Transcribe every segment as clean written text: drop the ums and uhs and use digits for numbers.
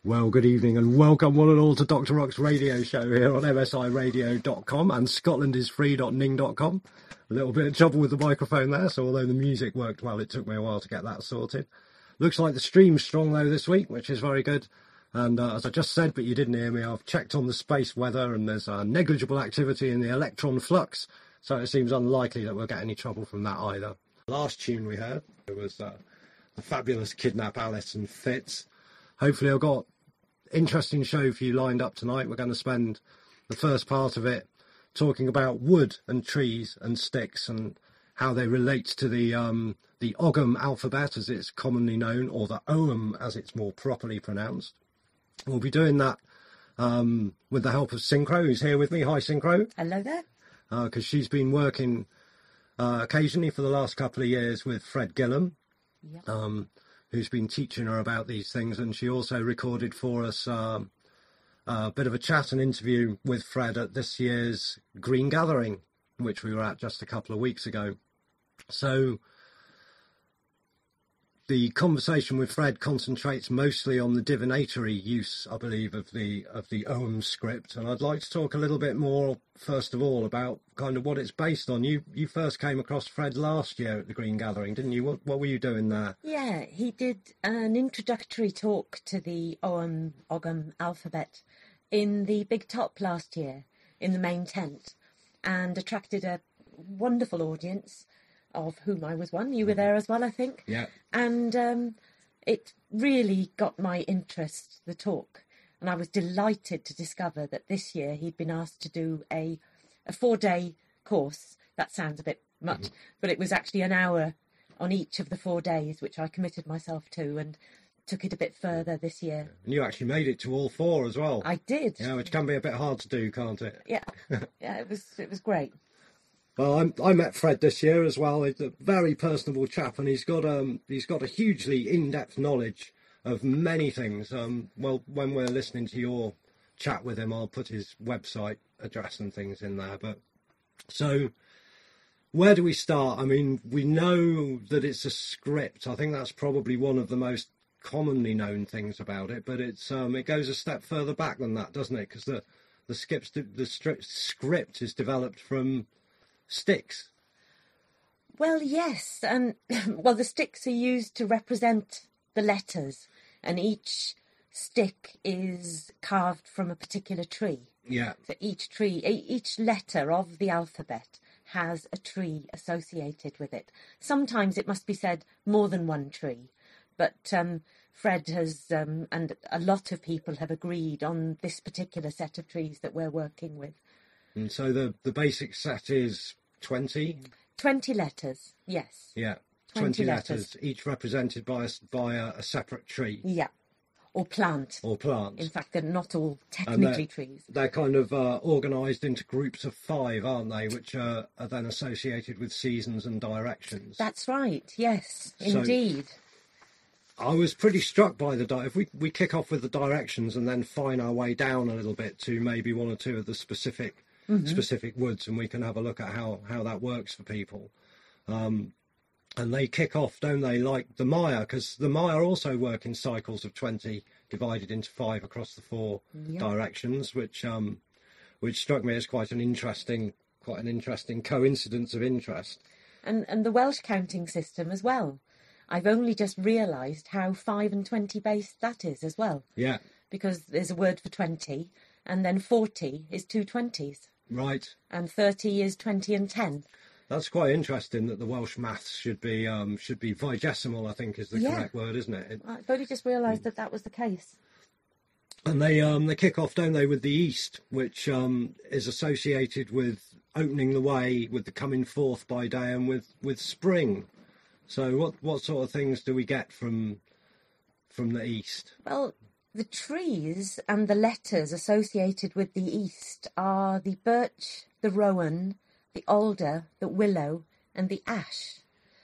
Well, good evening and welcome one and all to Dr. Rock's radio show here on msiradio.com and scotlandisfree.ning.com. A little bit of trouble with the microphone there, so although the music worked well, it took me a while to get that sorted. Looks like the stream's strong though this week, which is very good. And as I just said, but you didn't hear me, I've checked on the space weather and there's negligible activity in the electron flux, so it seems unlikely that we'll get any trouble from that either. Last tune we heard, it was the fabulous Kidnap Alice and Fitz. Hopefully I've got interesting show for you lined up tonight. We're going to spend the first part of it talking about wood and trees and sticks and how they relate to the Ogham alphabet as it's commonly known, or the Ogham as it's more properly pronounced. We'll be doing that with the help of Synchro, who's here with me. Hi, Synchro. Hello there. Because she's been working occasionally for the last couple of years with Fred Gillam. Yep. Who's been teaching her about these things, and she also recorded for us a bit of a chat and interview with Fred at this year's Green Gathering, which we were at just a couple of weeks ago. So the conversation with Fred concentrates mostly on the divinatory use, I believe, of the Ogham script, and I'd like to talk a little bit more, first of all, about kind of what it's based on. You first came across Fred last year at the Green Gathering, didn't you? What were you doing there? Yeah, he did an introductory talk to the Ogham alphabet in the Big Top last year in the main tent, and attracted a wonderful audience, of whom I was one. You were there as well, I think. Yeah. And it really got my interest, the talk. And I was delighted to discover that this year he'd been asked to do a 4-day course. That sounds a bit much, but it was actually an hour on each of the 4 days, which I committed myself to and took it a bit further this year. And you actually made it to all 4 as well. I did. Yeah, which can be a bit hard to do, can't it? Yeah. Yeah, it was great. Well, I met Fred this year as well. He's a very personable chap, and he's got a hugely in-depth knowledge of many things. Well, when we're listening to your chat with him, I'll put his website address and things in there. But so, where do we start? I mean, we know that it's a script. I think that's probably one of the most commonly known things about it. But it goes a step further back than that, doesn't it? Because the script is developed from sticks. Well, yes, and well, the sticks are used to represent the letters, and each stick is carved from a particular tree. Yeah. So each letter of the alphabet has a tree associated with it. Sometimes it must be said more than one tree, but Fred has, and a lot of people have agreed on this particular set of trees that we're working with. And so the basic set is 20? 20 letters, yes. Yeah, 20 letters, each represented by a separate tree. Yeah, or plant. Or plant. In fact, they're not all technically trees. They're kind of organised into groups of 5, aren't they, which are then associated with seasons and directions. That's right, yes, indeed. I was pretty struck by if we kick off with the directions and then fine our way down a little bit to maybe 1 or 2 of the specific woods, and we can have a look at how that works for people. And they kick off, don't they, like the Maya, because the Maya also work in cycles of 20 divided into 5 across the 4 directions, which struck me as quite an interesting coincidence of interest. And the Welsh counting system as well. I've only just realised how 5 and 20 based that is as well. Yeah. Because there's a word for 20, and then 40 is 2 20s. Right. And 30 is 20 and 10. That's quite interesting that the Welsh maths should be vigesimal, I think is the correct word, isn't it? I've only just realised that was the case. And they kick off, don't they, with the East, which is associated with opening the way, with the coming forth by day, and with spring. So what sort of things do we get from the East? Well, the trees and the letters associated with the East are the birch, the rowan, the alder, the willow, and the ash.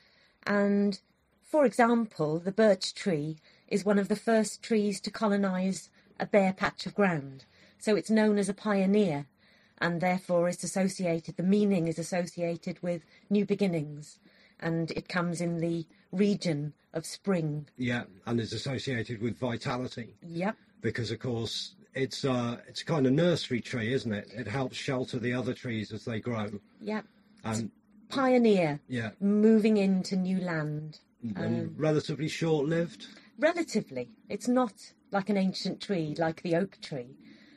And, for example, the birch tree is one of the first trees to colonise a bare patch of ground. So it's known as a pioneer, and therefore the meaning is associated with new beginnings. And it comes in the region of spring. Yeah, and is associated with vitality Yep. because, of course, it's a kind of nursery tree, isn't it? It helps shelter the other trees as they grow. Yep. And Pioneer, yeah, moving into new land. and relatively short-lived. Relatively. It's not like an ancient tree, like the oak tree,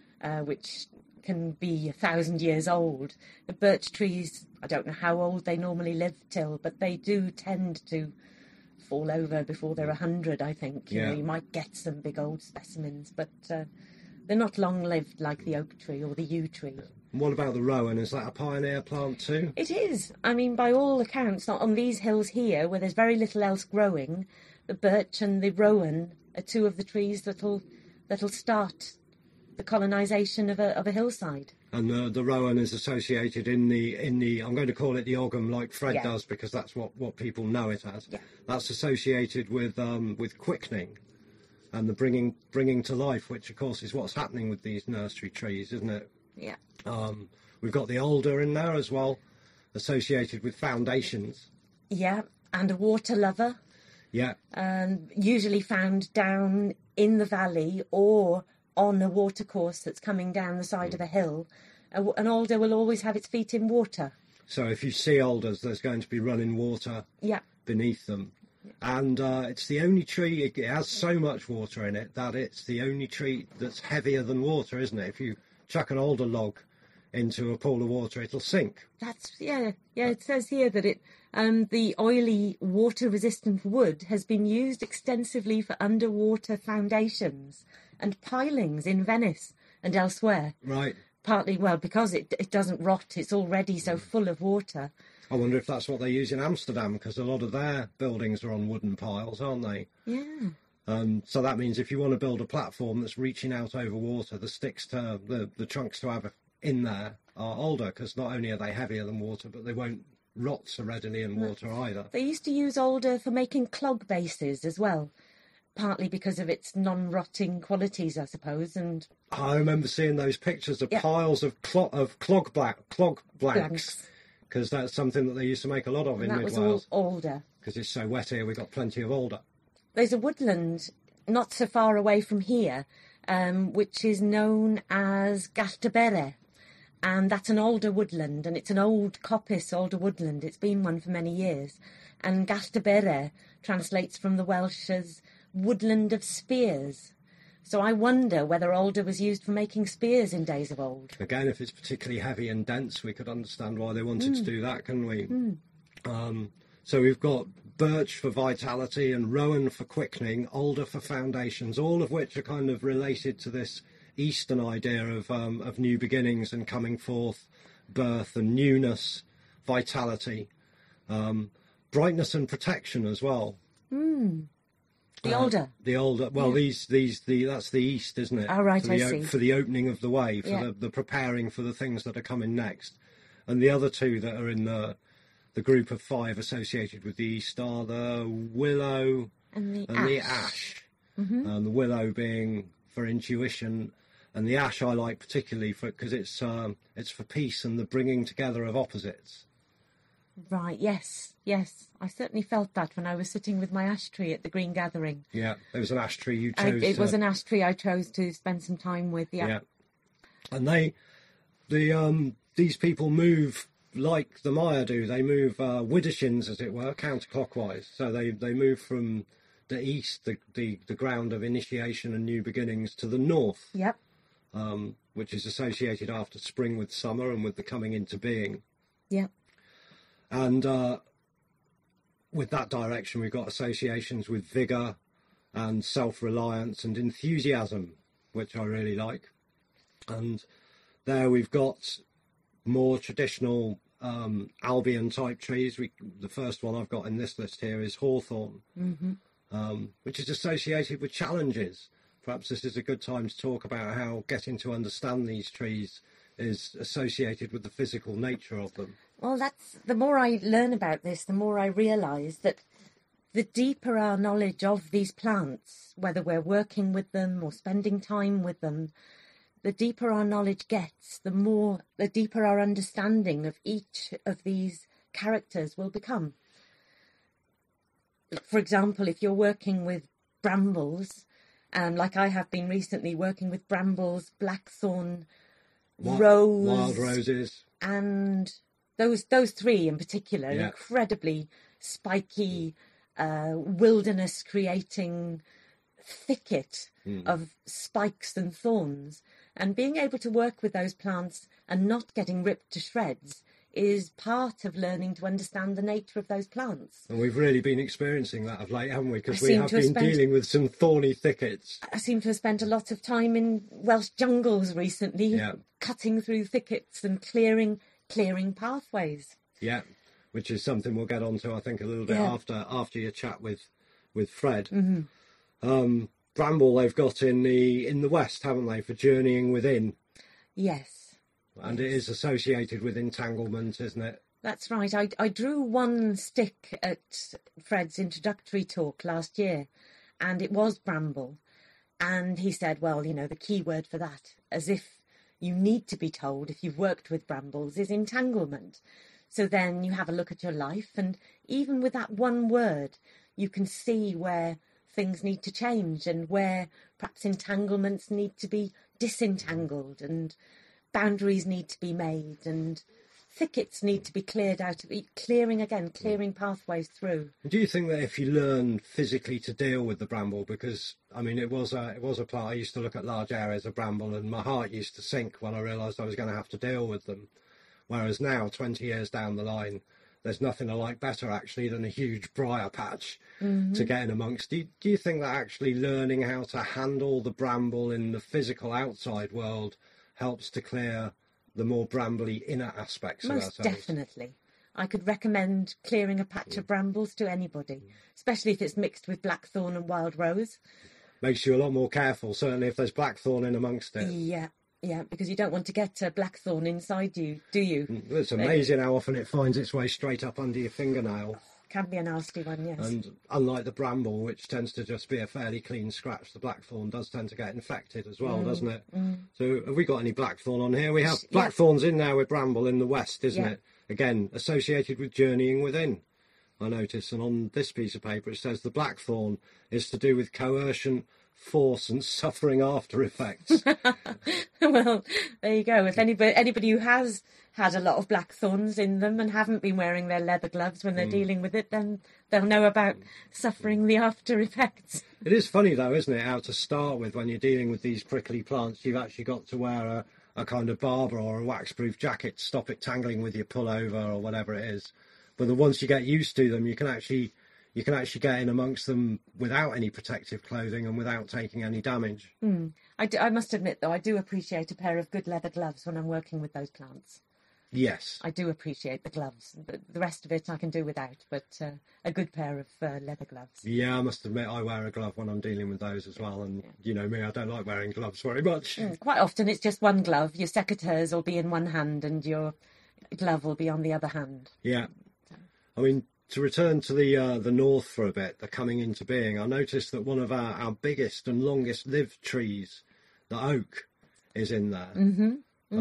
which can be 1,000 years old. The birch trees, I don't know how old they normally live till, but they do tend to fall over before they're 100, I think. You know, you might get some big old specimens, but they're not long-lived like the oak tree or the yew tree. And what about the rowan? Is that a pioneer plant too? It is. I mean, by all accounts, not on these hills here, where there's very little else growing, the birch and the rowan are two of the trees that'll start the colonisation of a hillside. And the rowan is associated in the I'm going to call it the Ogham, like Fred does, because that's what people know it as. Yeah. That's associated with quickening and the bringing to life, which of course is what's happening with these nursery trees, isn't it? Yeah. We've got the alder in there as well, associated with foundations. Yeah, and a water lover, Yeah, usually found down in the valley or on a watercourse that's coming down the side of a hill. An alder will always have its feet in water. so if you see alders, there's going to be running water Yeah. beneath them. And it's the only tree, it has so much water in it that it's the only tree that's heavier than water, isn't it? If you chuck an alder log into a pool of water, it'll sink. Yeah. It says here that the oily, water-resistant wood has been used extensively for underwater foundations and pilings in Venice and elsewhere. Right. Partly, well, because it doesn't rot, it's already so full of water. I wonder if that's what they use in Amsterdam, because a lot of their buildings are on wooden piles, aren't they? Yeah. So that means if you want to build a platform that's reaching out over water, the sticks to the trunks to have in there are older, because not only are they heavier than water, but they won't rot so readily in water either. They used to use alder for making clog bases as well, partly because of its non-rotting qualities, I suppose. And I remember seeing those pictures of piles of clog blanks, because that's something that they used to make a lot of in that Mid was Wales. all alder. Because it's so wet here, we've got plenty of alder. There's a woodland not so far away from here, which is known as Galltebere. And that's an alder woodland, and it's an old coppice alder woodland. It's been one for many years. And Galltebere translates from the Welsh as woodland of spears. So I wonder whether alder was used for making spears in days of old. Again, if it's particularly heavy and dense, we could understand why they wanted to do that, couldn't we? So we've got birch for vitality and rowan for quickening, alder for foundations, all of which are kind of related to this Eastern idea of new beginnings and coming forth, birth and newness, vitality, brightness and protection as well. The alder. The older, well, that's the East, isn't it? Oh, right, for the, I see. For the opening of the way, for the preparing for the things that are coming next. And the other two that are in the group of 5 associated with the East are the willow And the ash. The willow being for intuition, and the ash I like particularly because it's for peace and the bringing together of opposites. Right, yes. I certainly felt that when I was sitting with my ash tree at the Green Gathering. Yeah, it was an ash tree you chose. It was an ash tree I chose to spend some time with, yeah. And these people move like the Maya do. They move widdershins, as it were, counterclockwise. So they move from the east, the ground of initiation and new beginnings, to the north. Yep. Which is associated after spring with summer and with the coming into being. Yep. And with that direction, we've got associations with vigour and self-reliance and enthusiasm, which I really like. And there we've got more traditional Albion-type trees. The first one I've got in this list here is hawthorn, which is associated with challenges. Perhaps this is a good time to talk about how getting to understand these trees is associated with the physical nature of them. Well, the more I learn about this, the more I realise that the deeper our knowledge of these plants, whether we're working with them or spending time with them, the deeper our knowledge gets, the deeper our understanding of each of these characters will become. for example, if you're working with brambles, like I have been recently working with brambles, blackthorn, rose, wild roses, and those three in particular, an Yeah. incredibly spiky, wilderness creating thicket of spikes and thorns. And being able to work with those plants and not getting ripped to shreds is part of learning to understand the nature of those plants. and we've really been experiencing that of late, haven't we? Because I we seem have to have been spent- dealing with some thorny thickets. I seem to have spent a lot of time in Welsh jungles recently, Yeah. cutting through thickets and clearing pathways. Yeah, which is something we'll get onto, I think, a little bit Yeah. after your chat with Fred. Mm-hmm. Bramble they've got in the west, haven't they, for journeying within, Yes. and it is associated with entanglement, isn't it? That's right. I drew one stick at Fred's introductory talk last year, and it was bramble. And he said, well, the key word for that, as if you need to be told if you've worked with brambles, is entanglement. So then you have a look at your life, and even with that one word, you can see where things need to change and where perhaps entanglements need to be disentangled and boundaries need to be made and thickets need to be cleared out, clearing pathways through. Do you think that if you learn physically to deal with the bramble, because I mean it was a plant, I used to look at large areas of bramble and my heart used to sink when I realised I was going to have to deal with them, whereas now 20 years down the line there's nothing I like better actually than a huge briar patch to get in amongst. Do you think that actually learning how to handle the bramble in the physical outside world helps to clear the more brambly inner aspects of Most ourselves? definitely. I could recommend clearing a patch of brambles to anybody, especially if it's mixed with blackthorn and wild rose. Makes you a lot more careful, certainly if there's blackthorn in amongst it. Yeah, because you don't want to get blackthorn inside you, do you? It's amazing how often it finds its way straight up under your fingernail. Can be a nasty one, yes. And unlike the bramble, which tends to just be a fairly clean scratch, the blackthorn does tend to get infected as well, doesn't it? So have we got any blackthorn on here? We have blackthorns in there with bramble in the west, isn't it? Again, associated with journeying within, I notice. And on this piece of paper it says the blackthorn is to do with coercion, force and suffering after effects. Well, there you go. If anybody who has had a lot of blackthorns in them and haven't been wearing their leather gloves when they're dealing with it, then they'll know about suffering the after effects. It is funny though, isn't it, how to start with when you're dealing with these prickly plants, you've actually got to wear a kind of Barber or a waxproof jacket to stop it tangling with your pullover or whatever it is. But then once you get used to them, you can actually get in amongst them without any protective clothing and without taking any damage. I must admit, though, I do appreciate a pair of good leather gloves when I'm working with those plants. Yes. I do appreciate the gloves. The rest of it I can do without, but a good pair of leather gloves. Yeah, I must admit I wear a glove when I'm dealing with those as well. And you know me, I don't like wearing gloves very much. Quite often it's just one glove. Your secateurs will be in one hand and your glove will be on the other hand. Yeah. I mean, to return to the north for a bit, the coming into being, I noticed that one of our biggest and longest lived trees, the oak, is in there.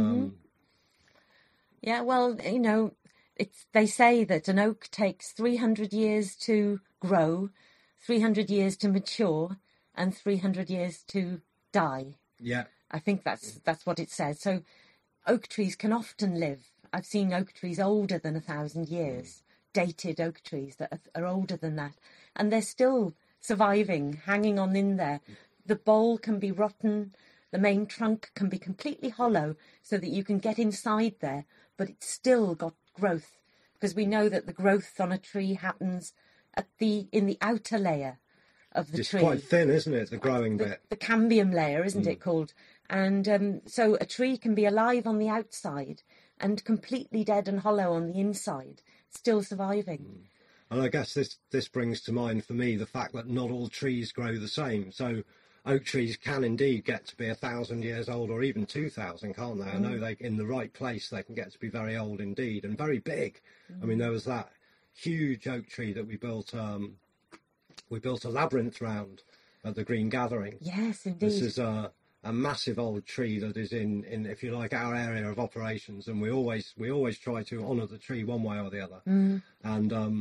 Yeah, well, they say that an oak takes 300 years to grow, 300 years to mature, and 300 years to die. Yeah. I think that's what it says. So oak trees can often live. I've seen oak trees older than 1,000 years, dated oak trees that are older than that, and they're still surviving, hanging on in there. The bole can be rotten, the main trunk can be completely hollow so that you can get inside there, but it's still got growth, because we know that the growth on a tree happens in the outer layer of the tree. It's quite thin, isn't it, the growing bit? The cambium layer, isn't it called? And so a tree can be alive on the outside and completely dead and hollow on the inside, still surviving. And I guess this brings to mind for me the fact that not all trees grow the same. So oak trees can indeed get to be 1,000 years old, or even 2,000, can't they? I know they, in the right place, they can get to be very old indeed and very big. I mean, there was that huge oak tree that we built a labyrinth round at the Green Gathering. Yes, indeed. This is a massive old tree that is in, if you like, our area of operations, and we always try to honour the tree one way or the other. And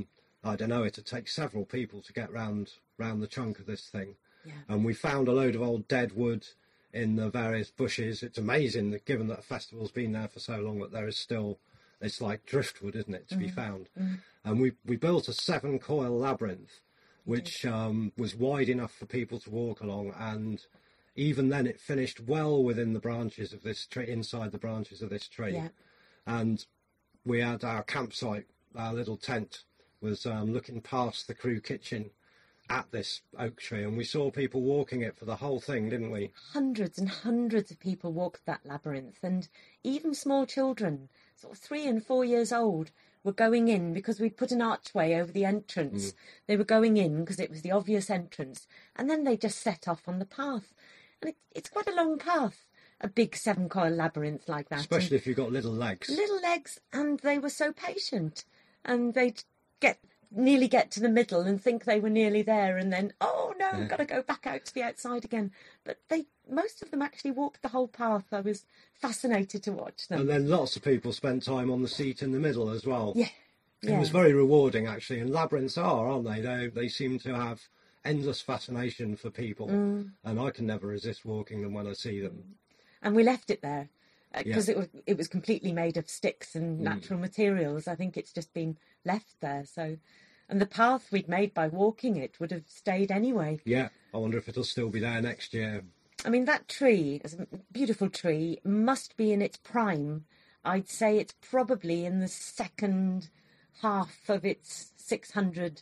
I don't know, it'd take several people to get round the trunk of this thing. Yeah. And we found a load of old dead wood in the various bushes. It's amazing that, given that a festival's been there for so long, that there is still, it's like driftwood, isn't it, to be found. And we built a 7-coil labyrinth, which was wide enough for people to walk along, and even then it finished well within the branches of this tree, inside the branches of this tree. Yeah. And we had our campsite, our little tent was looking past the crew kitchen at this oak tree, and we saw people walking it for the whole thing, didn't we? Hundreds and hundreds of people walked that labyrinth, and even small children, sort of 3 and 4 years old, were going in because we'd put an archway over the entrance. They were going in because it was the obvious entrance, and then they just set off on the path. And it's quite a long path, a big 7-coil labyrinth like that. Especially if you've got little legs. Little legs, and they were so patient, and they'd nearly get to the middle and think they were nearly there, and then, oh no, got to go back out to the outside again. But most of them actually walked the whole path. I was fascinated to watch them. And then lots of people spent time on the seat in the middle as well. Yeah. It was very rewarding, actually, and labyrinths are, aren't they? They seem to have endless fascination for people, and I can never resist walking them when I see them. And we left it there because it was completely made of sticks and natural materials. I think it's just been left there. So, and the path we'd made by walking it would have stayed anyway. Yeah, I wonder if it'll still be there next year. I mean, that tree, is a beautiful tree, must be in its prime. I'd say it's probably in the second half of its 600,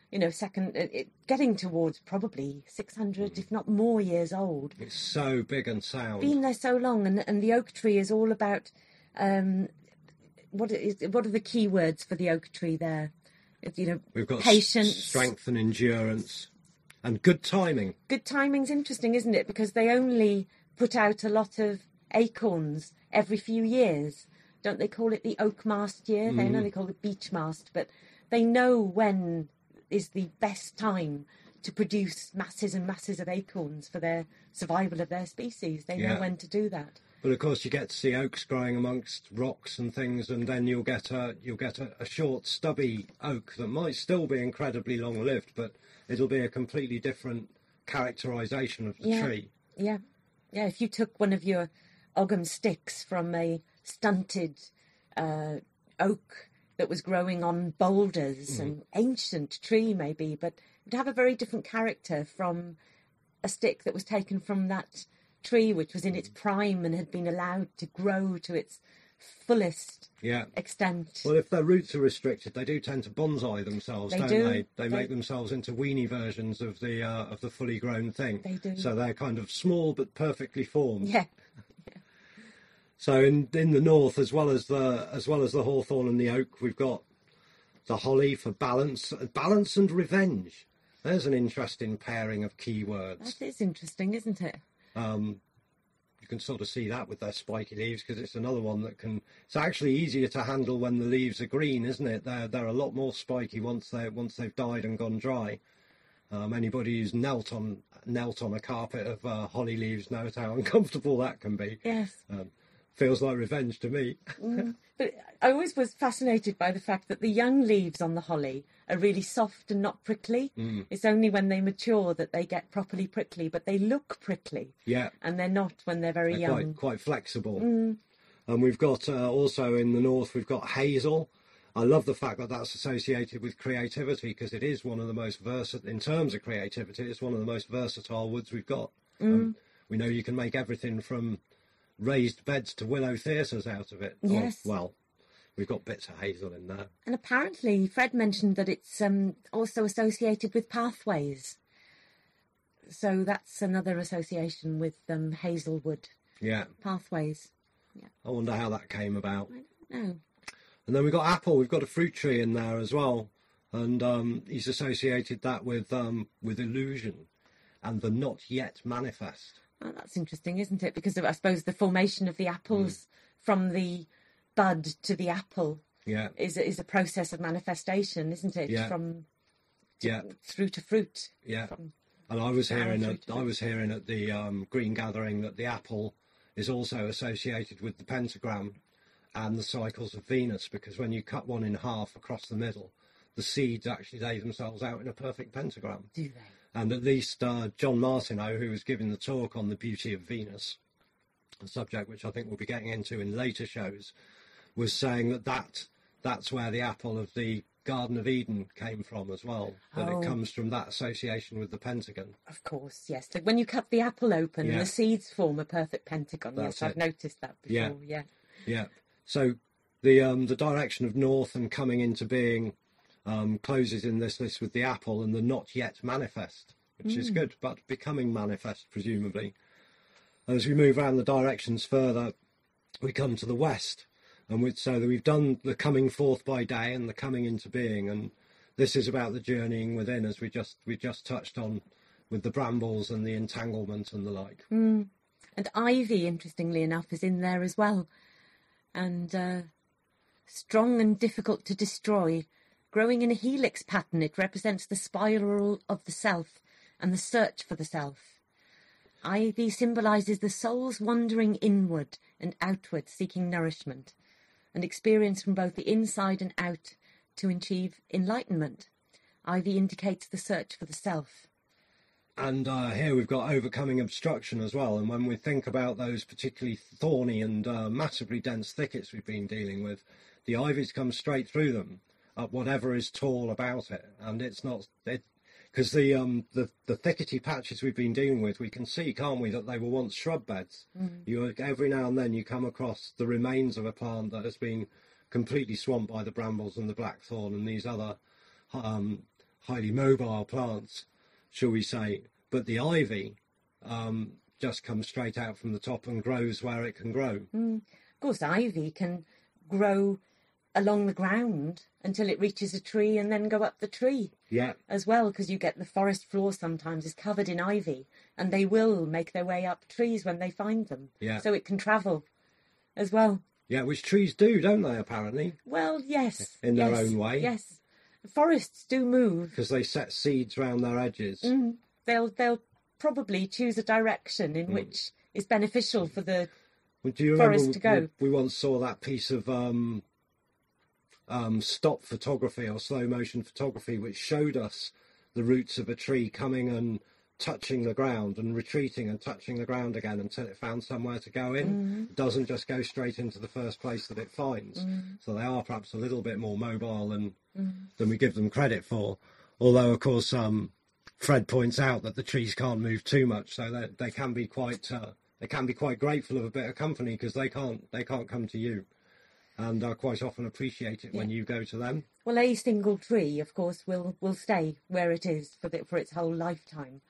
getting towards probably 600, if not more, years old. It's so big and sound. Been there so long, and the oak tree is all about, what are the key words for the oak tree there? We've got patience, strength and endurance, and good timing. Good timing's interesting, isn't it? Because they only put out a lot of acorns every few years. Don't they call it the oak mast year? They know they call it beech mast, but they know when is the best time to produce masses and masses of acorns for their survival of their species. They know when to do that. But of course, you get to see oaks growing amongst rocks and things, and then you'll get a short, stubby oak that might still be incredibly long-lived, but it'll be a completely different characterisation of the tree. Yeah. If you took one of your Ogham sticks from a stunted oak that was growing on boulders, an ancient tree maybe, but it would have a very different character from a stick that was taken from that tree which was in its prime and had been allowed to grow to its fullest extent. Well, if their roots are restricted, they do tend to bonsai themselves, don't they? They make themselves into weenie versions of the fully grown thing. They do. So they're kind of small but perfectly formed. Yeah. So in the north, as well as the hawthorn and the oak, we've got the holly for balance and revenge. There's an interesting pairing of keywords. That is interesting, isn't it? You can sort of see that with their spiky leaves, because it's another one that can. It's actually easier to handle when the leaves are green, isn't it? They're a lot more spiky once they've died and gone dry. Anybody who's knelt on a carpet of holly leaves knows how uncomfortable that can be. Yes. Feels like revenge to me. But I always was fascinated by the fact that the young leaves on the holly are really soft and not prickly. It's only when they mature that they get properly prickly, but they look prickly. Yeah. And they're not when they're very young. Quite flexible. And we've got also in the north, we've got hazel. I love the fact that that's associated with creativity, because it is one of the most versatile, in terms of creativity, it's one of the most versatile woods we've got. We know you can make everything from raised beds to willow theatres out of it. Yes. Well, we've got bits of hazel in there. And apparently, Fred mentioned that it's also associated with pathways. So that's another association with hazelwood. Yeah. Pathways. Yeah. I wonder how that came about. I don't know. And then we've got apple. We've got a fruit tree in there as well. And he's associated that with illusion and the not yet manifest. Well, that's interesting, isn't it? Because I suppose the formation of the apples from the bud to the apple is a process of manifestation, isn't it? Yeah. Through to fruit. Yeah. And I was hearing at the Green Gathering that the apple is also associated with the pentagram and the cycles of Venus, because when you cut one in half across the middle, the seeds actually lay themselves out in a perfect pentagram. Do they? And at least John Martineau, who was giving the talk on the beauty of Venus, a subject which I think we'll be getting into in later shows, was saying that's where the apple of the Garden of Eden came from as well, that it comes from that association with the pentagon. Of course, yes. So when you cut the apple open, Yeah. the seeds form a perfect pentagon. That's Yes, I've it. noticed that before. Yeah. Yeah. So the direction of north and coming into being closes in this list with the apple and the not yet manifest, which is good, but becoming manifest, presumably. As we move around the directions further, we come to the west. And so we've done the coming forth by day and the coming into being, and this is about the journeying within, as we just touched on with the brambles and the entanglement and the like. And ivy, interestingly enough, is in there as well. And strong and difficult to destroy. Growing in a helix pattern, it represents the spiral of the self and the search for the self. Ivy symbolises the soul's wandering inward and outward, seeking nourishment and experience from both the inside and out to achieve enlightenment. Ivy indicates the search for the self. And here we've got overcoming obstruction as well. And when we think about those particularly thorny and massively dense thickets we've been dealing with, the ivies come straight through them, up whatever is tall about it. And it's not... Because the thickety patches we've been dealing with, we can see, can't we, that they were once shrub beds. Every now and then you come across the remains of a plant that has been completely swamped by the brambles and the blackthorn and these other highly mobile plants, shall we say. But the ivy just comes straight out from the top and grows where it can grow. Of course, ivy can grow along the ground until it reaches a tree and then go up the tree. Yeah. As well, because you get the forest floor sometimes is covered in ivy, and they will make their way up trees when they find them. Yeah. So it can travel as well. Yeah, which trees do, don't they, apparently? Well, yes. In their own way. Yes. Forests do move. Because they set seeds round their edges. They'll probably choose a direction in which is beneficial for the Well, do you forest remember to go. we once saw that piece of stop photography or slow motion photography which showed us the roots of a tree coming and touching the ground and retreating and touching the ground again until it found somewhere to go in. It doesn't just go straight into the first place that it finds. So they are perhaps a little bit more mobile than we give them credit for. Although, of course, Fred points out that the trees can't move too much, so they can be quite grateful of a bit of company, because they can't come to you. And quite often appreciate it when you go to them. Well, a single tree, of course, will stay where it is for its whole lifetime.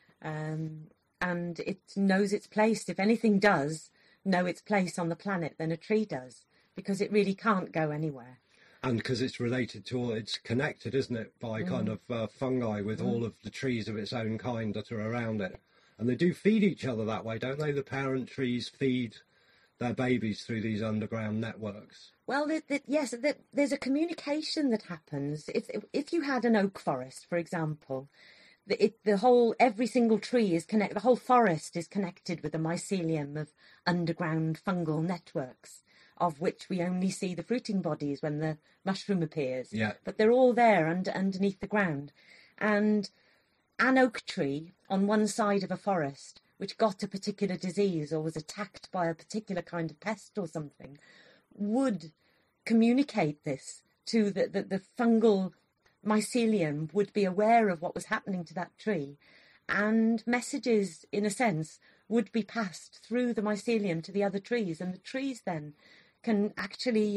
And it knows its place. If anything does know its place on the planet, then a tree does, because it really can't go anywhere. And because it's related to it's connected, isn't it, by kind of fungi with all of the trees of its own kind that are around it. And they do feed each other that way, don't they? The parent trees feed their babies through these underground networks. Well, yes, there's a communication that happens. If you had an oak forest, for example, every single tree is connected. The whole forest is connected with a mycelium of underground fungal networks, of which we only see the fruiting bodies when the mushroom appears. Yeah. But they're all there underneath the ground. And an oak tree on one side of a forest, which got a particular disease or was attacked by a particular kind of pest or something, would communicate this to the fungal mycelium, would be aware of what was happening to that tree, and messages, in a sense, would be passed through the mycelium to the other trees, and the trees then can actually,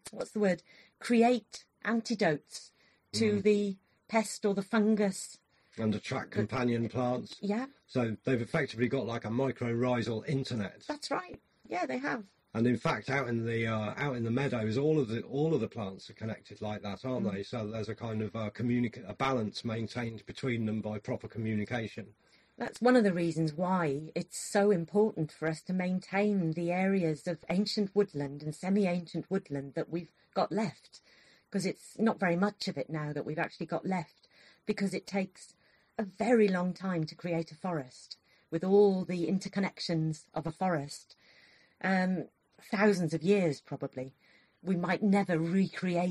create antidotes to the pest or the fungus. And attract companion plants. Yeah. So they've effectively got like a mycorrhizal internet. That's right. Yeah, they have. And in fact, out in the meadows, all of the plants are connected like that, aren't they? So there's a kind of a balance maintained between them by proper communication. That's one of the reasons why it's so important for us to maintain the areas of ancient woodland and semi-ancient woodland that we've got left, because it's not very much of it now that we've actually got left, because it takes a very long time to create a forest with all the interconnections of a forest. Thousands of years, probably. We might never recreate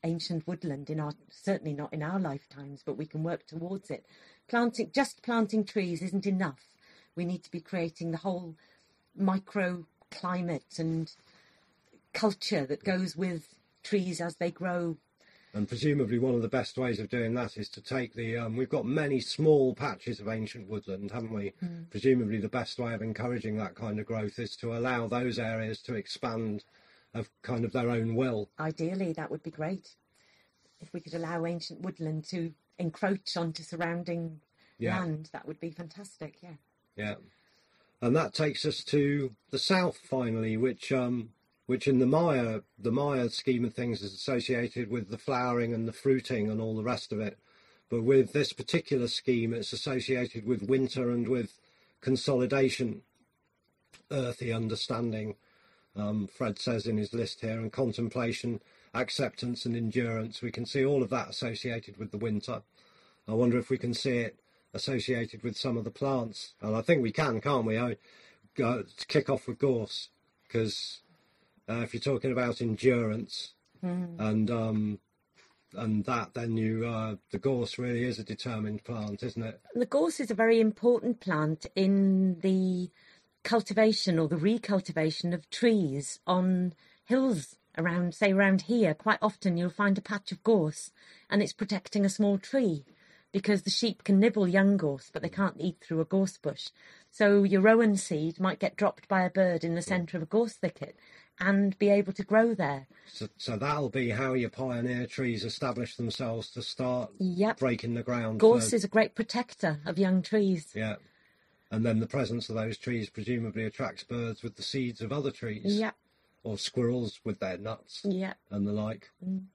ancient woodland certainly not in our lifetimes, but we can work towards it. Just planting trees isn't enough. We need to be creating the whole microclimate and culture that goes with trees as they grow. And presumably one of the best ways of doing that is to take we've got many small patches of ancient woodland, haven't we? Presumably the best way of encouraging that kind of growth is to allow those areas to expand of kind of their own will. Ideally, that would be great. If we could allow ancient woodland to encroach onto surrounding land, that would be fantastic, yeah. Yeah. And that takes us to the south finally, which in the Maya scheme of things is associated with the flowering and the fruiting and all the rest of it. But with this particular scheme, it's associated with winter and with consolidation, earthy understanding, Fred says in his list here, and contemplation, acceptance and endurance. We can see all of that associated with the winter. I wonder if we can see it associated with some of the plants. And I think we can, can't we? To kick off with gorse, because if you're talking about endurance and that, then the gorse really is a determined plant, isn't it? The gorse is a very important plant in the cultivation or the recultivation of trees on hills around here. Quite often you'll find a patch of gorse and it's protecting a small tree, because the sheep can nibble young gorse, but they can't eat through a gorse bush. So your rowan seed might get dropped by a bird in the centre of a gorse thicket and be able to grow there. So that'll be how your pioneer trees establish themselves to start breaking the ground. Gorse is a great protector of young trees. Yeah. And then the presence of those trees presumably attracts birds with the seeds of other trees. Yeah. Or squirrels with their nuts. Yeah. And the like.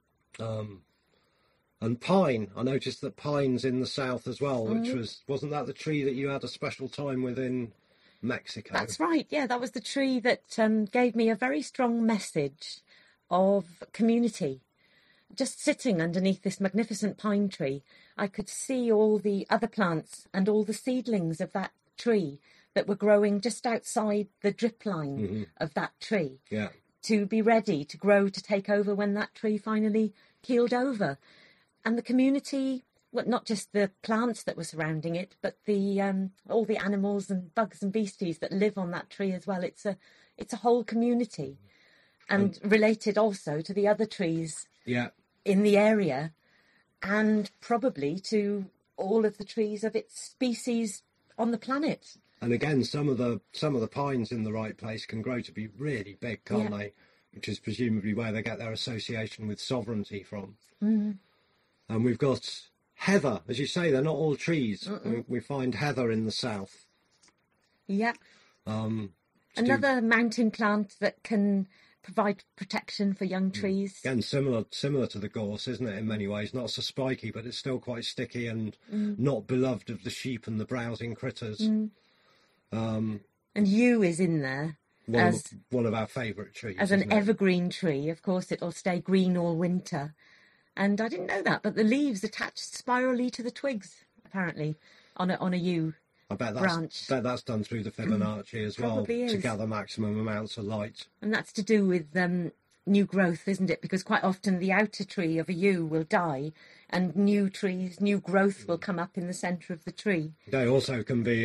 And pine, I noticed that pine's in the south as well, which wasn't that the tree that you had a special time with in Mexico? That's right, yeah, that was the tree that gave me a very strong message of community. Just sitting underneath this magnificent pine tree, I could see all the other plants and all the seedlings of that tree that were growing just outside the drip line of that tree to be ready to grow, to take over when that tree finally keeled over. And the community, well, not just the plants that were surrounding it, but the all the animals and bugs and beasties that live on that tree as well. It's a whole community, and related also to the other trees in the area, and probably to all of the trees of its species on the planet. And again, some of the pines in the right place can grow to be really big, can't they? Which is presumably where they get their association with sovereignty from. And we've got heather, as you say, they're not all trees. We find heather in the south. Yeah. Another mountain plant that can provide protection for young trees. Again, similar to the gorse, isn't it, in many ways? Not so spiky, but it's still quite sticky and not beloved of the sheep and the browsing critters. And yew is in there. One of our favourite trees. As an evergreen tree, of course, it'll stay green all winter. And I didn't know that, but the leaves attach spirally to the twigs, apparently, on a yew branch. That's done through the Fibonacci as well, is. to gather maximum amounts of light. And that's to do with new growth, isn't it? Because quite often the outer tree of a yew will die, and new growth will come up in the centre of the tree. They also can be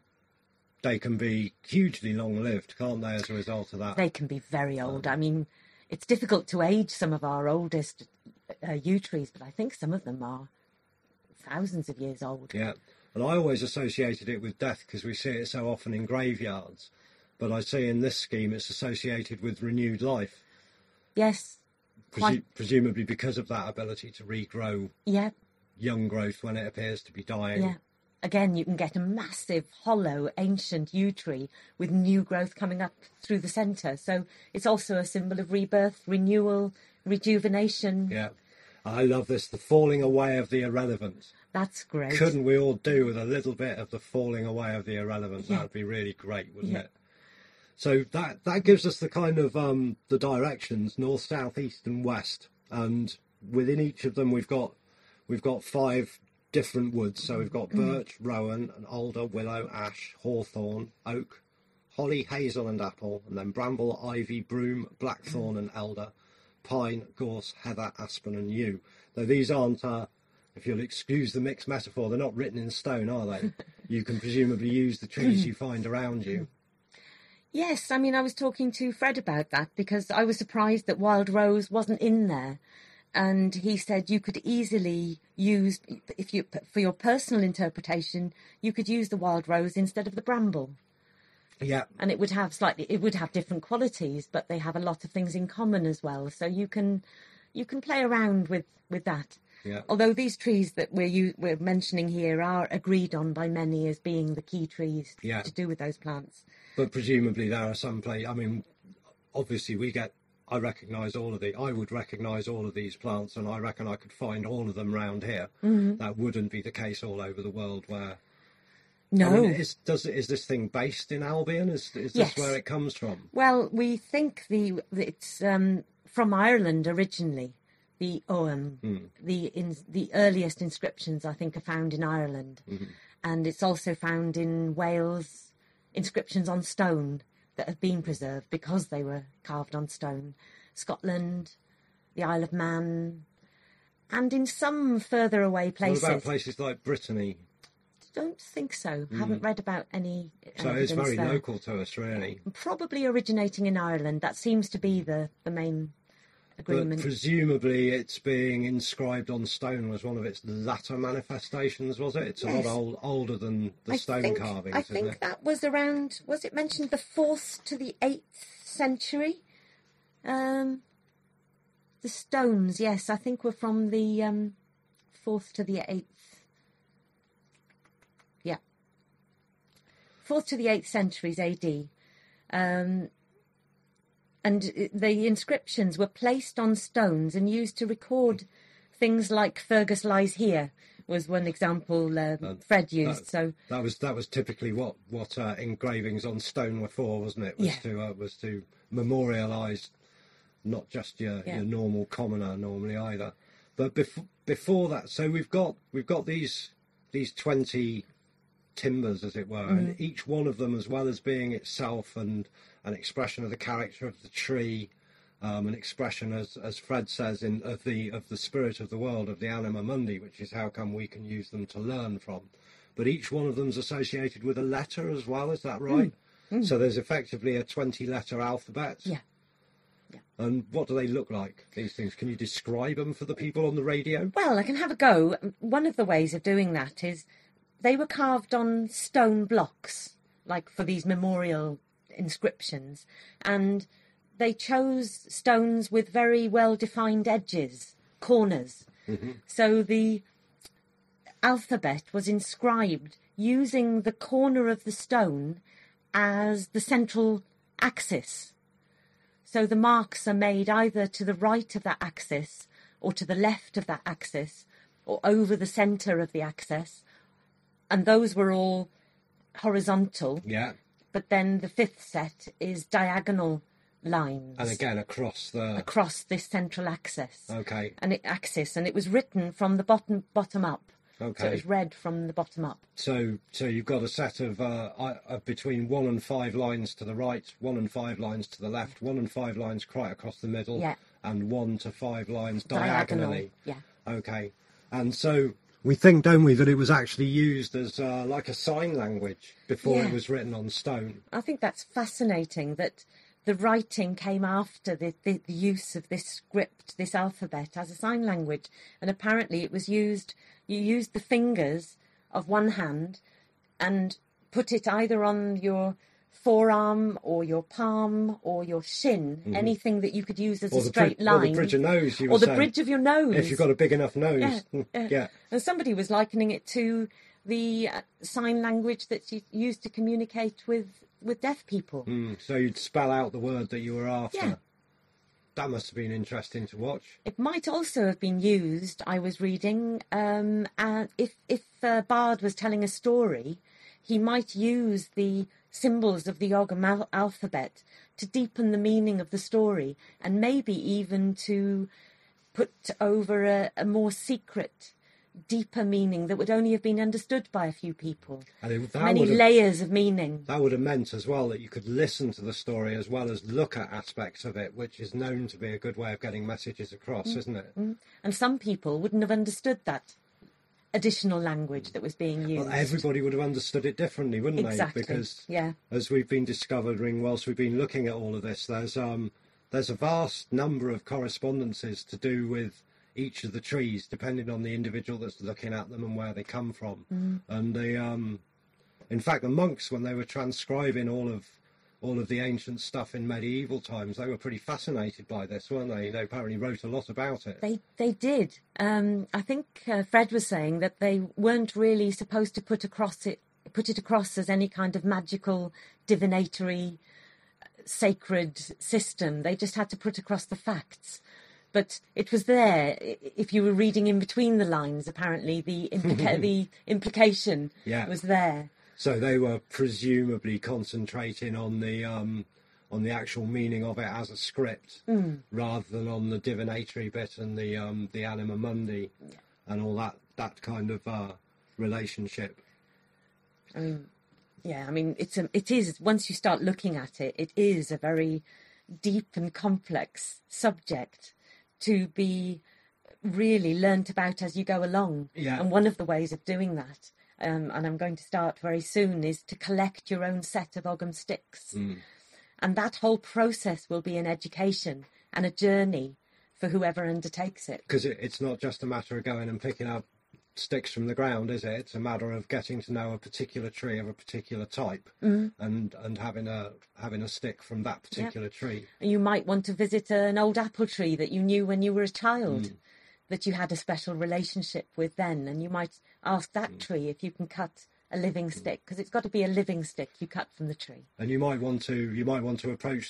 hugely long-lived, can't they, as a result of that? They can be very old. I mean, it's difficult to age some of our oldest yew trees, but I think some of them are thousands of years old. Yeah, and I always associated it with death because we see it so often in graveyards. But I see in this scheme it's associated with renewed life. Yes. Presumably because of that ability to regrow young growth when it appears to be dying. Yeah. Again, you can get a massive, hollow, ancient yew tree with new growth coming up through the centre. So it's also a symbol of rebirth, renewal, rejuvenation. Yeah. I love this, the falling away of the irrelevant. That's great. Couldn't we all do with a little bit of the falling away of the irrelevant? Yeah. That'd be really great, wouldn't it? So that gives us the kind of the directions, north, south, east and west. And within each of them we've got 5 different woods. So we've got birch, rowan, and alder, willow, ash, hawthorn, oak, holly, hazel and apple, and then bramble, ivy, broom, blackthorn and elder, pine, gorse, heather, aspen and yew. Though these aren't, if you'll excuse the mixed metaphor, they're not written in stone, are they? You can presumably use the trees you find around you. Yes, I mean, I was talking to Fred about that because I was surprised that wild rose wasn't in there. And he said you could easily use, for your personal interpretation, you could use the wild rose instead of the bramble. Yeah. And it would have different qualities, but they have a lot of things in common as well. So you can play around with that. Yeah. Although these trees that we're mentioning here are agreed on by many as being the key trees to do with those plants. But presumably there are some I mean, obviously I would recognise all of these plants, and I reckon I could find all of them round here. Mm-hmm. That wouldn't be the case all over the world where... No. I mean, is this thing based in Albion? Is this where it comes from? Well, we think it's from Ireland originally. The earliest inscriptions, I think, are found in Ireland. Mm-hmm. And it's also found in Wales, inscriptions on stone that have been preserved because they were carved on stone. Scotland, the Isle of Man, and in some further away places. What about places like Brittany? Don't think so. Haven't read about any. So it's very local to us, really. Probably originating in Ireland. That seems to be the main agreement. But presumably it's being inscribed on stone was one of its latter manifestations, was it? It's a lot older than the stone carvings, I think that was around, was it mentioned the 4th to the 8th century? The stones, yes, I think were from the 4th to the 8th. Yeah. 4th to the 8th centuries AD. And the inscriptions were placed on stones and used to record things like "Fergus lies here" was one example Fred used. That was typically what engravings on stone were for, wasn't it? Was to memorialise not just your normal commoner normally either, but before that. So we've got these 20 timbers, as it were, and each one of them, as well as being itself and an expression of the character of the tree, an expression, as Fred says, of the spirit of the world, of the anima mundi, which is how come we can use them to learn from. But each one of them's associated with a letter as well, is that right? So there's effectively a 20-letter alphabet. Yeah. And what do they look like, these things? Can you describe them for the people on the radio? Well, I can have a go. One of the ways of doing that is they were carved on stone blocks, like for these memorial inscriptions, and they chose stones with very well defined edges, corners. Mm-hmm. So the alphabet was inscribed using the corner of the stone as the central axis. So the marks are made either to the right of that axis or to the left of that axis or over the centre of the axis, and those were all horizontal. Yeah. But then the 5th set is diagonal lines. And again, across this central axis. Okay. And it was written from the bottom up. Okay. So it was read from the bottom up. So you've got a set of between 1 and 5 lines to the right, 1 and 5 lines to the left, 1 and 5 lines right across the middle, and 1 to 5 lines diagonally. Yeah. Okay. And so we think, don't we, that it was actually used as like a sign language before it was written on stone. I think that's fascinating that the writing came after the use of this script, this alphabet, as a sign language. And apparently it was used, you used the fingers of one hand and put it either on your forearm or your palm or your shin, anything that you could use as a straight line. Or the bridge of nose, or the bridge of your nose. If you've got a big enough nose. Yeah. And somebody was likening it to the sign language that's used to communicate with deaf people. So you'd spell out the word that you were after. Yeah. That must have been interesting to watch. It might also have been used, I was reading, if Bard was telling a story, he might use the symbols of the Ogham alphabet to deepen the meaning of the story, and maybe even to put over a more secret deeper meaning that would only have been understood by a few people. And Many layers of meaning. That would have meant as well that you could listen to the story as well as look at aspects of it, which is known to be a good way of getting messages across, isn't it? And some people wouldn't have understood that additional language that was being used. Well, everybody would have understood it differently, wouldn't Exactly. they? Because yeah. as we've been discovering whilst we've been looking at all of this, there's a vast number of correspondences to do with each of the trees, depending on the individual that's looking at them and where they come from. And in fact, the monks, when they were transcribing all of the ancient stuff in medieval times, they were pretty fascinated by this, weren't they? They apparently wrote a lot about it. They did. I think Fred was saying that they weren't really supposed to put it across as any kind of magical, divinatory, sacred system. They just had to put across the facts. But it was there. If you were reading in between the lines, apparently the implication was there. So they were presumably concentrating on the actual meaning of it as a script, rather than on the divinatory bit and the anima mundi and all that kind of relationship. It is once you start looking at it, it is a very deep and complex subject to be really learnt about as you go along. Yeah. And one of the ways of doing that, and I'm going to start very soon, is to collect your own set of Ogham sticks. And that whole process will be an education and a journey for whoever undertakes it. Because it's not just a matter of going and picking up sticks from the ground, is it? It's a matter of getting to know a particular tree of a particular type, and having a stick from that particular tree. And you might want to visit an old apple tree that you knew when you were a child, that you had a special relationship with then, and you might ask that tree if you can cut a living stick, because it's got to be a living stick you cut from the tree. And you might want to approach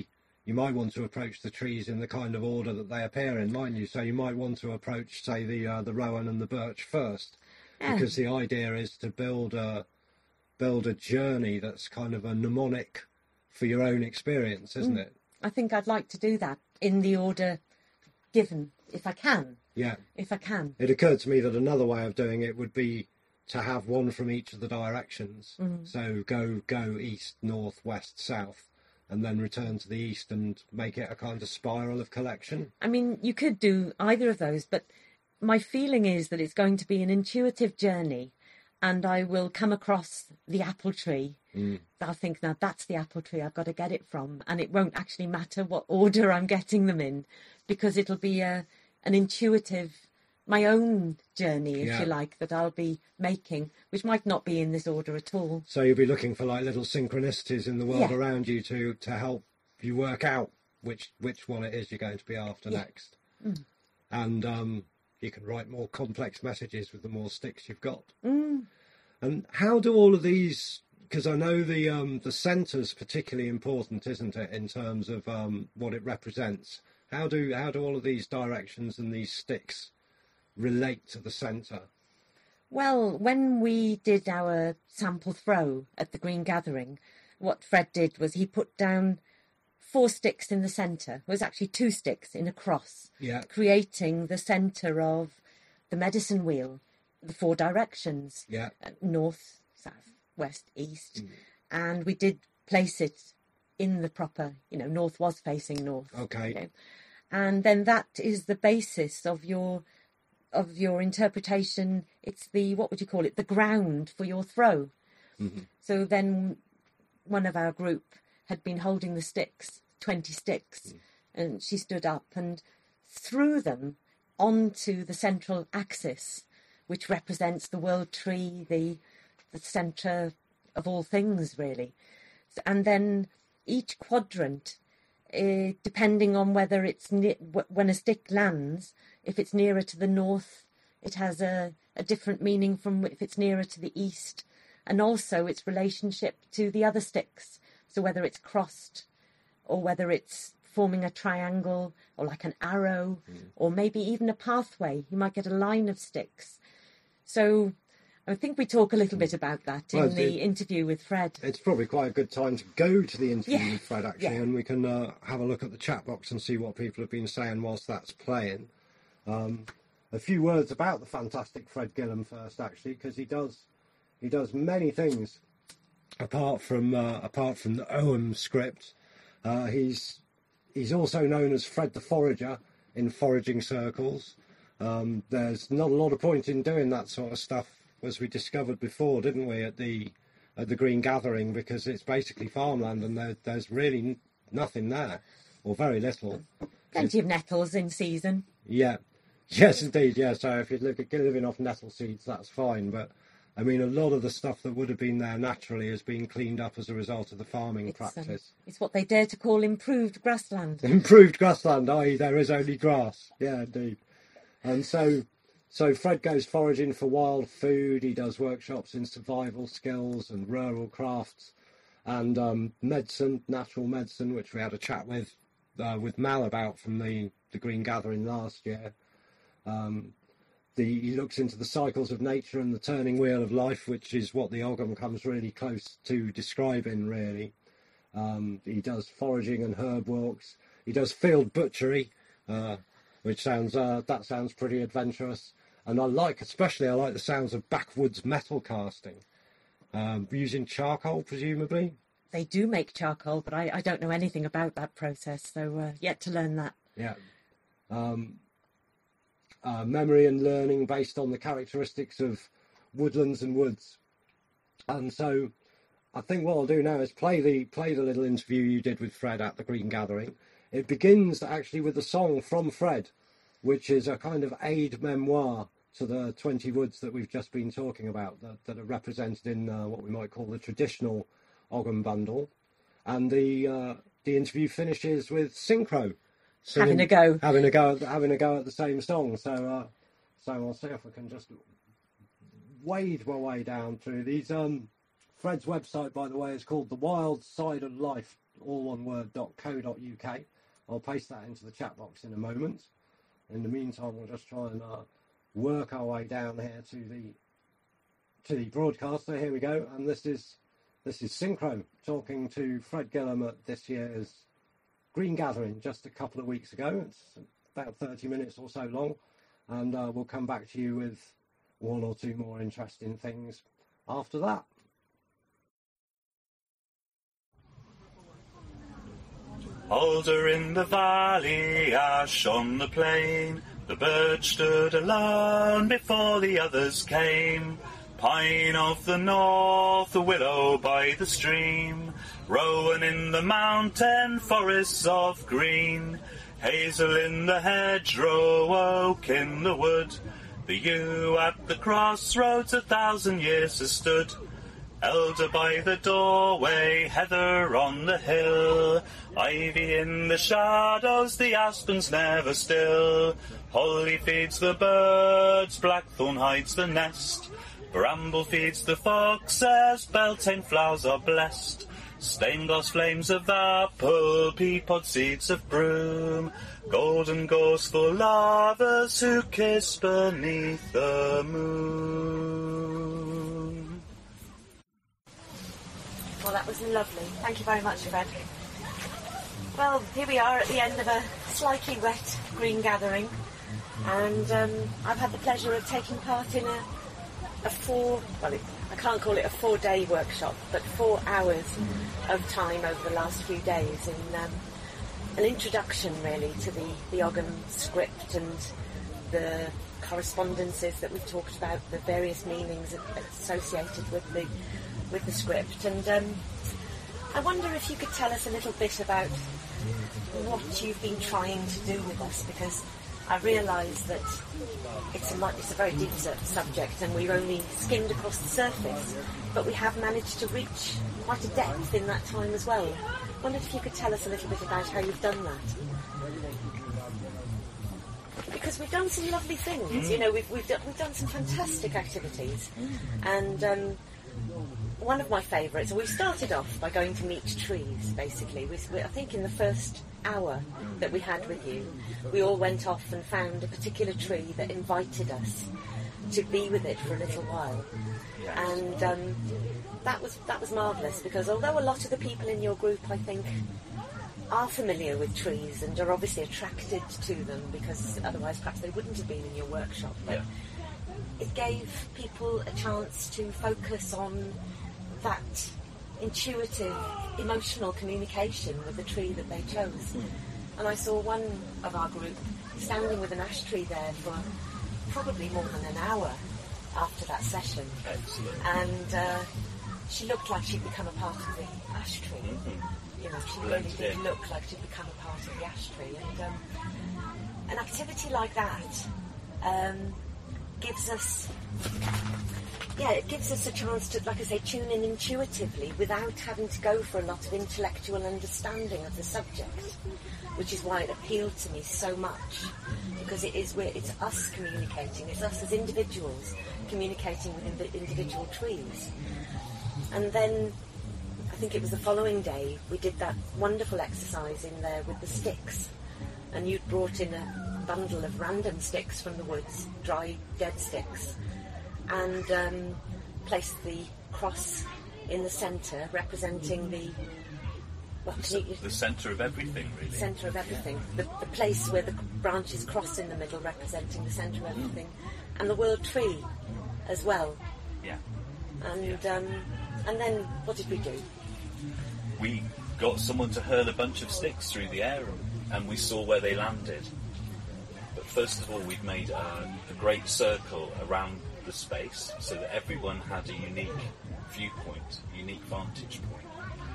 the trees in the kind of order that they appear in, mightn't you? So you might want to approach, say, the rowan and the birch first, because the idea is to build a journey that's kind of a mnemonic for your own experience, isn't it? I think I'd like to do that in the order given, if I can. Yeah. If I can. It occurred to me that another way of doing it would be to have one from each of the directions. So go east, north, west, south, and then return to the east and make it a kind of spiral of collection. I mean, you could do either of those, but my feeling is that it's going to be an intuitive journey, and I will come across the apple tree. I'll think, now that's the apple tree I've got to get it from, and it won't actually matter what order I'm getting them in, because it'll be an intuitive, my own journey, if you like, that I'll be making, which might not be in this order at all. So you'll be looking for like little synchronicities in the world around you to help you work out which one it is you're going to be after next. And you can write more complex messages with the more sticks you've got. And how do all of these, because I know the centre's particularly important, isn't it, in terms of what it represents? How do all of these directions and these sticks relate to the centre? Well, when we did our sample throw at the Green Gathering, what Fred did was he put down 4 sticks in the centre. It was actually 2 sticks in a cross, creating the centre of the medicine wheel, the 4 directions, north, south, west, east. And we did place it in the proper, north was facing north. Okay. And then that is the basis of your interpretation. It's the, what would you call it, the ground for your throw. So then one of our group had been holding the sticks, 20 sticks, and she stood up and threw them onto the central axis, which represents the world tree, the centre of all things, really. And then each quadrant, depending on whether it's when a stick lands, if it's nearer to the north, it has a different meaning from if it's nearer to the east, and also its relationship to the other sticks. So whether it's crossed, or whether it's forming a triangle, or like an arrow, or maybe even a pathway. You might get a line of sticks. So I think we talk a little bit about that in the interview with Fred. It's probably quite a good time to go to the interview with Fred, actually, and we can have a look at the chat box and see what people have been saying whilst that's playing. a few words about the fantastic Fred Gillam first, actually, because he does many things apart from the Ogham script. He's also known as Fred the Forager in foraging circles. There's not a lot of point in doing that sort of stuff, as we discovered before, didn't we, at the Green Gathering, because it's basically farmland and there's really nothing there, or very little. Plenty of nettles in season. Yeah. Yes, indeed, yeah. So if you're living off nettle seeds, that's fine. But, I mean, a lot of the stuff that would have been there naturally has been cleaned up as a result of the farming practice. It's what they dare to call improved grassland. Improved grassland, i.e. there is only grass. Yeah, indeed. And so Fred goes foraging for wild food. He does workshops in survival skills and rural crafts and medicine, natural medicine, which we had a chat with Mal about from the Green Gathering last year. He looks into the cycles of nature and the turning wheel of life, which is what the Ogham comes really close to describing, really. He does foraging and herb walks. He does field butchery, which sounds pretty adventurous. And I like the sounds of backwoods metal casting, using charcoal, presumably. They do make charcoal, but I don't know anything about that process, so yet to learn that. Yeah. Memory and learning based on the characteristics of woodlands and woods. And so I think what I'll do now is play the little interview you did with Fred at the Green Gathering. It begins actually with a song from Fred, which is a kind of aid memoir to the 20 woods that we've just been talking about, that are represented in what we might call the traditional Ogham bundle. And the interview finishes with Synchro having a go at the same song. So I'll see if I can just wade my way down through these. Fred's website, by the way, is called The Wild Side of Life, all one word, .co.uk. I'll paste that into the chat box in a moment. In the meantime, we'll just try and work our way down here to the broadcast. So here we go, and this is Synchro talking to Fred Gillam at this year's Green Gathering just a couple of weeks ago. It's about 30 minutes or so long, and we'll come back to you with one or two more interesting things after that. Alder in the valley, ash on the plain, the birch stood alone before the others came. Pine of the north, the willow by the stream, rowan in the mountain forests of green, hazel in the hedgerow, oak in the wood, the yew at the crossroads 1,000 years has stood. Elder by the doorway, heather on the hill, ivy in the shadows, the aspens never still. Holly feeds the birds, blackthorn hides the nest, bramble feeds the foxes, beltane flowers are blessed. Stained glass flames of apple, peapod seeds of broom, golden gorse for lovers who kiss beneath the moon. Well, that was lovely. Thank you very much, Fred. Well, here we are at the end of a slightly wet Green Gathering, and I've had the pleasure of taking part in I can't call it a 4-day workshop, but 4 hours of time over the last few days in an introduction, really, to the Ogham script and the correspondences that we've talked about, the various meanings associated with the script. And I wonder if you could tell us a little bit about what you've been trying to do with us, because I realise that it's a very deep subject and we've only skimmed across the surface, but we have managed to reach quite a depth in that time as well. I wonder if you could tell us a little bit about how you've done that. Because we've done some lovely things, you know, we've done some fantastic activities, and one of my favourites, we started off by going to meet trees, basically. I think in the first hour that we had with you, we all went off and found a particular tree that invited us to be with it for a little while. Yes. And that was marvellous, because although a lot of the people in your group, I think, are familiar with trees and are obviously attracted to them, because otherwise perhaps they wouldn't have been in your workshop. But it gave people a chance to focus on that intuitive, emotional communication with the tree that they chose. And I saw one of our group standing with an ash tree there for probably more than an hour after that session. Excellent. And she looked like she'd become a part of the ash tree. You know, she really did look like she'd become a part of the ash tree. And an activity like that gives us a chance to, like I say, tune in intuitively without having to go for a lot of intellectual understanding of the subject, which is why it appealed to me so much, because it's us communicating, it's us as individuals communicating with individual trees. And then, I think it was the following day, we did that wonderful exercise in there with the sticks, and you'd brought in a bundle of random sticks from the woods, dry, dead sticks, and placed the cross in the centre, representing the centre of everything, really. Centre of everything. The place where the branches cross in the middle, representing the centre of everything, and the world tree as well. Yeah. And then what did we do? We got someone to hurl a bunch of sticks through the air, and we saw where they landed. But first of all, we'd made a great circle around the space so that everyone had a unique viewpoint, unique vantage point.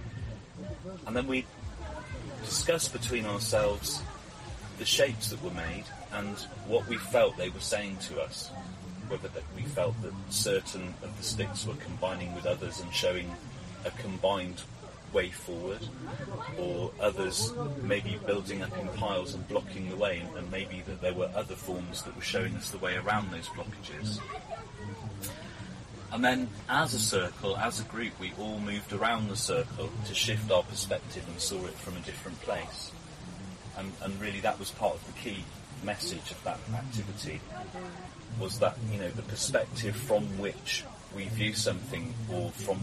And then we discussed between ourselves the shapes that were made and what we felt they were saying to us. Whether that we felt that certain of the sticks were combining with others and showing a combined way forward, or others maybe building up in piles and blocking the way, and maybe that there were other forms that were showing us the way around those blockages. And then, as a circle, as a group, we all moved around the circle to shift our perspective and saw it from a different place. And really that was part of the key message of that activity, was that, you know, the perspective from which we view something, or from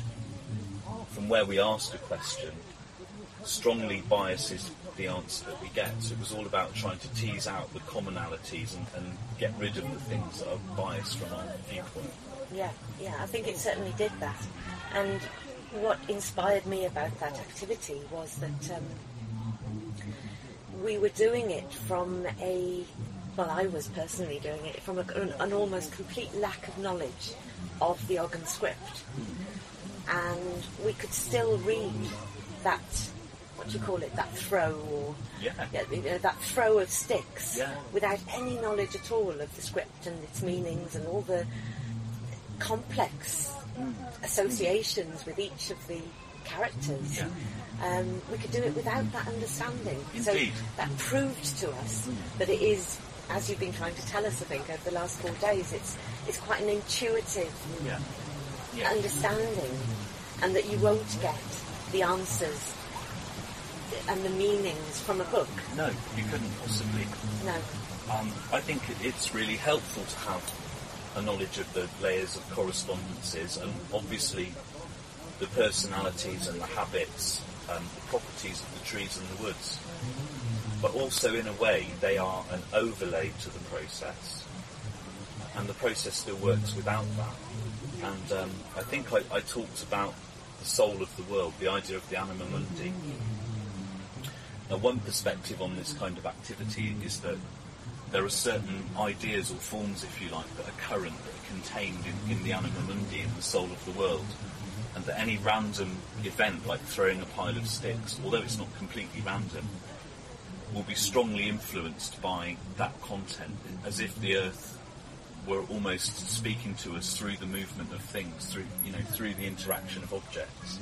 where we ask a question, strongly biases the answer that we get. So it was all about trying to tease out the commonalities and get rid of the things that are biased from our viewpoint. Yeah, I think it certainly did that. And what inspired me about that activity was that we were doing it from I was personally doing it from an almost complete lack of knowledge of the Ogden script. And we could still read that, that throw, or that throw of sticks, without any knowledge at all of the script and its meanings and all the complex associations with each of the characters. We could do it without that understanding. Indeed. So that proved to us that it is, as you've been trying to tell us, I think, over the last 4 days, it's quite an intuitive understanding, and that you won't get the answers and the meanings from a book. No, you couldn't possibly. No. I think it's really helpful to have a knowledge of the layers of correspondences, and obviously the personalities and the habits and the properties of the trees and the woods. But also, in a way, they are an overlay to the process, and the process still works without that. And I think I talked about the soul of the world, the idea of the anima mundi. Now, one perspective on this kind of activity is that there are certain ideas or forms, if you like, that are current, that are contained in the anima mundi, in the soul of the world, and that any random event, like throwing a pile of sticks, although it's not completely random, will be strongly influenced by that content, as if the earth were almost speaking to us through the movement of things, through the interaction of objects.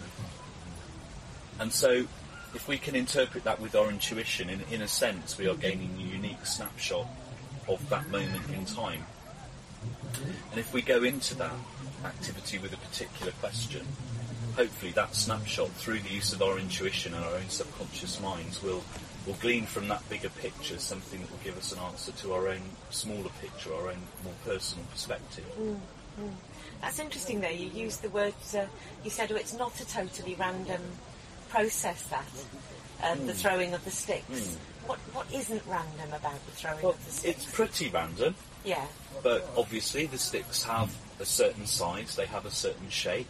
And so, if we can interpret that with our intuition, in a sense, we are gaining a unique snapshot of that moment in time. And if we go into that activity with a particular question, hopefully that snapshot, through the use of our intuition and our own subconscious minds, will glean from that bigger picture something that will give us an answer to our own smaller picture, our own more personal perspective. That's interesting, though. You used the words, you said, it's not a totally random process that, the throwing of the sticks. What isn't random about the throwing of the sticks? It's pretty random. Yeah. But obviously the sticks have a certain size, they have a certain shape.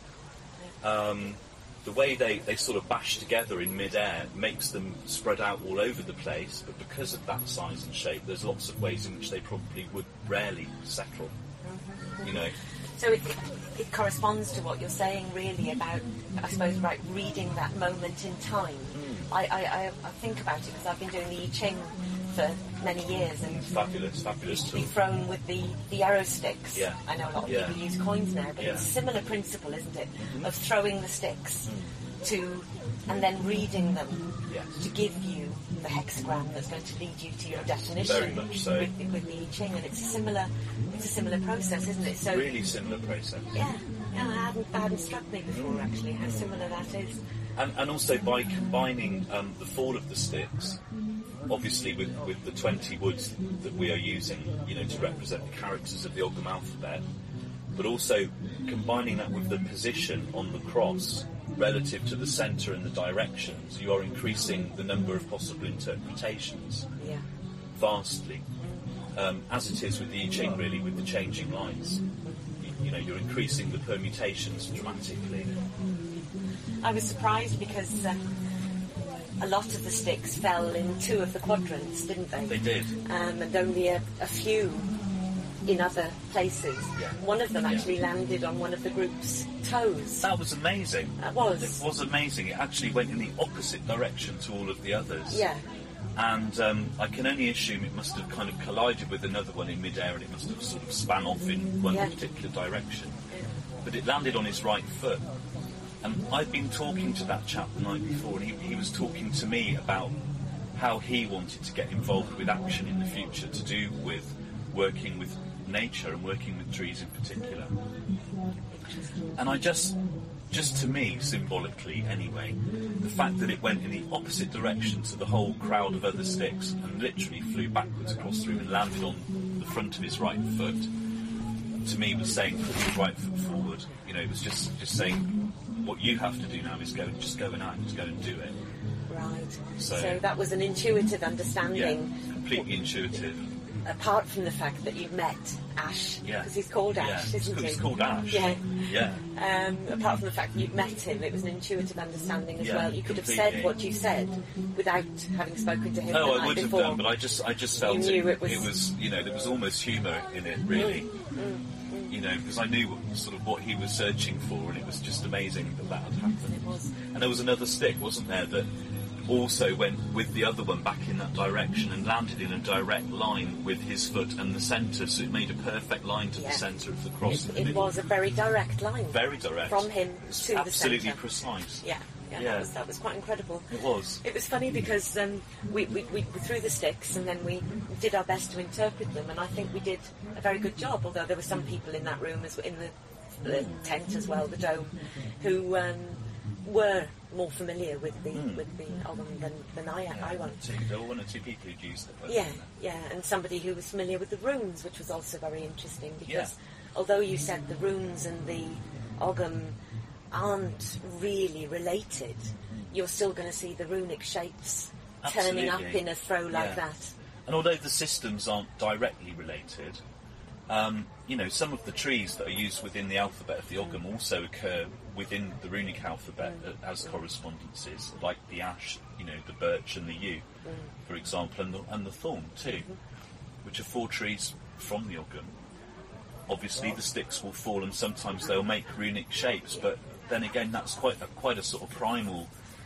The way they sort of bash together in mid-air makes them spread out all over the place, but because of that size and shape, there's lots of ways in which they probably would rarely settle, you know. So it corresponds to what you're saying, really, about, I suppose, right, reading that moment in time. I think about it because I've been doing the I Ching for many years, and Fabulous to be thrown with the arrow sticks. Yeah. I know a lot of people use coins now, but Yeah. it's a similar principle, isn't it, of throwing the sticks and then reading them Yes. to give you the hexagram that's going to lead you to your definition. Very much so. With the I Ching, and it's a similar process, isn't it? So Really similar process. yeah, it hadn't struck me before, actually, how similar that is. And also by combining the fall of the sticks, obviously with the 20 woods that we are using, you know, to represent the characters of the Ogham alphabet, but also combining that with the position on the cross relative to the centre and the directions, you are increasing the number of possible interpretations Yeah. vastly, as it is with the I Ching, really, with the changing lines. You know, you're increasing the permutations dramatically. I was surprised because a lot of the sticks fell in two of the quadrants, didn't they? They did. And only a few in other places. Yeah. One of them actually landed on one of the group's toes. That was amazing. It was. It was amazing. It actually went in the opposite direction to all of the others. Yeah. And I can only assume it must have kind of collided with another one in midair, and it must have sort of span off in one particular direction. But it landed on his right foot. And I'd been talking to that chap the night before, and he was talking to me about how he wanted to get involved with action in the future, to do with working with nature and working with trees in particular. And I just to me, symbolically anyway, the fact that it went in the opposite direction to the whole crowd of other sticks and literally flew backwards across the room and landed on the front of his right foot, to me was saying put his right foot forward. You know, it was just saying what you have to do now is go and act, just go and do it. Right. So that was an intuitive understanding. Yeah, completely intuitive. Apart from the fact that you'd met Ash, because he's called Ash, isn't he? He's called Ash. Yeah. Yeah. Apart from the fact that you'd met him, it was an intuitive understanding as well. You could have completely. said what you said without having spoken to him the No, I night would have before. done, but I just felt You knew it was, you know, there was almost humour in it, really. You know, because I knew sort of what he was searching for, and it was just amazing that had happened. It was. And there was another stick, wasn't there, that also went with the other one back in that direction and landed in a direct line with his foot and the centre, so it made a perfect line to the centre of the cross. It was a very direct line. Very direct. From him to the centre. Absolutely precise. Yeah. That was quite incredible. It was. It was funny because we threw the sticks and then we did our best to interpret them, and I think we did a very good job, although there were some people in that room, in the tent as well, the dome, who were more familiar with the Ogham than I was. There were one or two people who'd used it. Yeah, and somebody who was familiar with the runes, which was also very interesting, because although you said the runes and the Ogham aren't really related, you're still going to see the runic shapes turning up in a throw like that. And although the systems aren't directly related, you know, some of the trees that are used within the alphabet of the Ogham also occur within the runic alphabet as correspondences, like the ash, you know, the birch and the yew, for example, and the thorn too, which are four trees from the Ogham. Obviously, the sticks will fall, and sometimes they'll make runic shapes, but then again, that's quite a sort of primal.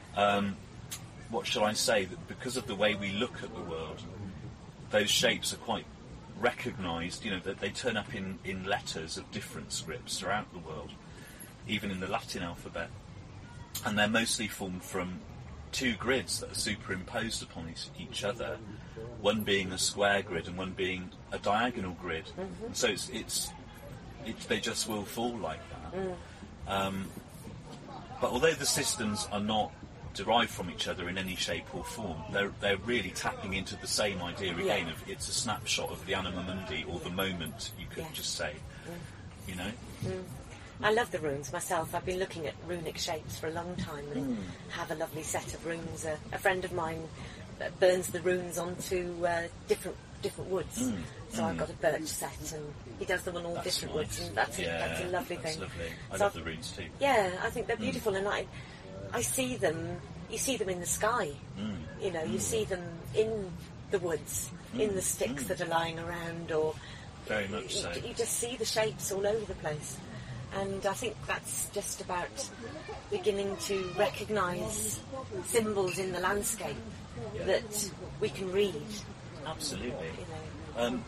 What shall I say? That because of the way we look at the world, those shapes are quite recognised. You know, that they turn up in letters of different scripts throughout the world, even in the Latin alphabet, and they're mostly formed from two grids that are superimposed upon each other, one being a square grid and one being a diagonal grid. And so they just will fall like that. But although the systems are not derived from each other in any shape or form, they're really tapping into the same idea again of it's a snapshot of the anima mundi, or the moment, you could just say, you know. I love the runes myself. I've been looking at runic shapes for a long time and have a lovely set of runes. A friend of mine burns the runes onto different woods. So I've got a birch set, and he does them on all different woods, and that's a lovely thing. Lovely. I love the runes too. Yeah, I think they're beautiful, and I see them. You see them in the sky. You know, you see them in the woods, in the sticks that are lying around, or very much so. You just see the shapes all over the place, and I think that's just about beginning to recognise symbols in the landscape that we can read. Absolutely. You know.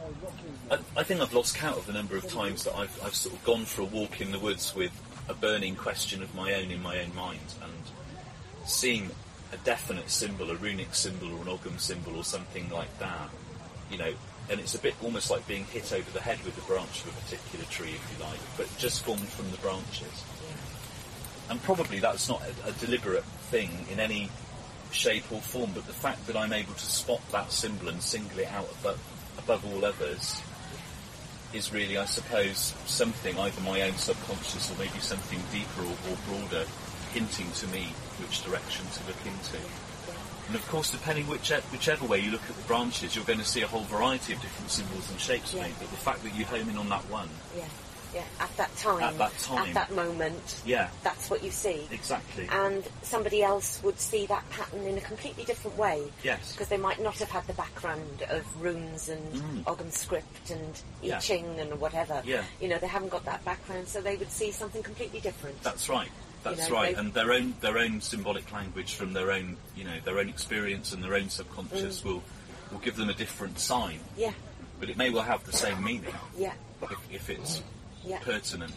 I think I've lost count of the number of times that I've sort of gone for a walk in the woods with a burning question of my own in my own mind, and seeing a definite symbol, a runic symbol or an Ogham symbol or something like that, you know, and it's a bit almost like being hit over the head with the branch of a particular tree, if you like, but just formed from the branches. And probably that's not a deliberate thing in any shape or form, but the fact that I'm able to spot that symbol and single it out above all others is really, I suppose, something, either my own subconscious or maybe something deeper or broader, hinting to me which direction to look into. And of course, depending whichever way you look at the branches, you're going to see a whole variety of different symbols and shapes made, but the fact that you home in on that one... at that time, at that moment, that's what you see. Exactly. And somebody else would see that pattern in a completely different way. Yes. Because they might not have had the background of runes and Ogham script and I Ching and whatever. Yeah. You know, they haven't got that background, so they would see something completely different. That's right. That's right. And their own symbolic language from their own, you know, their own experience and their own subconscious will give them a different sign. Yeah. But it may well have the same meaning. Yeah. If it's pertinent.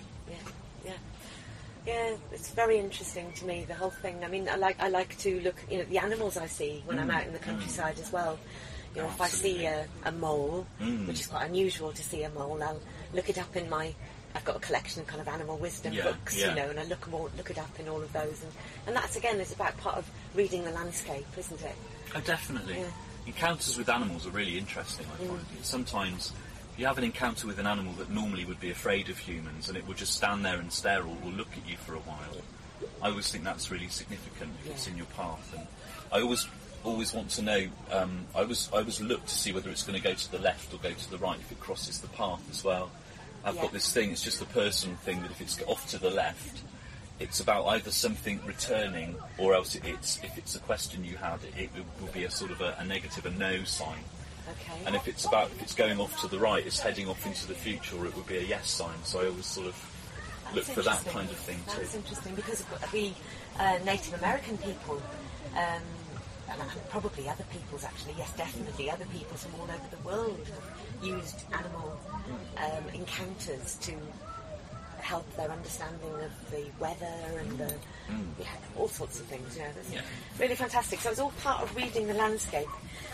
Yeah, it's very interesting to me, the whole thing. I mean, I like to look, you know, at the animals I see when I'm out in the countryside as well. You know, if I see a mole, which is quite unusual to see a mole, I'll look it up in I've got a collection of kind of animal wisdom books, you know, and I look it up in all of those, and that's again is about part of reading the landscape, isn't it? Oh, definitely. Yeah. Encounters with animals are really interesting. I find sometimes you have an encounter with an animal that normally would be afraid of humans, and it will just stand there and stare or will look at you for a while. I always think that's really significant if it's in your path, and I always want to know. I always look to see whether it's going to go to the left or go to the right if it crosses the path as well. I've got this thing, it's just a personal thing, that if it's off to the left, it's about either something returning, or else if it's a question you had, it will be a sort of a negative, a no sign. Okay. And if it's going off to the right, it's heading off into the future, or it would be a yes sign. So I always sort of look for that kind of thing too. That's interesting, because the Native American people, and probably other peoples actually, yes, definitely other peoples from all over the world have used animal encounters to help their understanding of the weather and all sorts of things. You know, that's really fantastic. So it's all part of reading the landscape.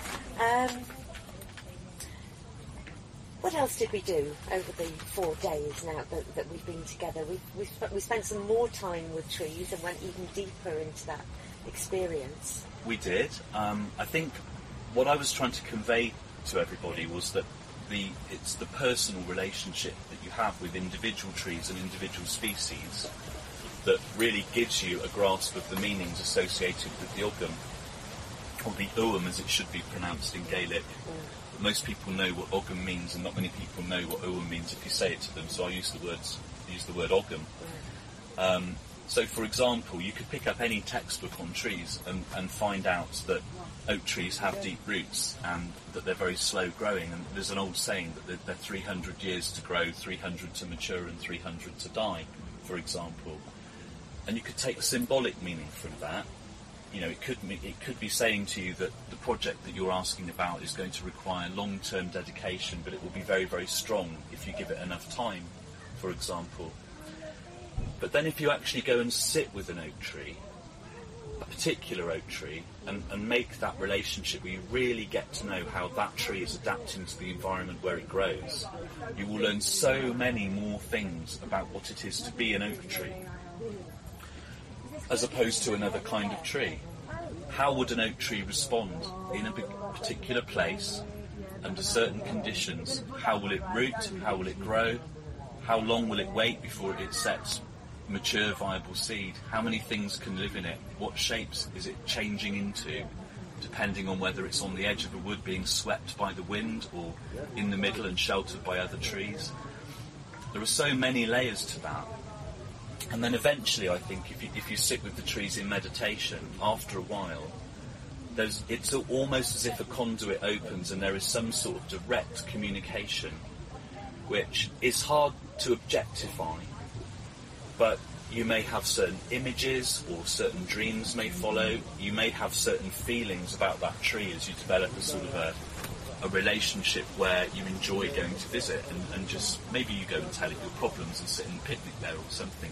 What else did we do over the 4 days now that we've been together? We spent some more time with trees and went even deeper into that experience. We did. I think what I was trying to convey to everybody was that it's the personal relationship that you have with individual trees and individual species that really gives you a grasp of the meanings associated with the Ogham, or the Uam as it should be pronounced in Gaelic. Most people know what Ogham means, and not many people know what Uam means if you say it to them, so I use the word Ogham. So, for example, you could pick up any textbook on trees and find out that oak trees have deep roots and that they're very slow growing. And there's an old saying that they're 300 years to grow, 300 to mature, and 300 to die, for example. And you could take the symbolic meaning from that. You know, it could be saying to you that the project that you're asking about is going to require long-term dedication, but it will be very, very strong if you give it enough time, for example. But then if you actually go and sit with an oak tree, a particular oak tree, and make that relationship where you really get to know how that tree is adapting to the environment where it grows, you will learn so many more things about what it is to be an oak tree, as opposed to another kind of tree. How would an oak tree respond in a particular place, under certain conditions? How will it root? How will it grow? How long will it wait before it sets mature, viable seed? How many things can live in it? What shapes is it changing into, depending on whether it's on the edge of a wood being swept by the wind or in the middle and sheltered by other trees? There are so many layers to that. And then eventually, I think, if you sit with the trees in meditation, after a while, it's almost as if a conduit opens and there is some sort of direct communication, which is hard to objectify, but you may have certain images or certain dreams may follow. You may have certain feelings about that tree as you develop a sort of a relationship where you enjoy going to visit, and just maybe you go and tell it your problems and sit and picnic there or something,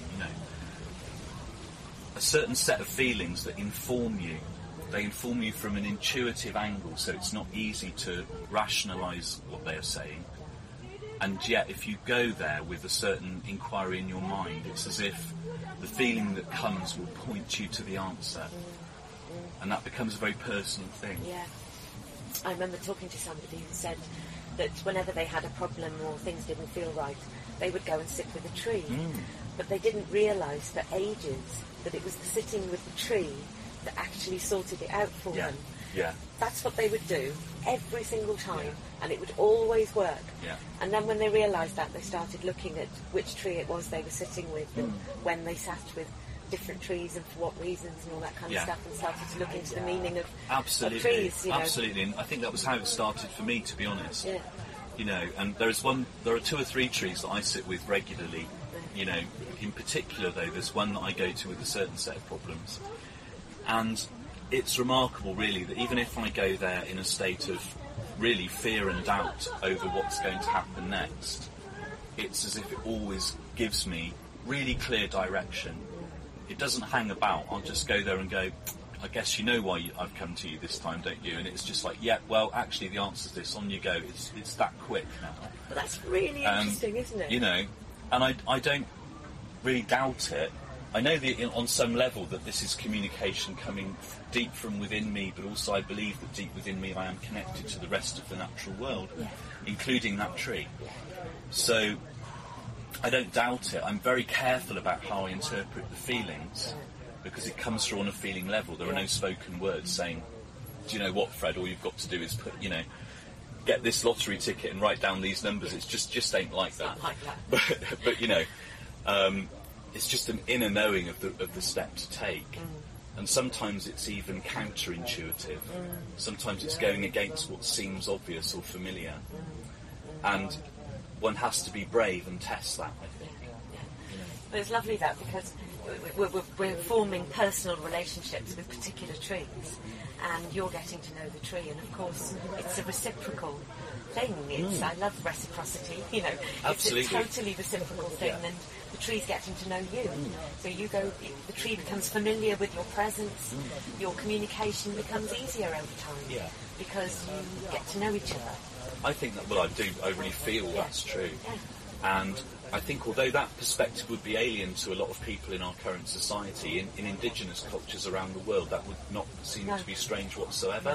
a certain set of feelings that inform you. They inform you from an intuitive angle, so it's not easy to rationalise what they are saying. And yet, if you go there with a certain inquiry in your mind, it's as if the feeling that comes will point you to the answer. And that becomes a very personal thing. Yeah. I remember talking to somebody who said that whenever they had a problem or things didn't feel right, they would go and sit with a tree. But they didn't realise for ages that it was the sitting with the tree that actually sorted it out for them. Yeah. That's what they would do every single time, and it would always work. Yeah. And then when they realised that, they started looking at which tree it was they were sitting with, and when they sat with different trees and for what reasons and all that kind of stuff, and started to look into the meaning of trees. Absolutely, and I think that was how it started for me, to be honest. Yeah. And there are 2 or 3 trees that I sit with regularly. In particular, though, there's one that I go to with a certain set of problems, and it's remarkable, really, that even if I go there in a state of really fear and doubt over what's going to happen next, it's as if it always gives me really clear direction. It doesn't hang about. I'll just go there and go, I guess you know why I've come to you this time, don't you? And it's just like, yeah, well, actually the answer's this, on you go. It's that quick now. But that's really interesting, isn't it? And I don't really doubt it. I know that on some level that this is communication coming deep from within me, but also I believe that deep within me I am connected to the rest of the natural world, including that tree. So I don't doubt it. I'm very careful about how I interpret the feelings, because it comes through on a feeling level. There are no spoken words saying, do you know what, Fred, all you've got to do is put, get this lottery ticket and write down these numbers. It's just ain't like that. But it's just an inner knowing of the step to take. And sometimes it's even counterintuitive. Sometimes it's going against what seems obvious or familiar. And one has to be brave and test that, I think. But it's lovely that, because we're forming personal relationships with particular trees, and you're getting to know the tree, and of course it's a reciprocal thing. I love reciprocity, Absolutely. It's a totally reciprocal thing, and the tree's getting to know you. So you go, the tree becomes familiar with your presence, your communication becomes easier over time, because you get to know each other. I think that, I really feel that's true. And I think although that perspective would be alien to a lot of people in our current society, in indigenous cultures around the world, that would not seem to be strange whatsoever.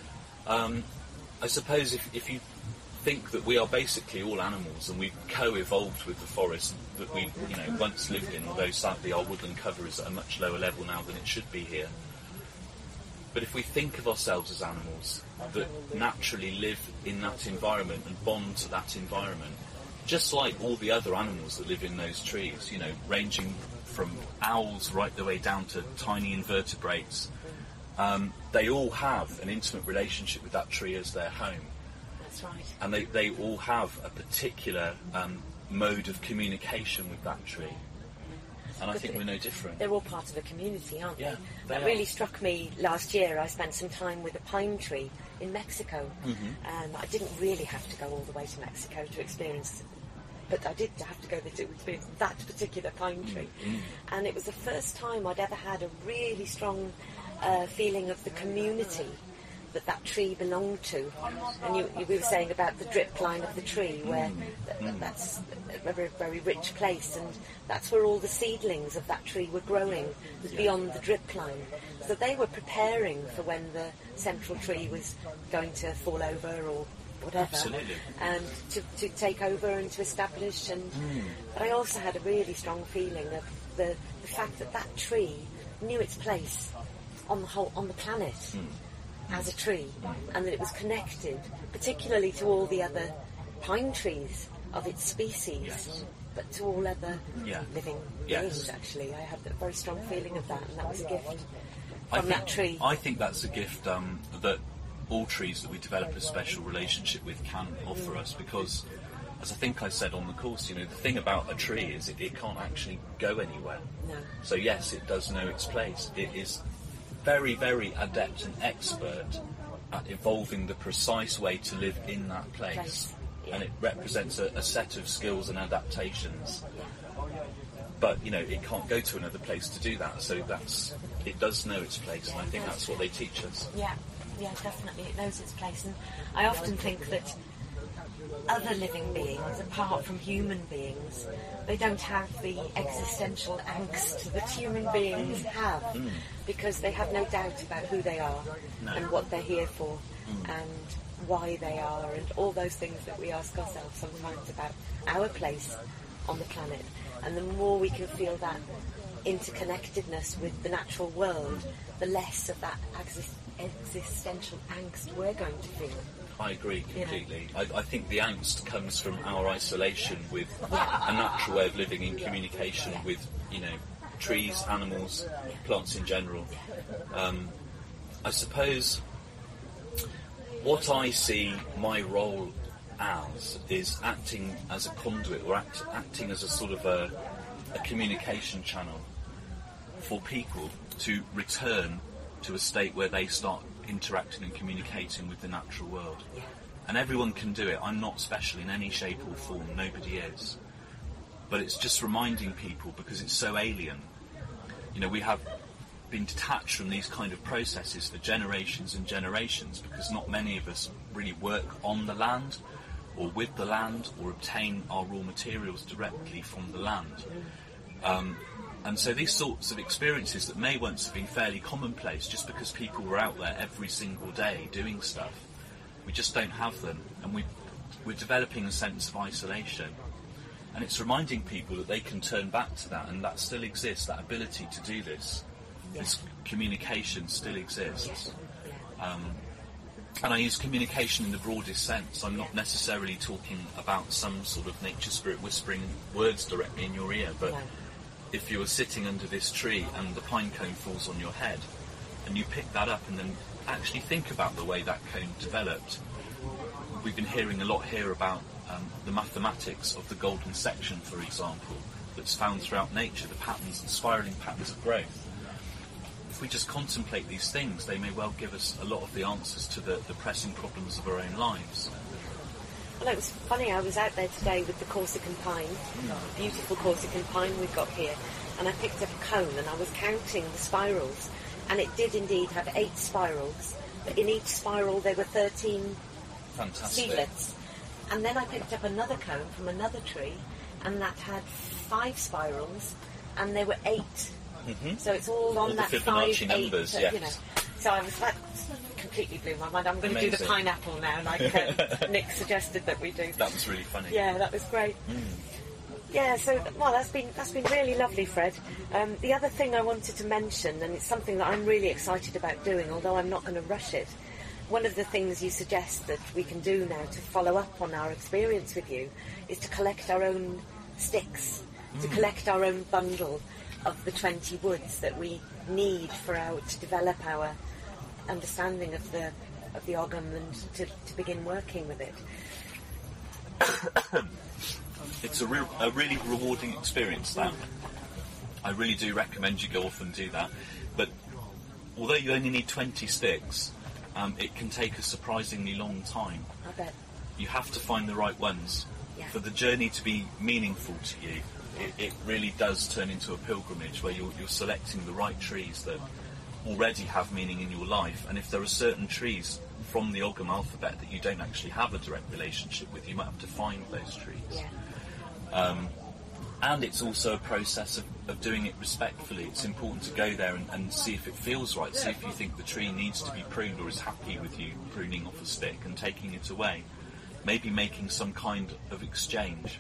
I suppose if you think that we are basically all animals and we've co-evolved with the forest that we once lived in, although sadly our woodland cover is at a much lower level now than it should be here. But if we think of ourselves as animals that naturally live in that environment and bond to that environment, just like all the other animals that live in those trees, ranging from owls right the way down to tiny invertebrates, they all have an intimate relationship with that tree as their home. That's right. And they all have a particular mode of communication with that tree. And I think we're no different. They're all part of a community, aren't they? Yeah, that really struck me last year. I spent some time with a pine tree in Mexico. I didn't really have to go all the way to Mexico to experience, but I did have to go there to experience that particular pine tree. And it was the first time I'd ever had a really strong feeling of the community that tree belonged to. And we were saying about the drip line of the tree, where that's a very, very rich place, and that's where all the seedlings of that tree were growing, beyond the drip line. So they were preparing for when the central tree was going to fall over or whatever, Absolutely. and to take over and to establish. And but I also had a really strong feeling of the fact that tree knew its place on the planet as a tree, and that it was connected, particularly to all the other pine trees of its species, but to all other living beings. Actually, I had a very strong feeling of that, and that was a gift from that tree. I think that's a gift that all trees that we develop a special relationship with can offer us, because, as I think I said on the course, the thing about a tree is it can't actually go anywhere. No. So yes, it does know its place. It is very, very adept and expert at evolving the precise way to live in that place. And it represents a set of skills and adaptations. But, it can't go to another place to do that. So it does know its place, and I think that's what they teach us. Yeah, definitely. It knows its place. And I often think that other living beings, apart from human beings, they don't have the existential angst that human beings have, because they have no doubt about who they are and what they're here for and why they are, and all those things that we ask ourselves sometimes about our place on the planet. And the more we can feel that interconnectedness with the natural world, the less of that existential angst we're going to feel. I agree completely. I think the angst comes from our isolation with a natural way of living in communication with, trees, animals, plants in general. I suppose what I see my role as is acting as a conduit, or acting as a sort of a communication channel for people to return to a state where they start interacting and communicating with the natural world. And everyone can do it. I'm not special in any shape or form, nobody is. But it's just reminding people, because it's so alien. We have been detached from these kind of processes for generations and generations, because not many of us really work on the land or with the land or obtain our raw materials directly from the land. And so these sorts of experiences that may once have been fairly commonplace just because people were out there every single day doing stuff, we just don't have them, and we're developing a sense of isolation. And it's reminding people that they can turn back to that, and that still exists, that ability to do this. This communication still exists. And I use communication in the broadest sense. I'm not necessarily talking about some sort of nature spirit whispering words directly in your ear, but if you were sitting under this tree and the pine cone falls on your head, and you pick that up and then actually think about the way that cone developed. We've been hearing a lot here about the mathematics of the golden section, for example, that's found throughout nature, the patterns and spiralling patterns of growth. If we just contemplate these things, they may well give us a lot of the answers to the pressing problems of our own lives. Well, it was funny, I was out there today with the Corsican pine, beautiful Corsican pine we've got here, and I picked up a cone and I was counting the spirals, and it did indeed have 8 spirals, but in each spiral there were 13 seedlets. And then I picked up another cone from another tree, and that had 5 spirals, and there were 8. So it's all on that 5, 8, numbers, yes. So I was like, completely blew my mind. I'm going to do the pineapple now, like Nick suggested that we do. That was really funny. Yeah, that was great. Yeah, so that's been really lovely, Fred. The other thing I wanted to mention, and it's something that I'm really excited about doing, although I'm not going to rush it. One of the things you suggest that we can do now to follow up on our experience with you is to collect our own sticks, to collect our own bundle of the 20 woods that we need to develop our understanding of the Ogham and to begin working with it. It's a really rewarding experience, that. I really do recommend you go off and do that. But although you only need 20 sticks, it can take a surprisingly long time. I bet. You have to find the right ones. Yeah. For the journey to be meaningful to you, it really does turn into a pilgrimage where you're selecting the right trees that already have meaning in your life. And if there are certain trees from the Ogham alphabet that you don't actually have a direct relationship with, you might have to find those trees. Yeah. And it's also a process of doing it respectfully. It's important to go there and see if it feels right, see if you think the tree needs to be pruned or is happy with you pruning off a stick and taking it away. maybe making some kind of exchange.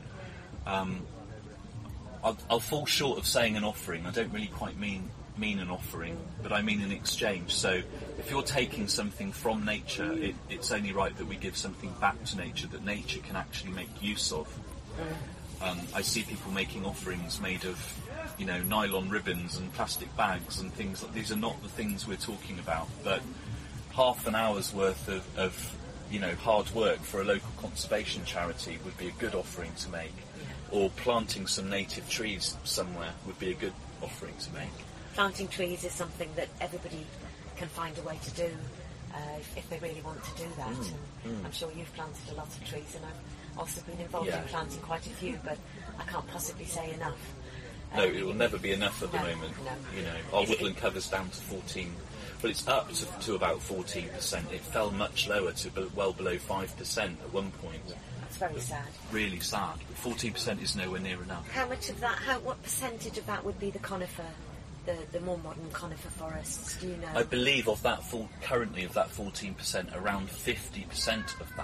I'll fall short of saying an offering. I don't really quite mean an offering, but I mean an exchange. So if you're taking something from nature, it's only right that we give something back to nature that nature can actually make use of. I see people making offerings made of, nylon ribbons and plastic bags and things like these are not the things we're talking about, but half an hour's worth of hard work for a local conservation charity would be a good offering to make, or planting some native trees somewhere would be a good offering to make. Planting trees is something that everybody can find a way to do if they really want to do that. I'm sure you've planted a lot of trees, and I've also been involved in planting quite a few, but I can't possibly say enough. No, it will never be enough at the moment. No. Our woodland cover's down to 14. Well, it's up to about 14%. It fell much lower to well below 5% at one point. That's very sad. Really sad. But 14% is nowhere near enough. How much of that? What percentage of that would be the conifer? The more modern conifer forests, do you know? I believe currently of that 14%, around 50% of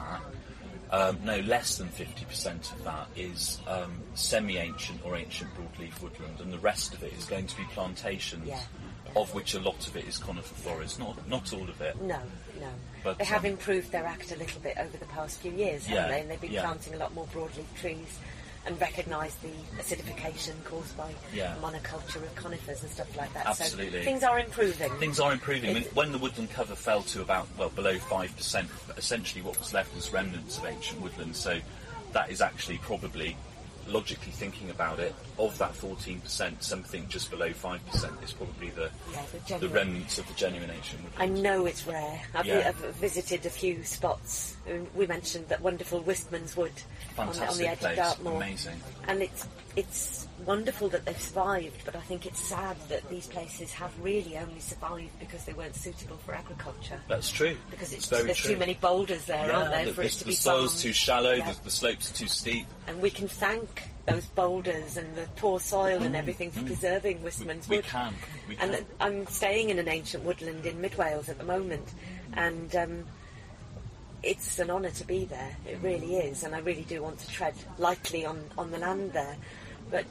that, no, less than 50% of that is semi-ancient or ancient broadleaf woodland, and the rest of it is going to be plantations, of which a lot of it is conifer forest, not all of it. No. But they have improved their act a little bit over the past few years, haven't they? And they've been planting a lot more broadleaf trees, and recognise the acidification caused by monoculture of conifers and stuff like that. Absolutely. So things are improving. Things are improving. When the woodland cover fell to about, below 5%, essentially what was left was remnants of ancient woodland. So that is actually probably, logically thinking about it, of that 14%, something just below 5% is probably the remnants of the genuine ancient woodland. I know it's rare. I've visited a few spots. We mentioned that wonderful Wistman's Wood on the edge of Dartmoor. Amazing. And it's wonderful that they've survived, but I think it's sad that these places have really only survived because they weren't suitable for agriculture. That's true. Because there's too many boulders there, aren't there, for it to be farmed. The soil's too shallow, the slopes are too steep. And we can thank those boulders and the poor soil and everything for preserving Wistman's Wood. We can. And I'm staying in an ancient woodland in Mid Wales at the moment, and it's an honour to be there. It really is, and I really do want to tread lightly on the land there. But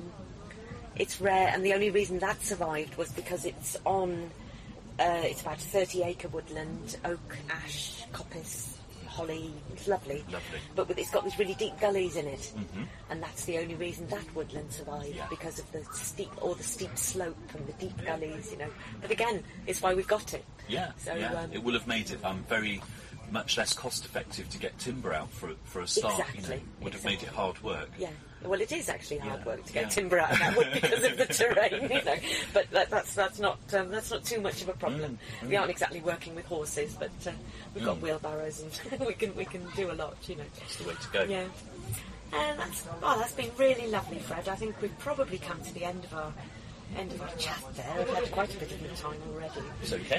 it's rare, and the only reason that survived was because it's on. It's about a 30-acre woodland: oak, ash, coppice, holly. It's lovely. But it's got these really deep gullies in it, and that's the only reason that woodland survived, because of the steep slope and the deep gullies. But again, it's why we've got it. It will have made it very much less cost effective to get timber out for a start. Would have made it hard work. Well, it is actually hard work to get timber out of that wood because of the terrain, But that's not too much of a problem. We aren't exactly working with horses, but we've got wheelbarrows and we can do a lot, That's the way to go. Yeah. And that's been really lovely, Fred. I think we've probably come to the end of our chat there. We've had quite a bit of your time already. It's okay.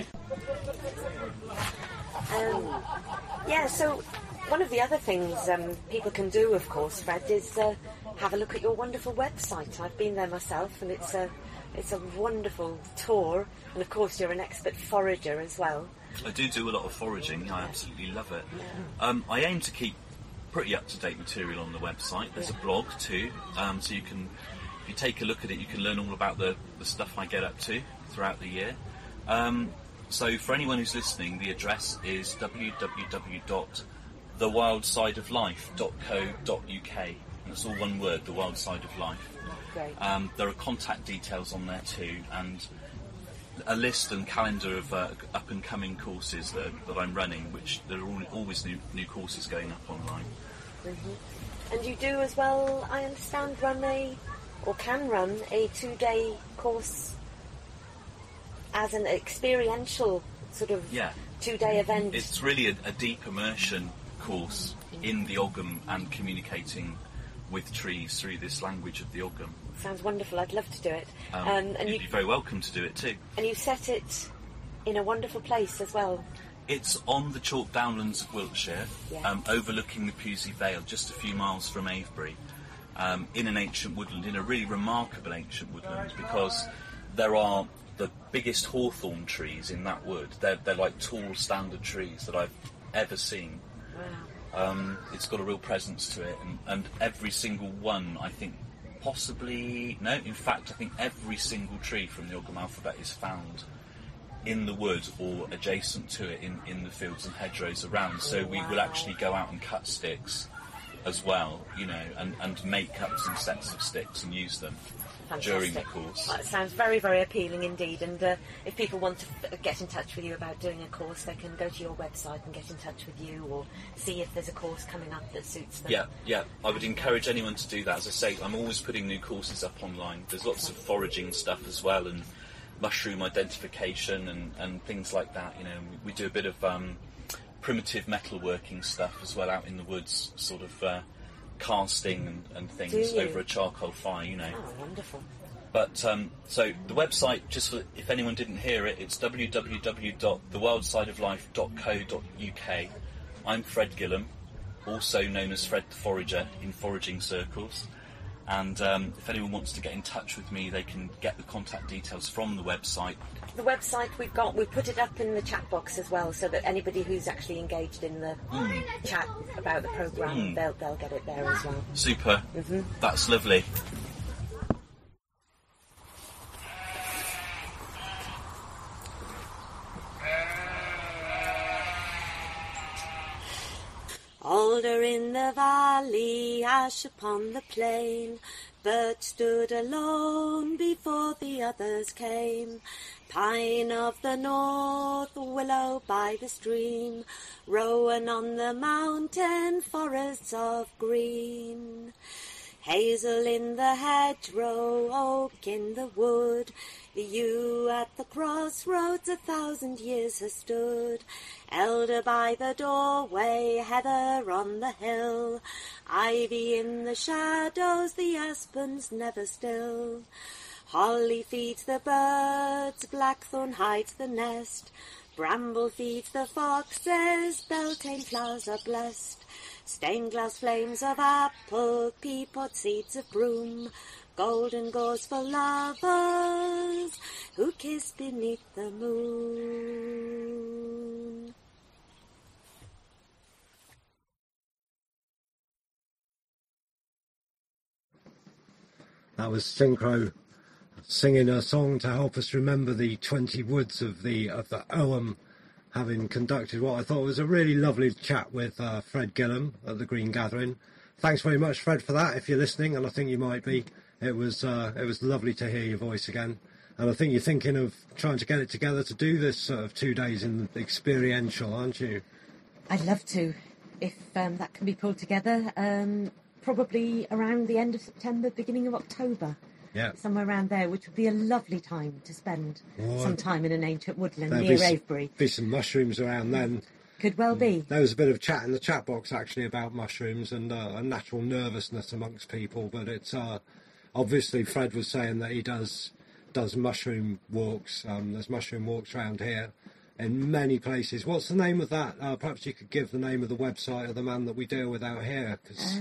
So one of the other things people can do, of course, Fred, is have a look at your wonderful website. I've been there myself, and it's a wonderful tour. And of course, you're an expert forager as well. I do a lot of foraging. I absolutely love it. I aim to keep pretty up-to-date material on the website. There's a blog too, so you can, if you take a look at it, you can learn all about the stuff I get up to throughout the year. So for anyone who's listening, the address is www.thewildsideoflife.co.uk. And it's all one word, The Wild Side of Life. Great. There are contact details on there too, and a list and calendar of up-and-coming courses that I'm running, which there are always new courses going up online. And you do as well, I understand, can run a 2-day course as an experiential sort of 2-day event. It's really a deep immersion course in the Ogham and communicating with trees through this language of the Ogham. Sounds wonderful. I'd love to do it. And you'd be very welcome to do it too. And you set it in a wonderful place as well. It's on the chalk downlands of Wiltshire, overlooking the Pewsey Vale, just a few miles from Avebury, in an ancient woodland, in a really remarkable ancient woodland, because there are the biggest hawthorn trees in that wood. They're like tall standard trees that I've ever seen. It's got a real presence to it, and every single one, I think, possibly... No, in fact, I think every single tree from the Ogham alphabet is found in the wood or adjacent to it in the fields and hedgerows around. So we will actually go out and cut sticks as well, you know, and make up some sets of sticks and use them. Fantastic. During the course. Well, it sounds very, very appealing indeed. And if people want to get in touch with you about doing a course, they can go to your website and get in touch with you, or see if there's a course coming up that suits them. Yeah. I would encourage anyone to do that. As I say, I'm always putting new courses up online. There's lots of foraging stuff as well, and mushroom identification and things like that. You know, we do a bit of primitive metalworking stuff as well out in the woods, sort of casting and things over a charcoal fire, you know. Oh, wonderful. But, so the website, just for, if anyone didn't hear it, it's www.thewildsideoflife.co.uk. I'm Fred Gillam, also known as Fred the Forager in foraging circles. And if anyone wants to get in touch with me, they can get the contact details from the website. The website we've put it up in the chat box as well, so that anybody who's actually engaged in the chat about the programme, they'll get it there as well. Super. That's lovely. Alder in the valley, ash upon the plain, birch stood alone before the others came. Pine of the north, willow by the stream, rowan on the mountain, forests of green. Hazel in the hedgerow, oak in the wood, the yew at the crossroads 1,000 years has stood. Elder by the doorway, heather on the hill, ivy in the shadows, the aspens never still. Holly feeds the birds, blackthorn hides the nest, bramble feeds the foxes, beltane flowers are blessed. Stained glass flames of apple, peapod seeds of broom, golden gauze for lovers who kiss beneath the moon. That was Synchro singing a song to help us remember the 20 woods of the Ogham, having conducted what I thought was a really lovely chat with Fred Gillam at the Green Gathering. Thanks very much, Fred, for that. If you're listening, and I think you might be, it was lovely to hear your voice again. And I think you're thinking of trying to get it together to do this sort of 2 days in experiential, aren't you? I'd love to, if that can be pulled together. Probably around the end of September, beginning of October. Yeah. Somewhere around there, which would be a lovely time to spend some time in an ancient woodland There'll near Avebury. Be some mushrooms around then. Could well be. There was a bit of chat in the chat box actually about mushrooms and a natural nervousness amongst people, but it's obviously Fred was saying that he does mushroom walks. There's mushroom walks around here in many places. What's the name of that? Perhaps you could give the name of the website of the man that we deal with out here.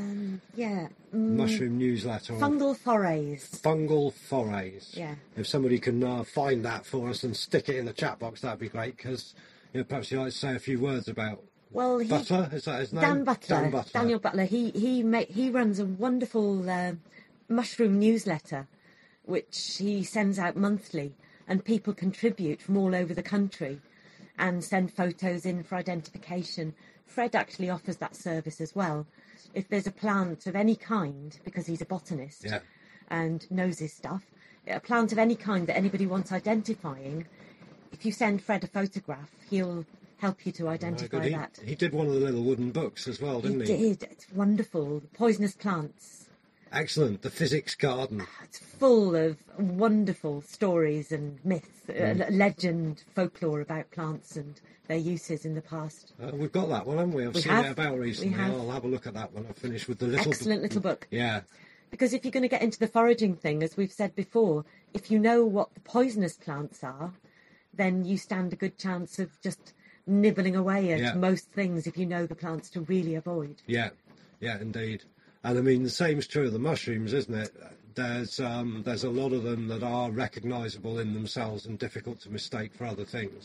Mushroom newsletter. Fungal Forays. Fungal Forays. Yeah. If somebody can find that for us and stick it in the chat box, that'd be great, because perhaps you'd like to say a few words about Butler. Is that his name? Dan Butler. Daniel Butler. He runs a wonderful mushroom newsletter, which he sends out monthly, and people contribute from all over the country and send photos in for identification. Fred actually offers that service as well. If there's a plant of any kind, because he's a botanist and knows his stuff, a plant of any kind that anybody wants identifying, if you send Fred a photograph, he'll help you to identify that. He did one of the little wooden books as well, didn't he? He did. It's wonderful. Poisonous plants. Excellent. The Physics Garden. It's full of wonderful stories and myths, legend, folklore about plants and their uses in the past. We've got that one, haven't we? I've seen it about recently. I'll have a look at that when I finish with the little... Excellent little book. Yeah. Because if you're going to get into the foraging thing, as we've said before, if you know what the poisonous plants are, then you stand a good chance of just nibbling away at most things if you know the plants to really avoid. Yeah, indeed. And I mean, the same's true of the mushrooms, isn't it? There's a lot of them that are recognisable in themselves and difficult to mistake for other things.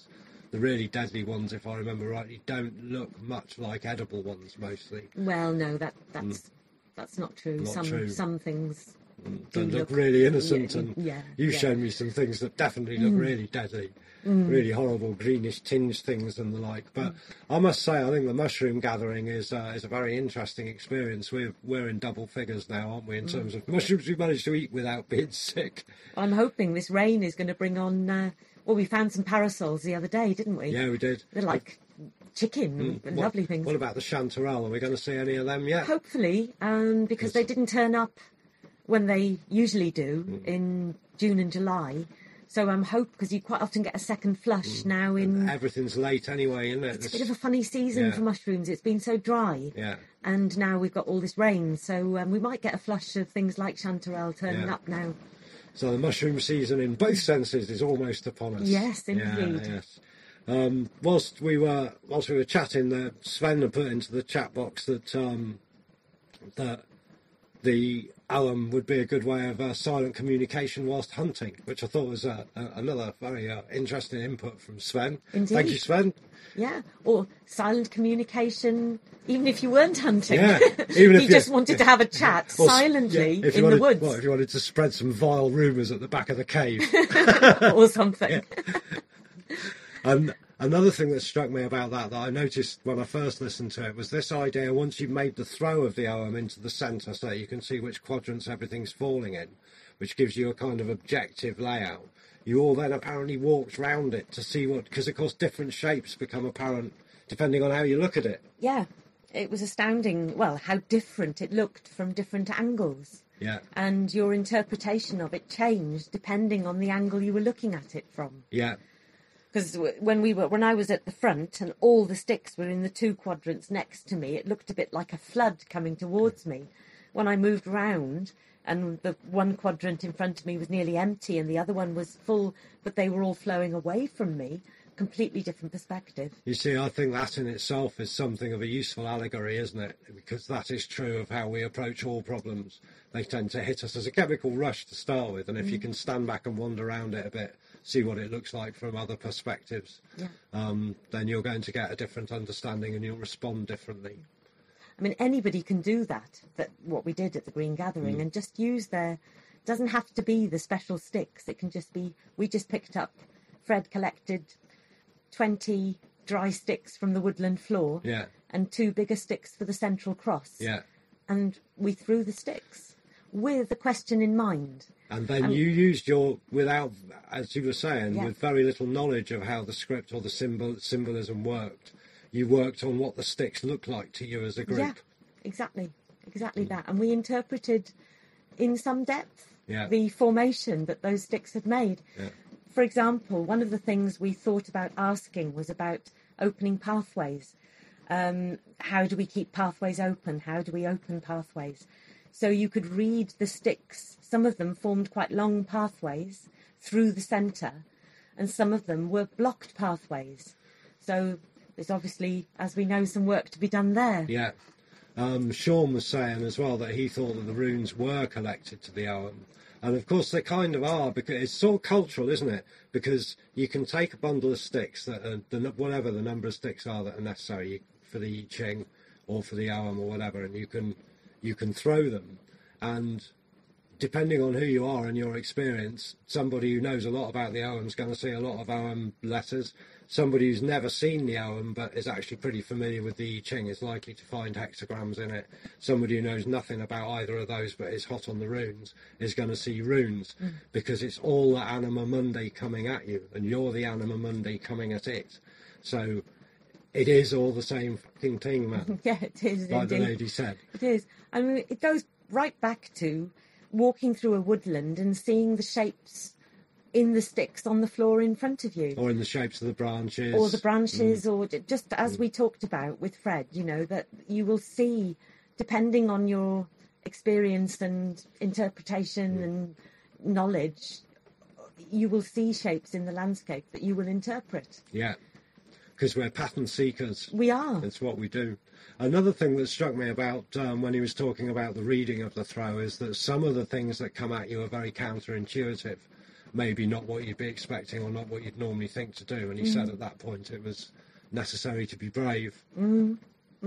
the really deadly ones, if I remember rightly, don't look much like edible ones mostly. Well, no, that's not true. Not true. Some things They do look really innocent, yeah, and yeah, you've yeah. shown me some things that definitely look really deadly, really horrible greenish tinge things and the like. But I must say, I think the mushroom gathering is a very interesting experience. We're in double figures now, aren't we, in terms of mushrooms we managed to eat without being sick. I'm hoping this rain is going to bring on. Well, we found some parasols the other day, didn't we? Yeah, we did. They're like chicken, lovely things. What about the chanterelle? Are we going to see any of them yet? Hopefully, because they didn't turn up when they usually do in June and July. So I'm because you quite often get a second flush now in... Everything's late anyway, isn't it? It's a bit of a funny season for mushrooms. It's been so dry. Yeah. And now we've got all this rain. So we might get a flush of things like chanterelle turning up now. So the mushroom season in both senses is almost upon us. Yes, indeed. Yeah, yes. Whilst we were chatting, Sven had put into the chat box that the alum would be a good way of silent communication whilst hunting, which I thought was another very interesting input from Sven. Indeed. Thank you, Sven. Yeah, or silent communication, even if you weren't hunting. Yeah, even if you just wanted to have a chat silently in the woods. Well, if you wanted to spread some vile rumours at the back of the cave. or something. And another thing that struck me about that I noticed when I first listened to it was this idea, once you've made the throw of the ogham into the centre so that you can see which quadrants everything's falling in, which gives you a kind of objective layout, you all then apparently walked round it to see because of course different shapes become apparent depending on how you look at it. Yeah, it was astounding, how different it looked from different angles. Yeah. And your interpretation of it changed depending on the angle you were looking at it from. Yeah. Because when I was at the front and all the sticks were in the two quadrants next to me, it looked a bit like a flood coming towards me. When I moved round and the one quadrant in front of me was nearly empty and the other one was full, but they were all flowing away from me, completely different perspective. You see, I think that in itself is something of a useful allegory, isn't it? Because that is true of how we approach all problems. They tend to hit us as a chemical rush to start with, and if you can stand back and wander around it a bit, see what it looks like from other perspectives, then you're going to get a different understanding and you'll respond differently. I mean, anybody can do that what we did at the Green Gathering, and just use doesn't have to be the special sticks. It can just be, we just picked up, Fred collected 20 dry sticks from the woodland floor and 2 bigger sticks for the central cross. Yeah. And we threw the sticks with the question in mind. And then you used without, as you were saying, with very little knowledge of how the script or the symbolism worked, you worked on what the sticks looked like to you as a group. Yeah, exactly that. And we interpreted in some depth the formation that those sticks had made. Yeah. For example, one of the things we thought about asking was about opening pathways. How do we keep pathways open? How do we open pathways? So you could read the sticks. Some of them formed quite long pathways through the centre, and some of them were blocked pathways. So there's obviously, as we know, some work to be done there. Yeah. Sean was saying as well that he thought that the runes were collected to the ogham. And of course they kind of are, because it's sort of cultural, isn't it? Because you can take a bundle of sticks, that are whatever the number of sticks are that are necessary for the I Ching or for the ogham or whatever, and you can throw them, and depending on who you are and your experience, somebody who knows a lot about the ogham is going to see a lot of ogham letters. Somebody who's never seen the ogham but is actually pretty familiar with the I Ching is likely to find hexagrams in it. Somebody who knows nothing about either of those but is hot on the runes is going to see runes, because it's all the anima mundi coming at you, and you're the anima mundi coming at it. So it is all the same fucking thing, man. Yeah, it is. Like indeed. the lady said. It is. I mean, it goes right back to walking through a woodland and seeing the shapes in the sticks on the floor in front of you. Or in the shapes of the branches. Or the branches, or just as we talked about with Fred, that you will see, depending on your experience and interpretation and knowledge, you will see shapes in the landscape that you will interpret. Yeah. Because we're pattern seekers. We are. That's what we do. Another thing that struck me about when he was talking about the reading of the throw is that some of the things that come at you are very counterintuitive. maybe not what you'd be expecting or not what you'd normally think to do. And he said at that point it was necessary to be brave. And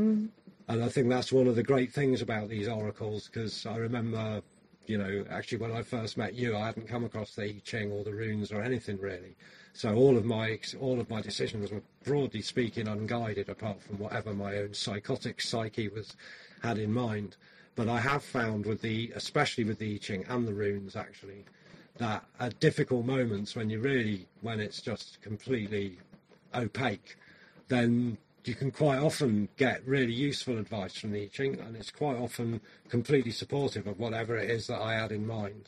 I think that's one of the great things about these oracles, because I remember, you know, actually when I first met you, I hadn't come across the I Ching or the runes or anything really. So all of my decisions were, broadly speaking, unguided, apart from whatever my own psychotic psyche had in mind. But I have found especially with the I Ching and the runes actually, that at difficult moments when it's just completely opaque, then you can quite often get really useful advice from the I Ching, and it's quite often completely supportive of whatever it is that I had in mind.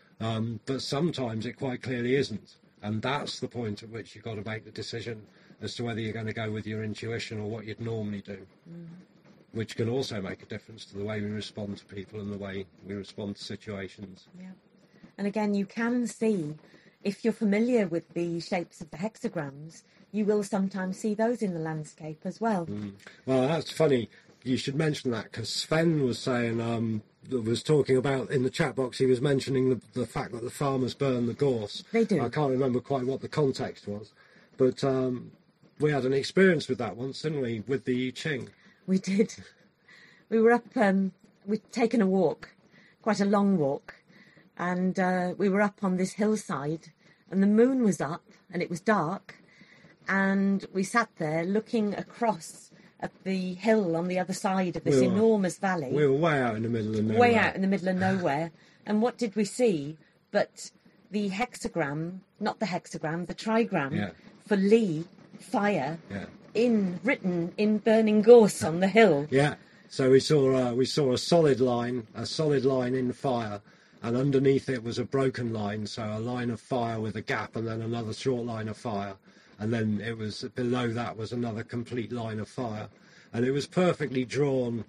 But sometimes it quite clearly isn't. And that's the point at which you've got to make the decision as to whether you're going to go with your intuition or what you'd normally do, which can also make a difference to the way we respond to people and the way we respond to situations. Yeah. And again, you can see, if you're familiar with the shapes of the hexagrams, you will sometimes see those in the landscape as well. Well, that's funny. You should mention that, because Sven was saying, was talking about in the chat box, he was mentioning the fact that the farmers burn the gorse. They do. I can't remember quite what the context was, but we had an experience with that once, didn't we, with the I Ching? We did. We were up, we'd taken a walk, quite a long walk, and we were up on this hillside, and the moon was up, and it was dark, and we sat there looking across at the hill on the other side of this enormous valley. We were way out in the middle of nowhere. Way out in the middle of nowhere. And what did we see but the hexagram, not the hexagram, the trigram for Lee, fire, written in burning gorse on the hill. Yeah. So we saw a solid line in fire, and underneath it was a broken line, so a line of fire with a gap and then another short line of fire. And then it was below that was another complete line of fire, and it was perfectly drawn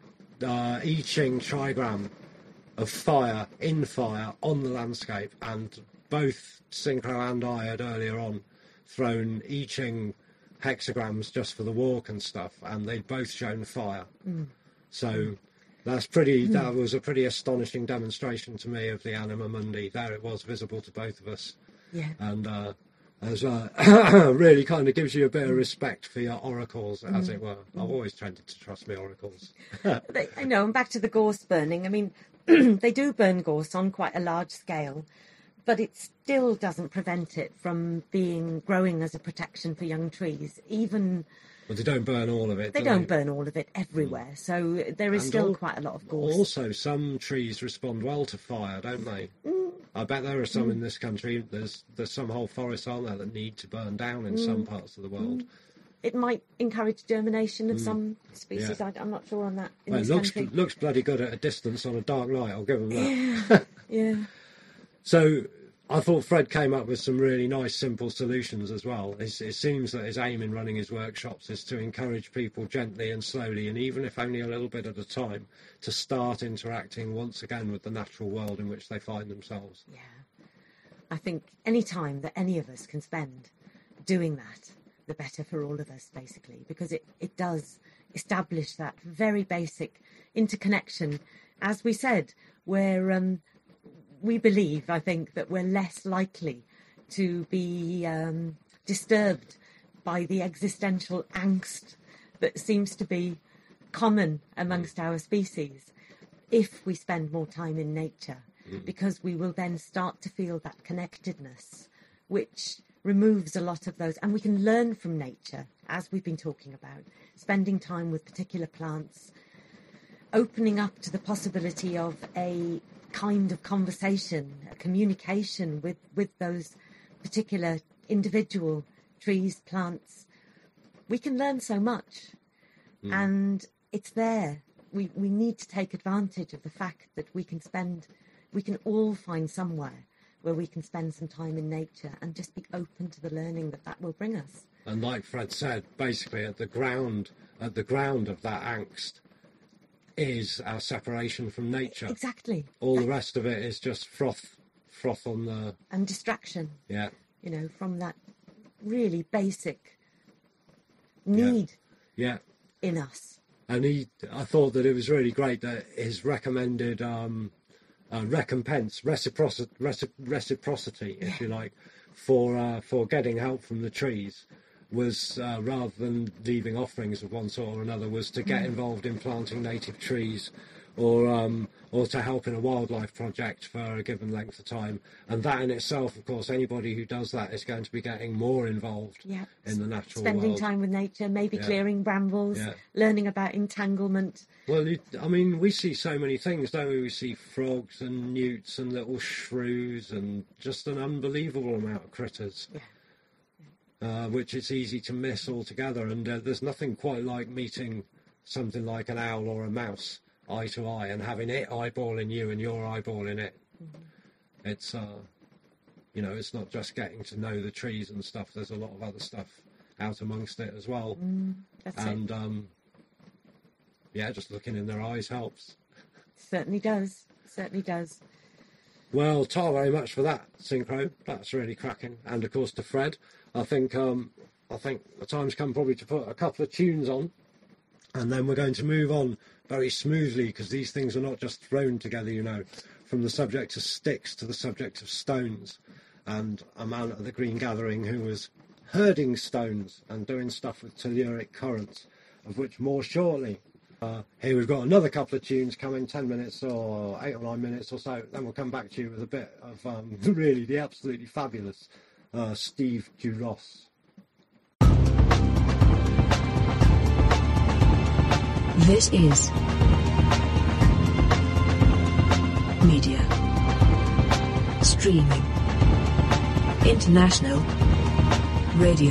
I Ching trigram of fire in fire on the landscape. And both Synchro and I had earlier on thrown I Ching hexagrams just for the walk and stuff, and they'd both shown fire. So that was a pretty astonishing demonstration to me of the Anima Mundi. There it was, visible to both of us. Yeah. And really kind of gives you a bit of respect for your oracles, as it were. I've always tended to trust my oracles. I know, and back to the gorse burning. I mean, they do burn gorse on quite a large scale, but it still doesn't prevent it from growing as a protection for young trees. But they don't burn all of it. They don't burn all of it everywhere, so there is still quite a lot of gorse. Also, some trees respond well to fire, don't they? I bet there are some in this country. There's some whole forests, aren't there, that need to burn down in some parts of the world. It might encourage germination of some species. Yeah. I'm not sure on that. It looks bloody good at a distance on a dark night, I'll give them that. Yeah. So I thought Fred came up with some really nice, simple solutions as well. It seems that his aim in running his workshops is to encourage people gently and slowly, and even if only a little bit at a time, to start interacting once again with the natural world in which they find themselves. Yeah. I think any time that any of us can spend doing that, the better for all of us, basically, because it does establish that very basic interconnection. As we said, where we believe, I think, that we're less likely to be disturbed by the existential angst that seems to be common amongst our species if we spend more time in nature, because we will then start to feel that connectedness, which removes a lot of those. And we can learn from nature, as we've been talking about, spending time with particular plants, opening up to the possibility of a kind of conversation, a communication with those particular individual trees, plants. We can learn so much, and it's there. We need to take advantage of the fact that we can all find somewhere where we can spend some time in nature and just be open to the learning that will bring us. And like Fred said, basically at the ground of that angst is our separation from nature. Exactly. All the rest of it is just froth on the... And distraction. Yeah. You know, from that really basic need in us. And I thought that it was really great that his recommended reciprocity, if you like, for getting help from the trees was, rather than leaving offerings of one sort or another, was to get involved in planting native trees, or to help in a wildlife project for a given length of time. And that in itself, of course, anybody who does that is going to be getting more involved in the natural Spending world. time with nature, maybe clearing brambles, learning about entanglement. Well, I mean, we see so many things, don't we? We see frogs and newts and little shrews and just an unbelievable amount of critters, which it's easy to miss altogether. And there's nothing quite like meeting something like an owl or a mouse eye to eye and having it eyeballing you and you're eyeballing it. It's it's not just getting to know the trees and stuff. There's a lot of other stuff out amongst it as well. Just looking in their eyes helps. Certainly does. Well, tar very much for that, Synchro. That's really cracking. And of course to Fred. I think the time's come probably to put a couple of tunes on, and then we're going to move on very smoothly, because these things are not just thrown together, from the subject of sticks to the subject of stones. And a man at the Green Gathering who was herding stones and doing stuff with telluric currents, of which more shortly. Here we've got another couple of tunes coming, 10 minutes or 8 or 9 minutes or so. Then we'll come back to you with a bit of really the absolutely fabulous Steve Duros. This is Media Streaming International Radio.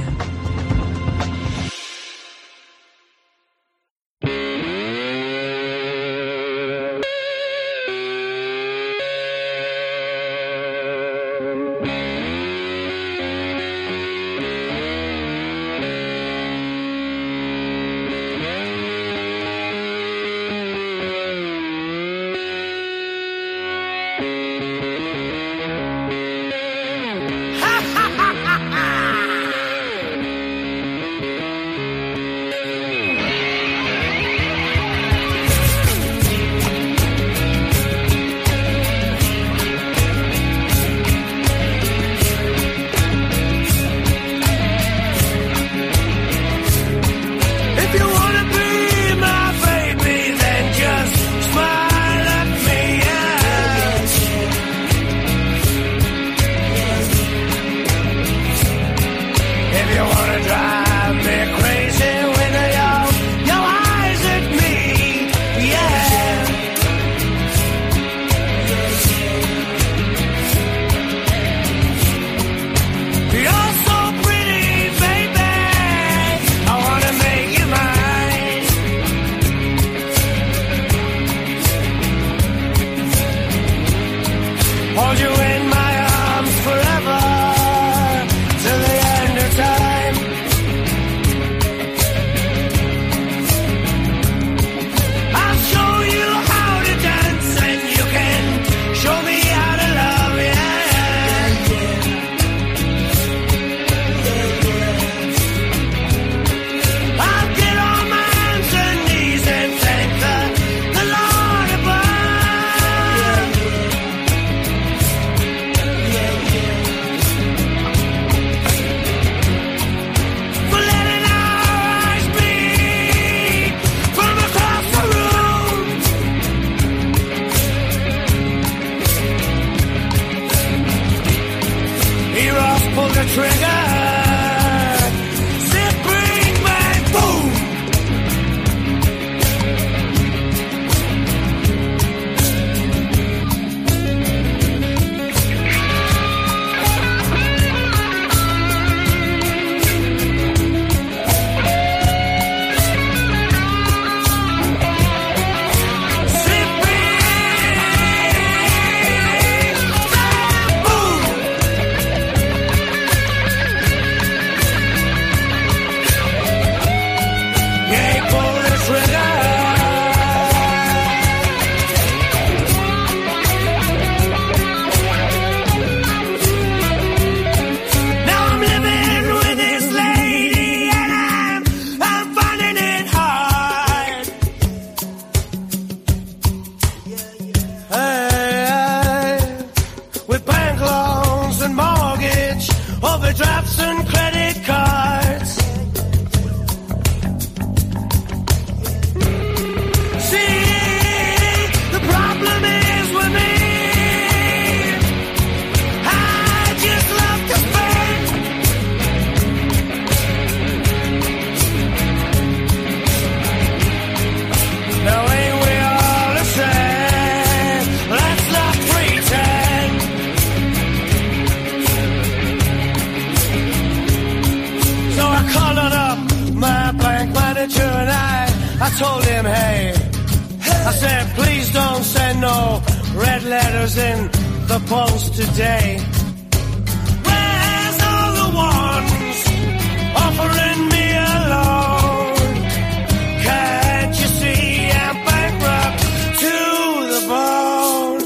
told him, hey, I said, please don't send no red letters in the post today. Where's all the ones offering me a loan? Can't you see I'm bankrupt to the bone?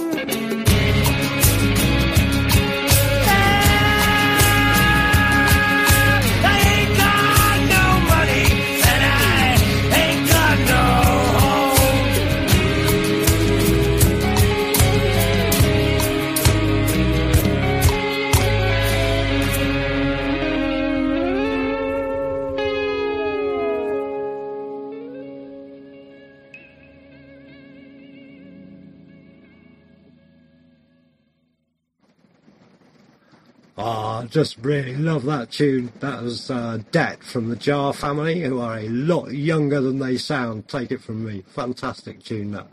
I ain't got no money and I ain't got no home. Ah, just really love that tune. That was Det from the Jar family, who are a lot younger than they sound. Take it from me. Fantastic tune, that.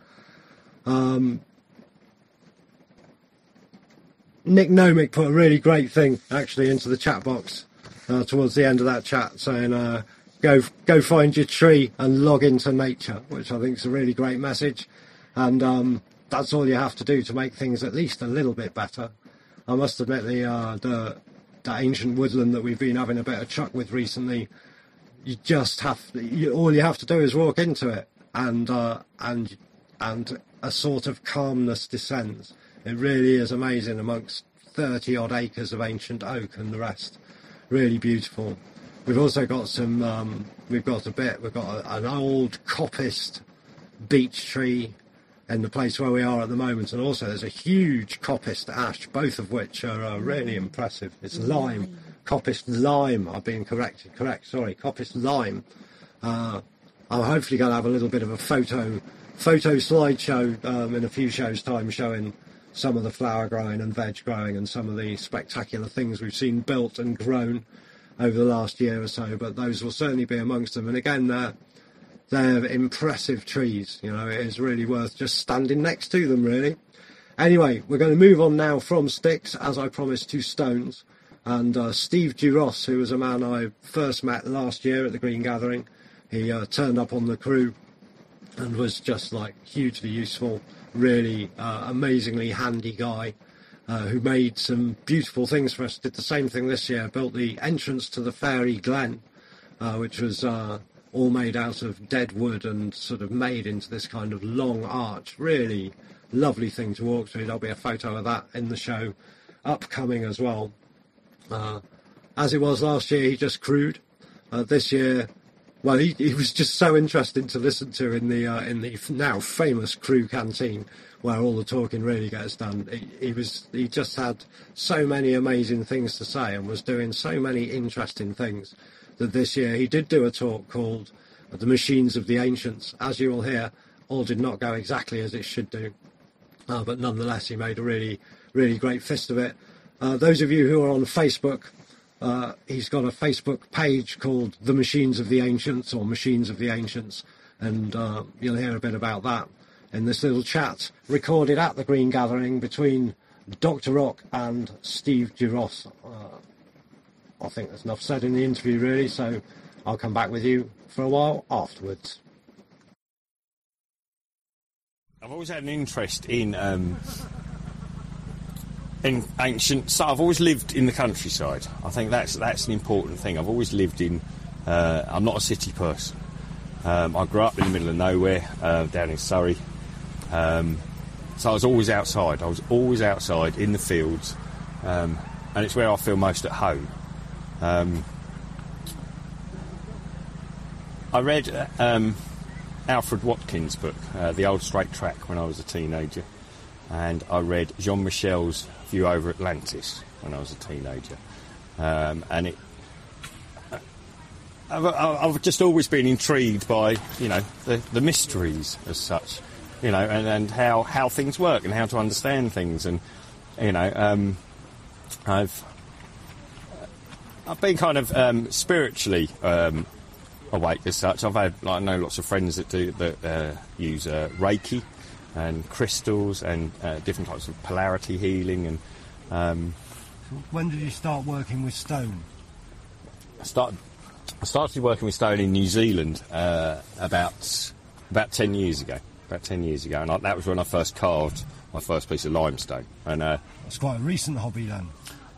Nick Nomick put a really great thing, actually, into the chat box towards the end of that chat, saying, go find your tree and log into nature, which I think is a really great message. And that's all you have to do to make things at least a little bit better. I must admit, the ancient woodland that we've been having a bit of chuck with recently, you just all you have to do is walk into it, and a sort of calmness descends. It really is amazing amongst 30 odd acres of ancient oak and the rest. Really beautiful. We've also got some. We've got an old coppiced beech tree in the place where we are at the moment, and also there's a huge coppiced ash, both of which are really impressive. It's lime, coppiced lime. I've been correct. Sorry, coppiced lime. I'm hopefully going to have a little bit of a photo slideshow in a few shows' time, showing some of the flower growing and veg growing and some of the spectacular things we've seen built and grown over the last year or so. But those will certainly be amongst them. And again, they're impressive trees. You know, it is really worth just standing next to them, really. Anyway, we're going to move on now from sticks, as I promised, to stones. And Steve Duros, who was a man I first met last year at the Green Gathering, he turned up on the crew and was just like hugely useful, really amazingly handy guy, who made some beautiful things for us. Did the same thing this year, built the entrance to the Fairy Glen, which was all made out of dead wood and sort of made into this kind of long arch. Really lovely thing to walk through. There'll be a photo of that in the show upcoming as well. As it was last year, he just crewed. This year, well, he was just so interesting to listen to in the now famous crew canteen, where all the talking really gets done. He just had so many amazing things to say and was doing so many interesting things, that this year he did do a talk called The Machines of the Ancients. As you will hear, all did not go exactly as it should do, but nonetheless he made a really, really great fist of it. Those of you who are on Facebook, he's got a Facebook page called The Machines of the Ancients, or Machines of the Ancients, and you'll hear a bit about that in this little chat recorded at the Green Gathering between Dr. Rock and Steve Duros. I think there's enough said in the interview, really, so I'll come back with you for a while afterwards. I've always had an interest in ancient stuff. I've always lived in the countryside. I think that's an important thing. I've always lived in... I'm not a city person. I grew up in the middle of nowhere, down in Surrey. So I was always outside. I was always outside in the fields, and it's where I feel most at home. I read Alfred Watkins' book, The Old Straight Track, when I was a teenager, and I read Jean Michel's View Over Atlantis when I was a teenager, and I've just always been intrigued by, you know, the mysteries as such, you know, and how things work and how to understand things, and you know, I've been kind of spiritually awake as such. I know lots of friends that use Reiki and crystals and different types of polarity healing. And when did you start working with stone? I started working with stone in New Zealand about About 10 years ago. And that was when I first carved my first piece of limestone. And it's quite a recent hobby then.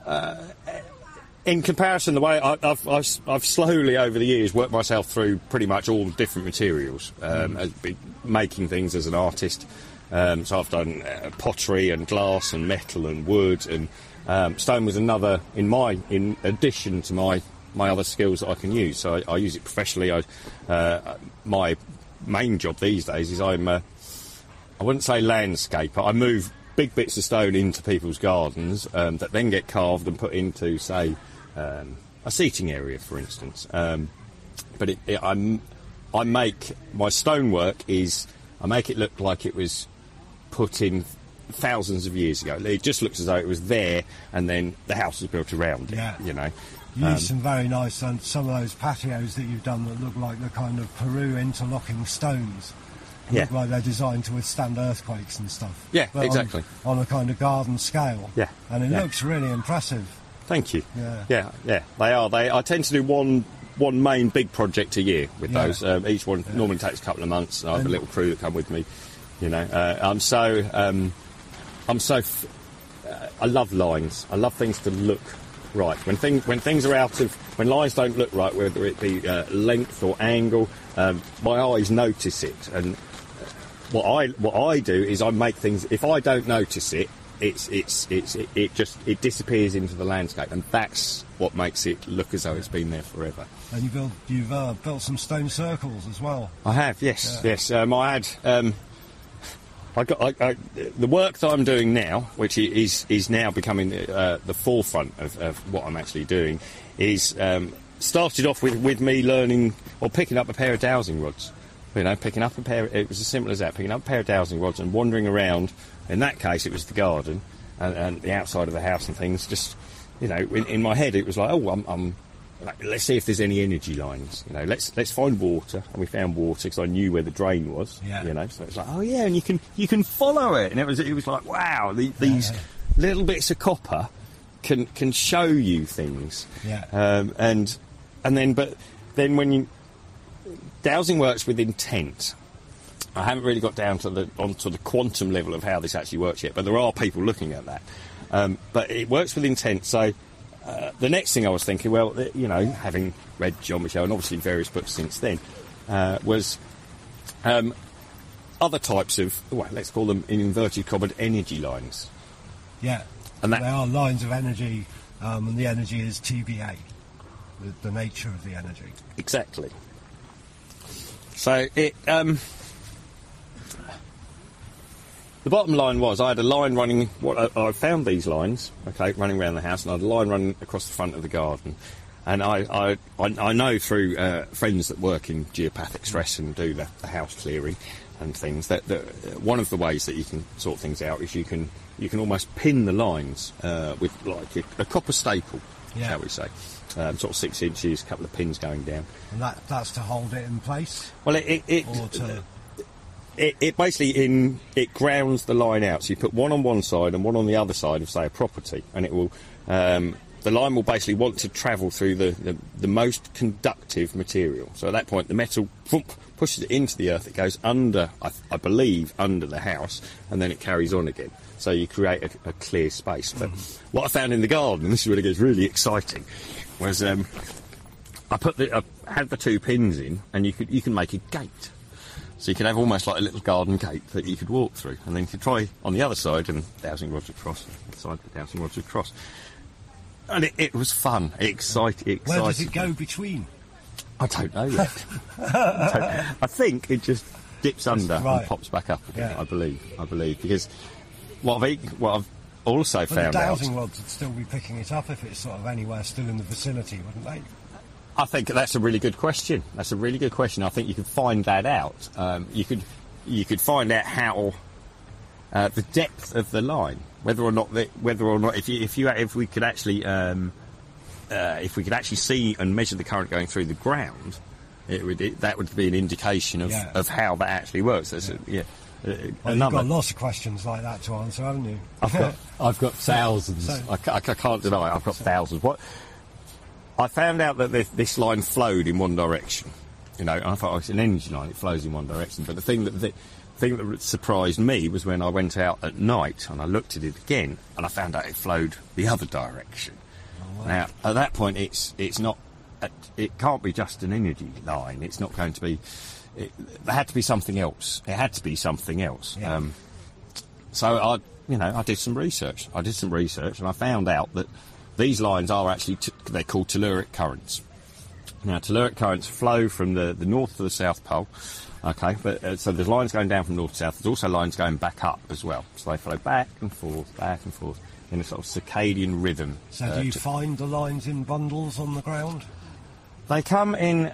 in comparison, the way I've slowly over the years worked myself through pretty much all different materials, making things as an artist. So I've done pottery and glass and metal and wood, and stone was another in addition to my other skills that I can use. So I use it professionally. My main job these days is I wouldn't say landscaper. I move big bits of stone into people's gardens that then get carved and put into, say, a seating area, for instance. But I make my stonework I make it look like it was put in thousands of years ago. It just looks as though it was there, and then the house was built around it. You know. You use some very nice, some of those patios that you've done that look like the kind of Peru interlocking stones. Look like they're designed to withstand earthquakes and stuff. Yeah, but exactly. On a kind of garden scale. Yeah. And it looks really impressive. Thank you. Yeah. Yeah. They are. I tend to do one main big project a year with those. Each one normally takes a couple of months. I have a little crew that come with me. You know, I love lines. I love things to look right. When things are when lines don't look right, whether it be length or angle, my eyes notice it. And what I do is I make things. If I don't notice it, it disappears into the landscape, and that's what makes it look as though it's been there forever. And you've built some stone circles as well. I have, yes. I had. The work that I'm doing now, which is now becoming the forefront of what I'm actually doing, is started off with me learning or picking up a pair of dowsing rods. You know, it was as simple as that, picking up a pair of dowsing rods and wandering around. In that case, it was the garden and the outside of the house and things. Just, you know, in my head, it was like, let's see if there's any energy lines. You know, let's find water, and we found water because I knew where the drain was. Yeah. You know, so it's like, and you can follow it, and it was like, wow, these little bits of copper can show you things. Yeah. But then when dowsing works with intent. I haven't really got down onto the quantum level of how this actually works yet, but there are people looking at that. But it works with intent. So the next thing I was thinking, well, you know, having read Jean-Michel and obviously various books since then, was other types of, let's call them in inverted commas, energy lines. Yeah, and they are lines of energy, and the energy is TBA, the nature of the energy. Exactly. So the bottom line was I had a line running. I found these lines, running around the house, and I had a line running across the front of the garden. And I know through friends that work in geopathic stress and do the house clearing and things that one of the ways that you can sort things out is you can almost pin the lines with like a copper staple, shall we say. Sort of 6 inches, a couple of pins going down. And that's to hold it in place? Well, it basically it grounds the line out. So you put one on one side and one on the other side of, say, a property, and it will the line will basically want to travel through the most conductive material. So at that point, the metal pushes it into the earth. It goes under, I believe, under the house, and then it carries on again. So you create a clear space. But what I found in the garden, and this is where it gets really exciting, was I had the 2 pins in, and you can make a gate. So you can have almost like a little garden gate that you could walk through, and then you could try on the other side and dowsing rods across, dowsing rods across. And it was fun, exciting. Where does it go between? I don't know yet. I think it just dips under and pops back up again. Yeah. I believe because what I've also found the out. Dowsing rods would still be picking it up if it's sort of anywhere still in the vicinity, wouldn't they? I think that's a really good question. I think you could find that out. You could find out how the depth of the line, whether or not if we could actually see and measure the current going through the ground, that would be an indication of how that actually works. That's you've got lots of questions like that to answer, haven't you? I've got thousands. I can't deny it. I've got thousands. I found out that this line flowed in one direction, you know, and I thought, oh, it's an energy line, it flows in one direction. But the thing that surprised me was when I went out at night and I looked at it again, and I found out it flowed the other direction. Oh, wow. Now, at that point, it's not, it can't be just an energy line. It's not going to be, there had to be something else. It had to be something else. Yeah. So I did some research. And I found out that these lines are actually, they're called telluric currents. Now, telluric currents flow from the north to the south pole, okay, but so there's lines going down from north to south. There's also lines going back up as well. So they flow back and forth in a sort of circadian rhythm. So do you find the lines in bundles on the ground? They come in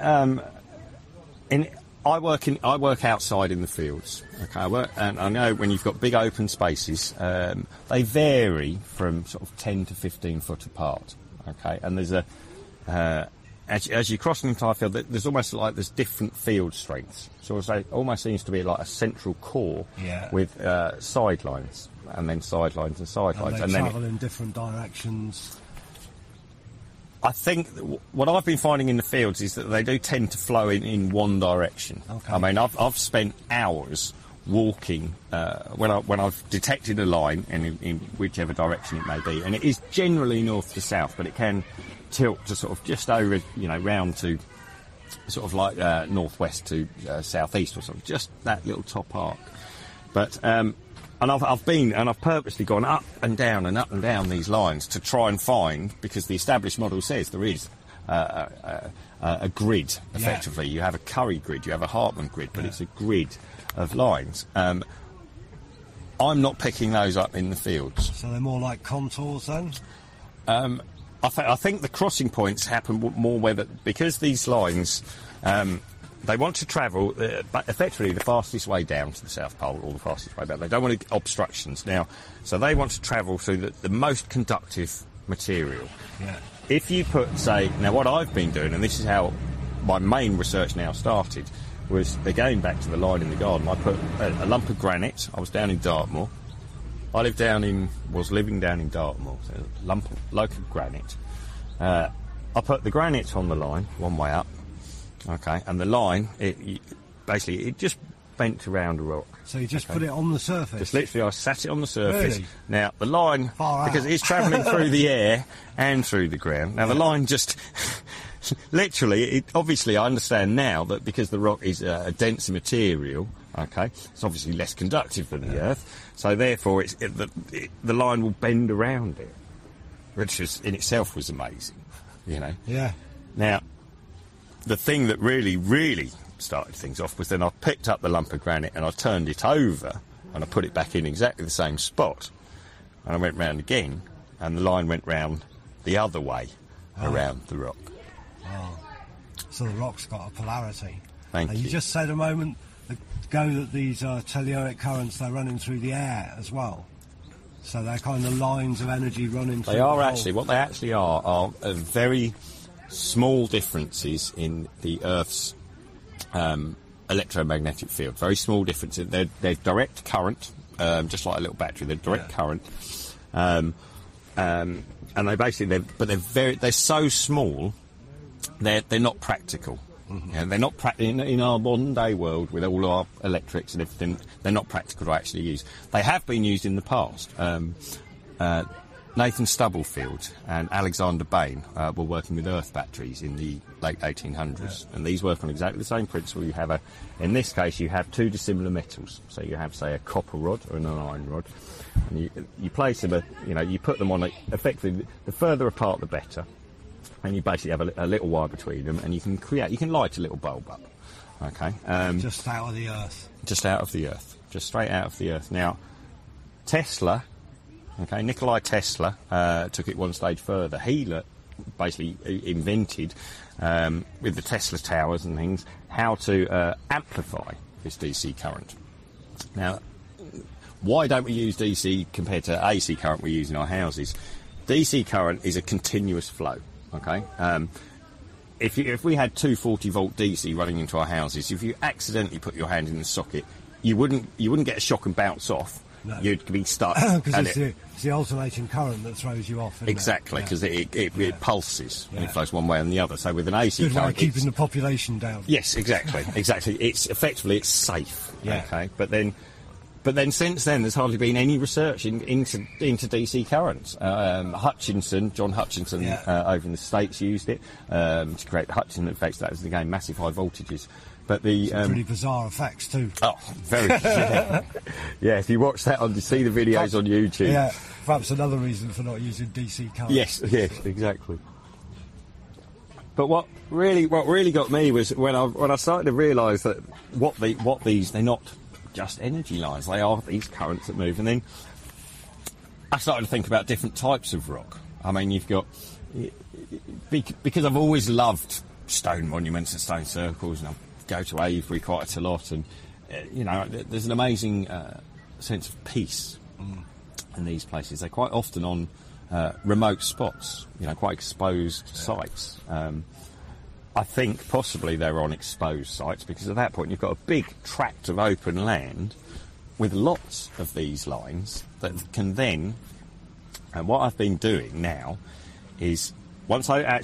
I work outside in the fields. Okay, and I know when you've got big open spaces, they vary from sort of 10 to 15 foot apart. Okay, and there's as you cross an entire field, there's almost like there's different field strengths. So it almost seems to be like a central core with sidelines, and then sidelines and sidelines, and they travel in different directions. I think what I've been finding in the fields is that they do tend to flow in one direction. Okay. I mean, I've spent hours walking when I've detected a line in whichever direction it may be, and it is generally north to south, but it can tilt to sort of just over, round to sort of like northwest to southeast or something, just that little top arc. But and I've purposely gone up and down these lines to try and find, because the established model says there is a grid, effectively. You have a Curry grid, you have a Hartman grid, but it's a grid of lines. I'm not picking those up in the fields. So they're more like contours then? I think the crossing points happen more because these lines, they want to travel effectively the fastest way down to the South Pole, or the fastest way back. They don't want obstructions now, so they want to travel through the most conductive material. Yeah. If you put, now what I've been doing, and this is how my main research now started, was again back to the line in the garden. I put a lump of granite. I was down in Dartmoor. Was living down in Dartmoor, so a lump of granite. I put the granite on the line, one way up, okay, and the line, it just bent around a rock. So you just put it on the surface? Just literally, I sat it on the surface. Really? Now, the line, because it's travelling through the air and through the ground, now the line just... Literally, obviously, I understand now that because the rock is a denser material, okay, it's obviously less conductive than the Earth, so therefore the line will bend around it, which in itself was amazing, Yeah. Now, the thing that really, really started things off was then I picked up the lump of granite and I turned it over and I put it back in exactly the same spot, and I went round again, and the line went round the other way around the rock. Oh. So the rock's got a polarity. Thank you. You just said a moment ago that these telluric currents, they're running through the air as well. So they're kind of lines of energy running through what they actually are very small differences in the Earth's electromagnetic field. Very small differences. They're direct current, just like a little battery. They're direct current. And they're so small, they're not practical. Mm-hmm. They're not in our modern day world with all our electrics and everything. They're not practical to actually use. They have been used in the past. Nathan Stubblefield and Alexander Bain were working with earth batteries in the late 1800s, and these work on exactly the same principle. In this case, you have two dissimilar metals. So you have, say, a copper rod or an iron rod, and you place them. You put them on effectively. The further apart, the better. And you basically have a little wire between them, and you can light a little bulb up. Okay. Just out of the Earth. Just out of the Earth. Just straight out of the Earth. Now, Tesla, Nikola Tesla took it one stage further. He basically invented, with the Tesla towers and things, how to amplify this DC current. Now, why don't we use DC compared to AC current we use in our houses? DC current is a continuous flow. Okay. If we had 240-volt DC running into our houses, if you accidentally put your hand in the socket, you wouldn't get a shock and bounce off, No. you'd be stuck. Because it's the alternating current that throws you off. Isn't Exactly, it? because it pulses and Yeah. it flows one way and the other. So with an AC Good way of current, keeping the population down. yes, exactly. It's effectively it's safe. Yeah. Okay, but then since then there's hardly been any research into DC currents. John Hutchinson over in the States used it to create the Hutchinson effects. That was again massive high voltages. But the Pretty bizarre effects too. oh, very yeah. If you watch that you see the videos on YouTube. Yeah, perhaps another reason for not using DC current. Yes, exactly. But what really got me was when I started to realise that they're not just energy lines; they are these currents that move. And then I started to think about different types of rock. I mean, you've got because I've always loved stone monuments and stone circles, and I go to Avebury quite a lot, and there's an amazing sense of peace in these places. They're quite often on remote spots, quite exposed sites. I think possibly they're on exposed sites because at that point you've got a big tract of open land with lots of these lines that can then. And what I've been doing now is when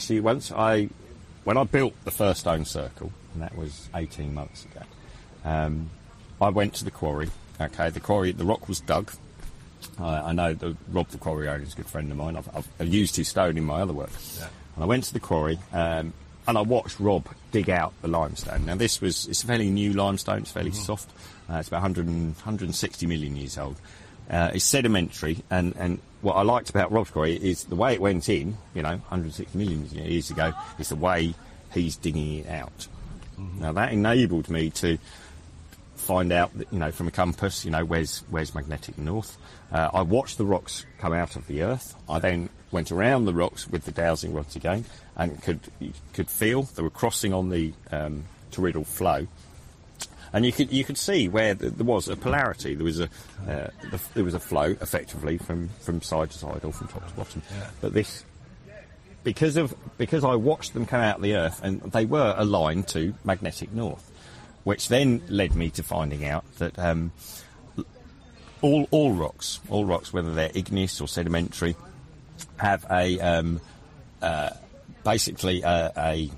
I built the first stone circle, and that was 18 months ago, I went to the quarry. Okay, the rock was dug. I know Rob, the quarry owner, is a good friend of mine. I've used his stone in my other work. Yeah. And I went to the quarry, and I watched Rob dig out the limestone. Now it's a fairly new limestone, it's fairly soft. It's about 160 million years old. It's sedimentary, and what I liked about Rob's quarry is the way it went in, 160 million years ago, is the way he's digging it out. Now that enabled me to find out that, from a compass, where's magnetic north. I watched the rocks come out of the earth. I then went around the rocks with the dowsing rods again, and could feel they were crossing on the toroidal flow. And you could see where there was a polarity. There was a flow effectively from side to side or from top to bottom. Yeah. But this, because I watched them come out of the earth, and they were aligned to magnetic north, which then led me to finding out that all rocks, whether they're igneous or sedimentary, have basically a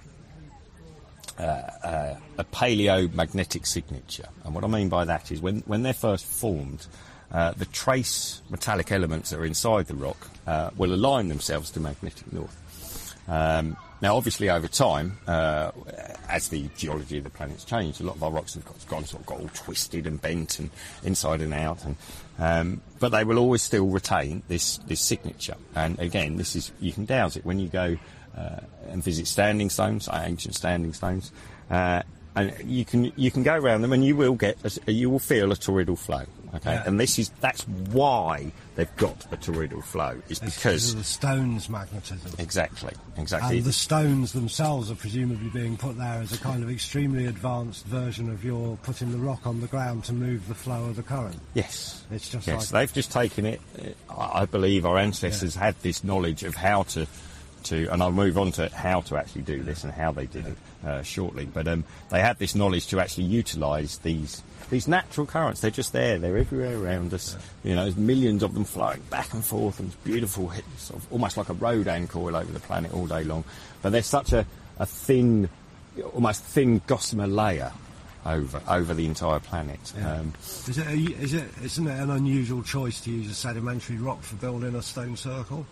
paleomagnetic signature. And what I mean by that is when they're first formed, the trace metallic elements that are inside the rock will align themselves to magnetic north. Now, obviously, over time, as the geology of the planet's changed, a lot of our rocks have got all twisted and bent and inside and out, but they will always still retain this signature. And again, you can dowse it when you go and visit standing stones, ancient standing stones, and you can go around them, and you will feel a toroidal flow. Okay, yeah. And that's why they've got a toroidal flow. It's because of the stone's magnetism. Exactly. And the stones themselves are presumably being put there as a kind of extremely advanced version of your putting the rock on the ground to move the flow of the current. Yes. It's just they've just taken it. I believe our ancestors had this knowledge of how to, and I'll move on to how to actually do this and how they did it shortly. But they had this knowledge to actually utilise these natural currents. They're just there. They're everywhere around us. There's millions of them flowing back and forth, and it's beautiful, sort of almost like a Rodin coil over the planet all day long. But there's such a thin, almost thin gossamer layer over the entire planet. Yeah. Isn't it an unusual choice to use a sedimentary rock for building a stone circle?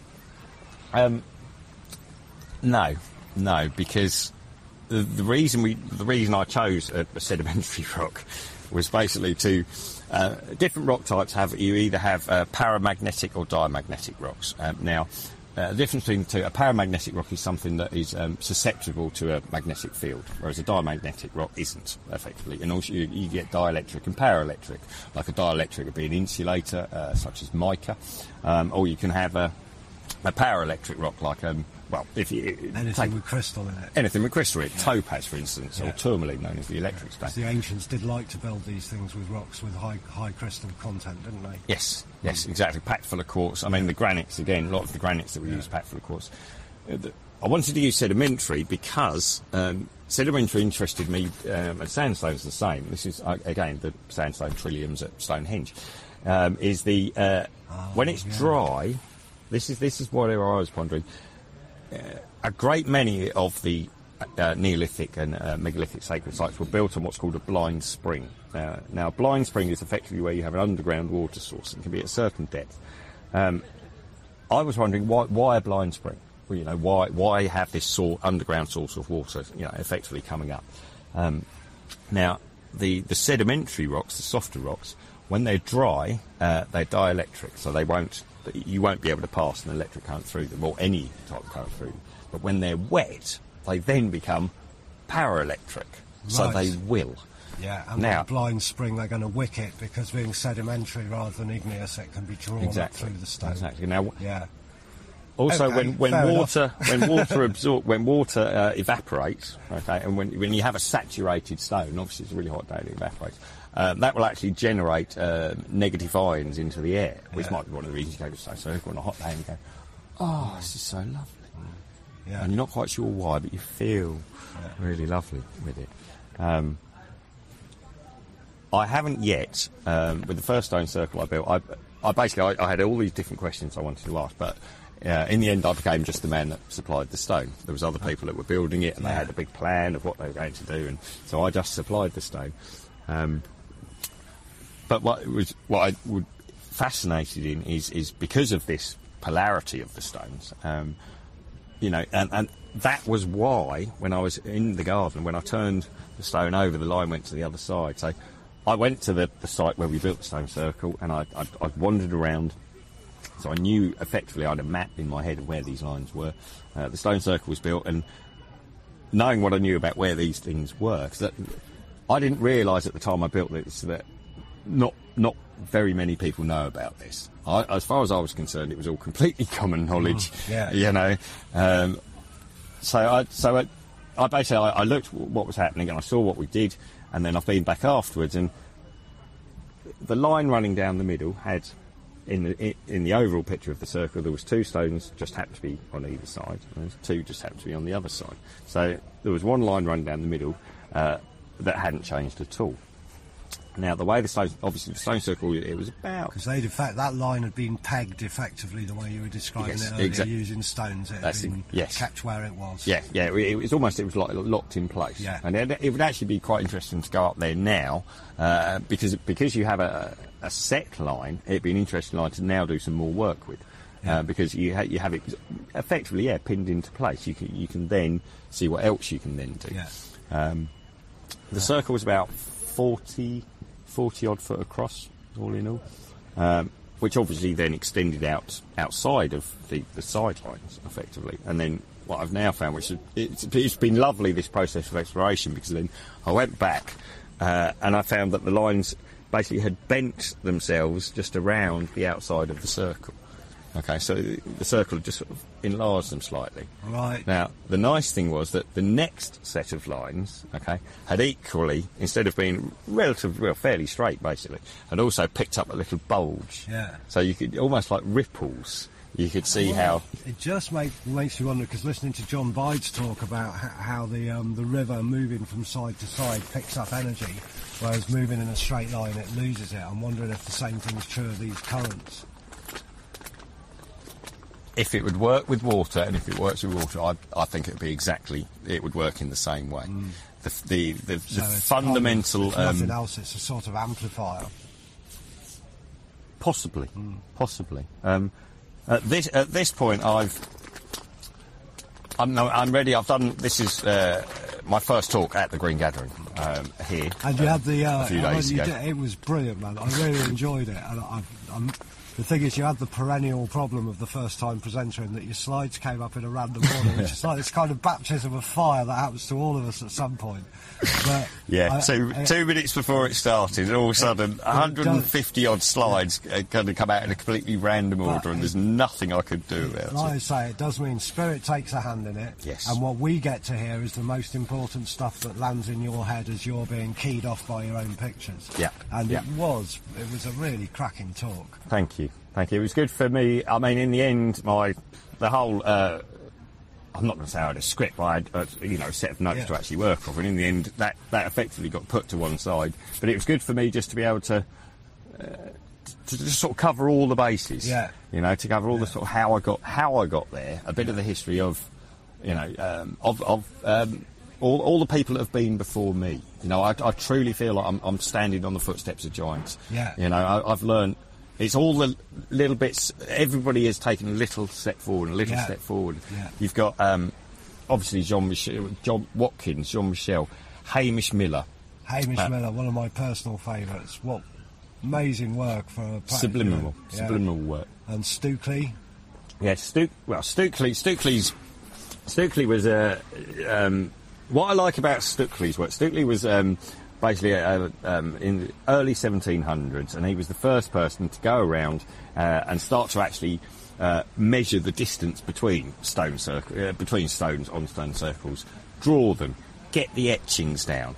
No, because the reason I chose a sedimentary rock was basically to different rock types you either have paramagnetic or diamagnetic rocks. The difference between a paramagnetic rock is something that is susceptible to a magnetic field, whereas a diamagnetic rock isn't, effectively. And also you get dielectric and paraelectric. Like a dielectric would be an insulator, such as mica, or you can have a paraelectric rock like anything with crystal in it. Anything with crystal in it. Topaz, for instance, or tourmaline, known as the electric stone. The ancients did like to build these things with rocks with high crystal content, didn't they? Yes, exactly. Packed full of quartz. I mean, the granites, again, a lot of the granites that we use packed full of quartz. I wanted to use sedimentary because sedimentary interested me, and sandstone's the same. This is, again, the sandstone trilliums at Stonehenge. is the when it's dry. This is what I was wondering. A great many of the Neolithic and megalithic sacred sites were built on what's called a blind spring. Now, a blind spring is effectively where you have an underground water source. It can be at a certain depth. I was wondering why a blind spring? Well, you know, why have this underground source of water, you know, effectively coming up? Now, the sedimentary rocks, the softer rocks, when they're dry, they're dielectric, so you won't be able to pass an electric current through them, or any type of current through them. But when they're wet, they then become paraelectric, so they will. Yeah, and now, the blind spring, they're going to wick it, because being sedimentary rather than igneous, it can be drawn up through the stone. Exactly. Now, yeah. Also, when water evaporates, okay, and when you have a saturated stone, obviously it's a really hot day, it evaporates. That will actually generate negative ions into the air, which might be one of the reasons you go to stone. So on a hot day and you go, oh, this is so lovely. Yeah. And you're not quite sure why, but you feel really lovely with it. I haven't yet, with the first stone circle I built, I basically had all these different questions I wanted to ask, but in the end I became just the man that supplied the stone. There was other people that were building it, and they had a big plan of what they were going to do, and so I just supplied the stone. But what I would fascinated in is because of this polarity of the stones, you know, and that was why when I was in the garden, when I turned the stone over, the line went to the other side. So I went to the site where we built the stone circle, and I wandered around, so I knew effectively I had a map in my head of where these lines were. The stone circle was built, and knowing what I knew about where these things were, because I didn't realise at the time I built this that not very many people know about this. As far as I was concerned, it was all completely common knowledge. You know. So I basically I looked what was happening, and I saw what we did, and then I've been back afterwards, and the line running down the middle had, in the overall picture of the circle, there was two stones just happened to be on either side, and two just happened to be on the other side. So there was one line running down the middle that hadn't changed at all. Now, the way the stone circle, it was about... Because in fact, that line had been pegged effectively the way you were describing it earlier, using stones. It had been kept where it was. Yeah, it was like locked in place. Yeah. And it would actually be quite interesting to go up there now, because you have a set line, it'd be an interesting line to now do some more work with. Because you have it effectively, pinned into place. You can then see what else you can then do. Yeah. The circle was about 40 odd foot across, all in all, which obviously then extended outside of the sidelines, effectively. And then what I've now found, which it's been lovely, this process of exploration, because then I went back and I found that the lines basically had bent themselves just around the outside of the circle. Okay, so the circle had just sort of enlarged them slightly. Right. Now, the nice thing was that the next set of lines, okay, had equally, instead of being fairly straight, basically, had also picked up a little bulge. Yeah. So you could, almost like ripples, you could see how... It just makes you wonder, because listening to John Bides talk about how the river moving from side to side picks up energy, whereas moving in a straight line it loses it. I'm wondering if the same thing's true of these currents. If it would work with water, and if it works with water, I think it would work in the same way. The fundamental... If nothing else, it's a sort of amplifier. Possibly. At this point, I'm ready. I've done... This is my first talk at the Green Gathering here. And you had a few days ago. It was brilliant, man. I really enjoyed it. And the thing is, you had the perennial problem of the first-time presenter in that your slides came up in a random order, which is like this kind of baptism of fire that happens to all of us at some point. But so 2 minutes before it started, all of a sudden, 150-odd slides are going to come out in a completely random order, and there's nothing I could do about it. Like I say, it does mean spirit takes a hand in it. Yes. And what we get to hear is the most important stuff that lands in your head as you're being keyed off by your own pictures. Yeah. And it was a really cracking talk. Thank you. It was good for me. I mean, in the end, the whole... I'm not going to say I had a script, but I had a set of notes to actually work off, and in the end, that effectively got put to one side. But it was good for me just to be able to just sort of cover all the bases. Yeah. You know, to cover all the sort of how I got there, a bit of the history of, you know, all the people that have been before me. You know, I truly feel like I'm standing on the footsteps of giants. Yeah. You know, I've learned. It's all the little bits. Everybody has taken a little step forward, a little step forward. Yeah. You've got obviously John Watkins, Jean-Michel, Hamish Miller. Hamish Miller, one of my personal favourites. What amazing work for a Subliminal work. And Stukely. Yeah, Stukely was what I like about Stukely's work. Stukely was basically in the early 1700s, and he was the first person to go around and start to actually measure the distance between stones on stone circles, draw them, get the etchings down.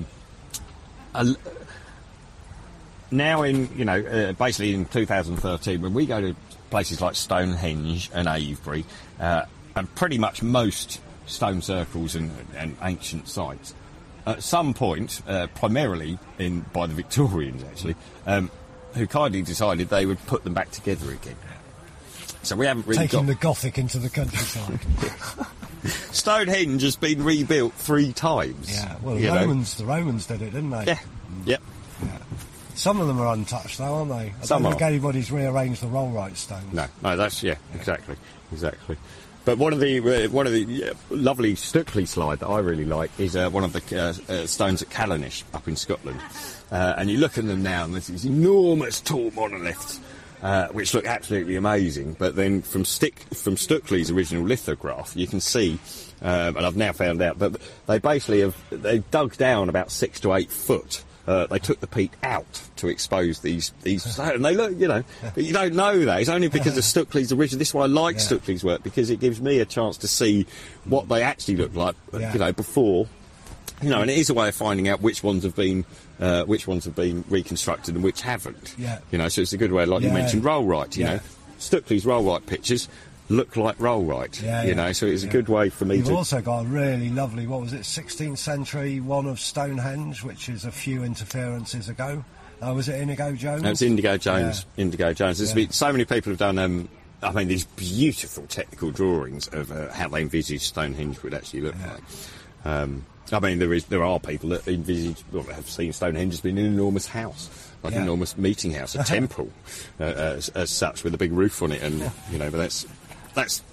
Now basically in 2013, when we go to places like Stonehenge and Avebury, and pretty much most stone circles and ancient sites, at some point, primarily by the Victorians actually, who kindly decided they would put them back together again. So we haven't really taking the Gothic into the countryside. Stonehenge has been rebuilt 3 times. Yeah, well, the Romans did it, didn't they? Yeah, yep. Yeah. Some of them are untouched, though, aren't they? I Some don't think are. anybody's rearranged the rollright stones. No, that's exactly. But one of the lovely Stukely slide that I really like is one of the stones at Callanish up in Scotland, and you look at them now, and there's these enormous tall monoliths, which look absolutely amazing. But then from Stukely's original lithograph, you can see, and I've now found out, that they basically they dug down about 6 to 8 foot. They took the peak out to expose these and they look, but you don't know that. It's only because of Stukely's original. This is why I like Stukely's work, because it gives me a chance to see what they actually look like, before, and it is a way of finding out which ones have been reconstructed and which haven't. Yeah. So it's a good way, like you mentioned, rollright. Stukely's rollright pictures look like rollright, so it's a good way for me You've to... also got a really lovely, 16th century one of Stonehenge, which is a few interferences ago. Was it Inigo Jones? No, it's Indigo Jones. Yeah. Indigo Jones. There's been, so many people have done, these beautiful technical drawings of how they envisage Stonehenge would actually look like. There are people that have seen Stonehenge as being an enormous house, like an enormous meeting house, a temple, as such, with a big roof on it, and but that's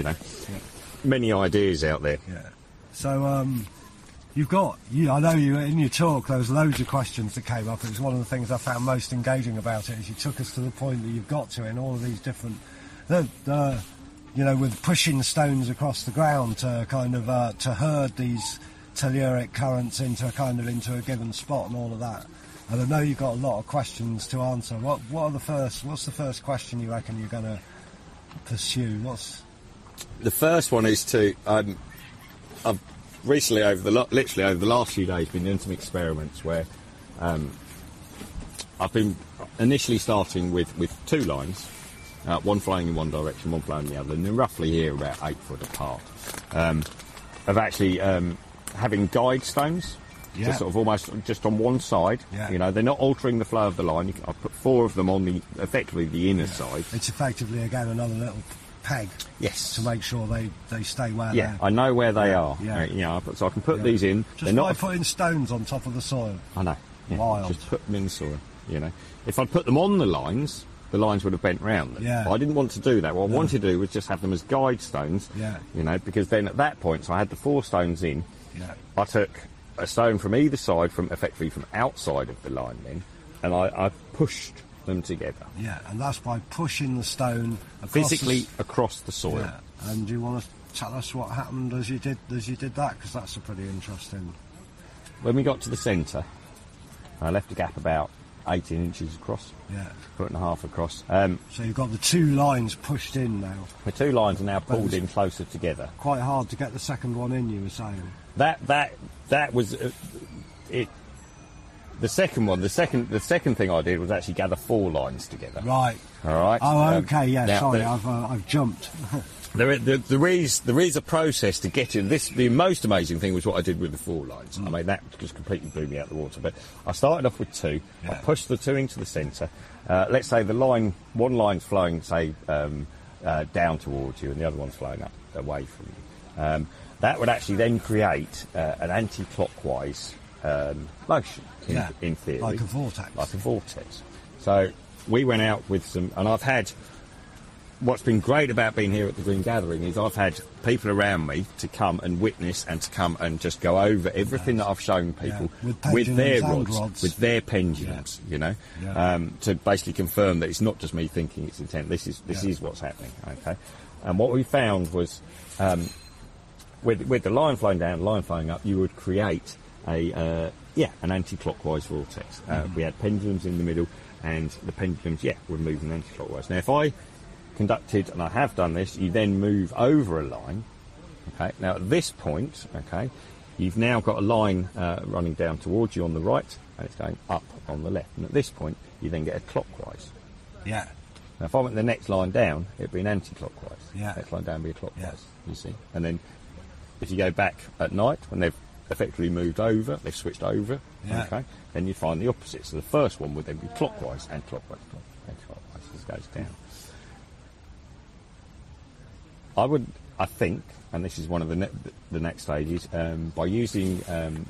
many ideas out there. Yeah. So you've got, I know you in your talk there was loads of questions that came up. It was one of the things I found most engaging about it, is you took us to the point that you've got to in all of these different, with pushing stones across the ground to kind of to herd these telluric currents into a given spot and all of that. And I know you've got a lot of questions to answer. What's the first question you reckon you're going to pursue? The first one is to I've recently literally over the last few days been doing some experiments where I've been initially starting with 2 lines, one flying in one direction, one flying in the other, and they're roughly here about 8 foot apart, of actually having guide stones. Just sort of almost just on one side. Yeah. They're not altering the flow of the line. I've put 4 of them on effectively the inner side. It's effectively, again, another little peg. Yes. To make sure they stay where they're... Yeah, I know where they are. Yeah. So I can put these in. Just by putting stones on top of the soil. I know. Yeah. Wild. Just put them in the soil, If I'd put them on the lines would have bent round them. Yeah. But I didn't want to do that. What I wanted to do was just have them as guide stones. Yeah. Because then at that point, so I had the 4 stones in. Yeah. I took a stone from either side, from outside of the line then, and I pushed them together. Yeah, and that's by pushing the stone physically across the soil. Yeah. And do you want to tell us what happened as you did that? Because that's a pretty interesting... When we got to the centre, I left a gap about 18 inches across. Yeah. 1.5 foot across. So you've got the 2 lines pushed in now. The 2 lines are now pulled in closer together. Quite hard to get the second one in, you were saying. That was it. the second thing I did was actually gather 4 lines together. Right. All right. Oh, okay. Yeah. now, Sorry, I've jumped. There is a process to get in. The most amazing thing was what I did with the 4 lines. I mean, that just completely blew me out of the water. But I started off with 2. Yeah. I pushed the 2 into the centre. Let's say one line's flowing, say, down towards you, and the other one's flowing up away from you. That would actually then create an anti-clockwise motion, in theory. Like a vortex. Like a vortex. So we went out with some, and I've had, what's been great about being here at the Green Gathering is I've had people around me to come and witness and to come and just go over everything that I've shown people with their rods, with their pendulums, you know, to basically confirm that it's not just me thinking it's intent. This is what's happening. Okay, and what we found was with the line flowing down, line flowing up, you would create an anti-clockwise vortex. We had pendulums in the middle, and the pendulums, were moving anti-clockwise. Now, if I conducted, and I have done this, you then move over a line. Okay. Now at this point, okay, you've now got a line running down towards you on the right, and it's going up on the left. And at this point, you then get a clockwise. Yeah. Now if I went the next line down, it'd be an anti-clockwise. Yeah. Next line down would be a clockwise. You see. And then if you go back at night when they've effectively moved over, they've switched over. Okay. Then you find the opposite. So the first one would then be clockwise and clockwise, anti-clockwise as it goes down. I think, and this is one of the next stages, by using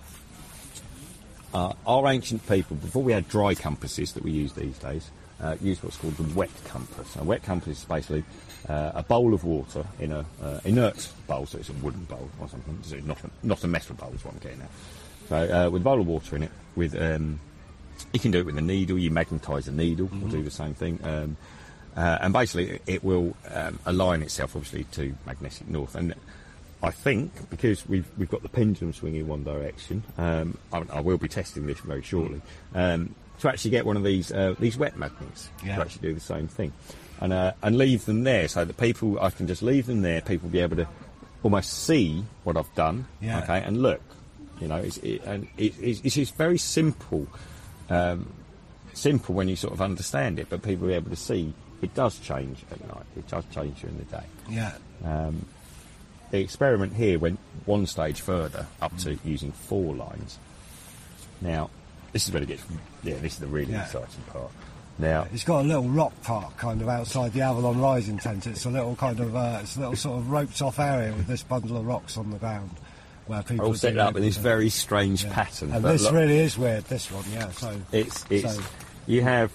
our ancient people, before we had dry compasses that we use these days, used what's called the wet compass. A wet compass is basically a bowl of water in a inert bowl, so it's a wooden bowl or something. So it's not a metal bowl is what I'm getting at. So with a bowl of water in it, with you can do it with a needle. You magnetise a needle, will do the same thing. And basically, it will align itself, obviously, to magnetic north. And I think, because we've got the pendulum swinging in one direction, I will be testing this very shortly, to actually get one of these wet magnets to actually do the same thing. And leave them there, so that I can just leave them there, people will be able to almost see what I've done, okay, and look. You know, it's just very simple, simple when you sort of understand it, but people will be able to see. It does change at night. It does change during the day. Yeah. The experiment here went one stage further, up to using 4 lines. Now, this is where it gets. This is the really exciting part. Now, it's got a little rock park kind of outside the Avalon Rising tent. It's a little kind of, sort of roped-off area with this bundle of rocks on the ground, where people all set up in this very strange pattern. And this really is weird. This one, So it's you have.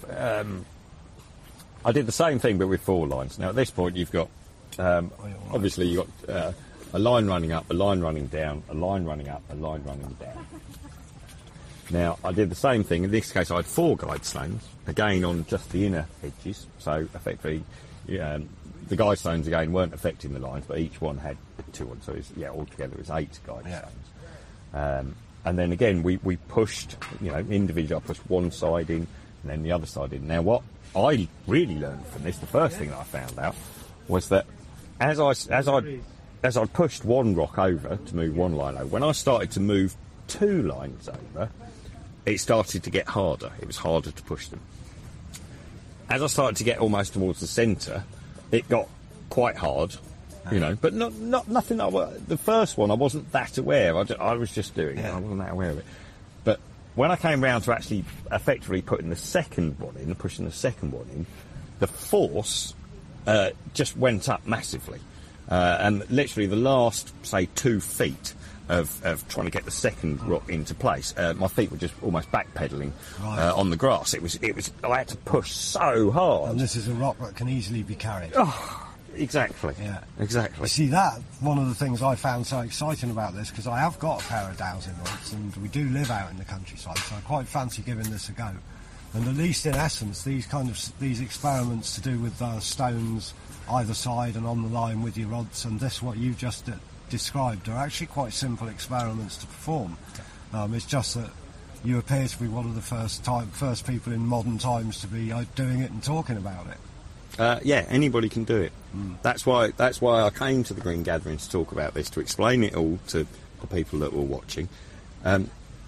I did the same thing, but with 4 lines. Now, at this point, you've got, obviously, you've got a line running up, a line running down, a line running up, a line running down. Now, I did the same thing. In this case, I had 4 guide stones, again, on just the inner edges. So, effectively, the guide stones, again, weren't affecting the lines, but each one had 2 on. So, altogether, it was 8 guide stones. And then, again, we pushed, individually, I pushed one side in, and then the other side in. Now, what I really learned from this, the first thing that I found out, was that as I pushed one rock over to move one line over, when I started to move 2 lines over, it started to get harder. It was harder to push them. As I started to get almost towards the centre, it got quite hard, but nothing. The first one, I wasn't that aware. I was just doing it. I wasn't that aware of it. But when I came round to actually effectively putting the second one in, pushing the second one in, the force just went up massively. And literally the last, say, 2 feet of trying to get the second rock into place, my feet were just almost backpedaling on the grass. It was. I had to push so hard. And this is a rock that can easily be carried. Oh, exactly. Yeah, exactly. You see, that one of the things I found so exciting about this, because I have got a pair of dowsing rods, and we do live out in the countryside, so I quite fancy giving this a go. And at least in essence, these experiments to do with stones either side and on the line with your rods, and this what you've just described, are actually quite simple experiments to perform. It's just that you appear to be one of the first people in modern times to be doing it and talking about it. Anybody can do it. That's why I came to the Green Gathering to talk about this, to explain it all to the people that were watching.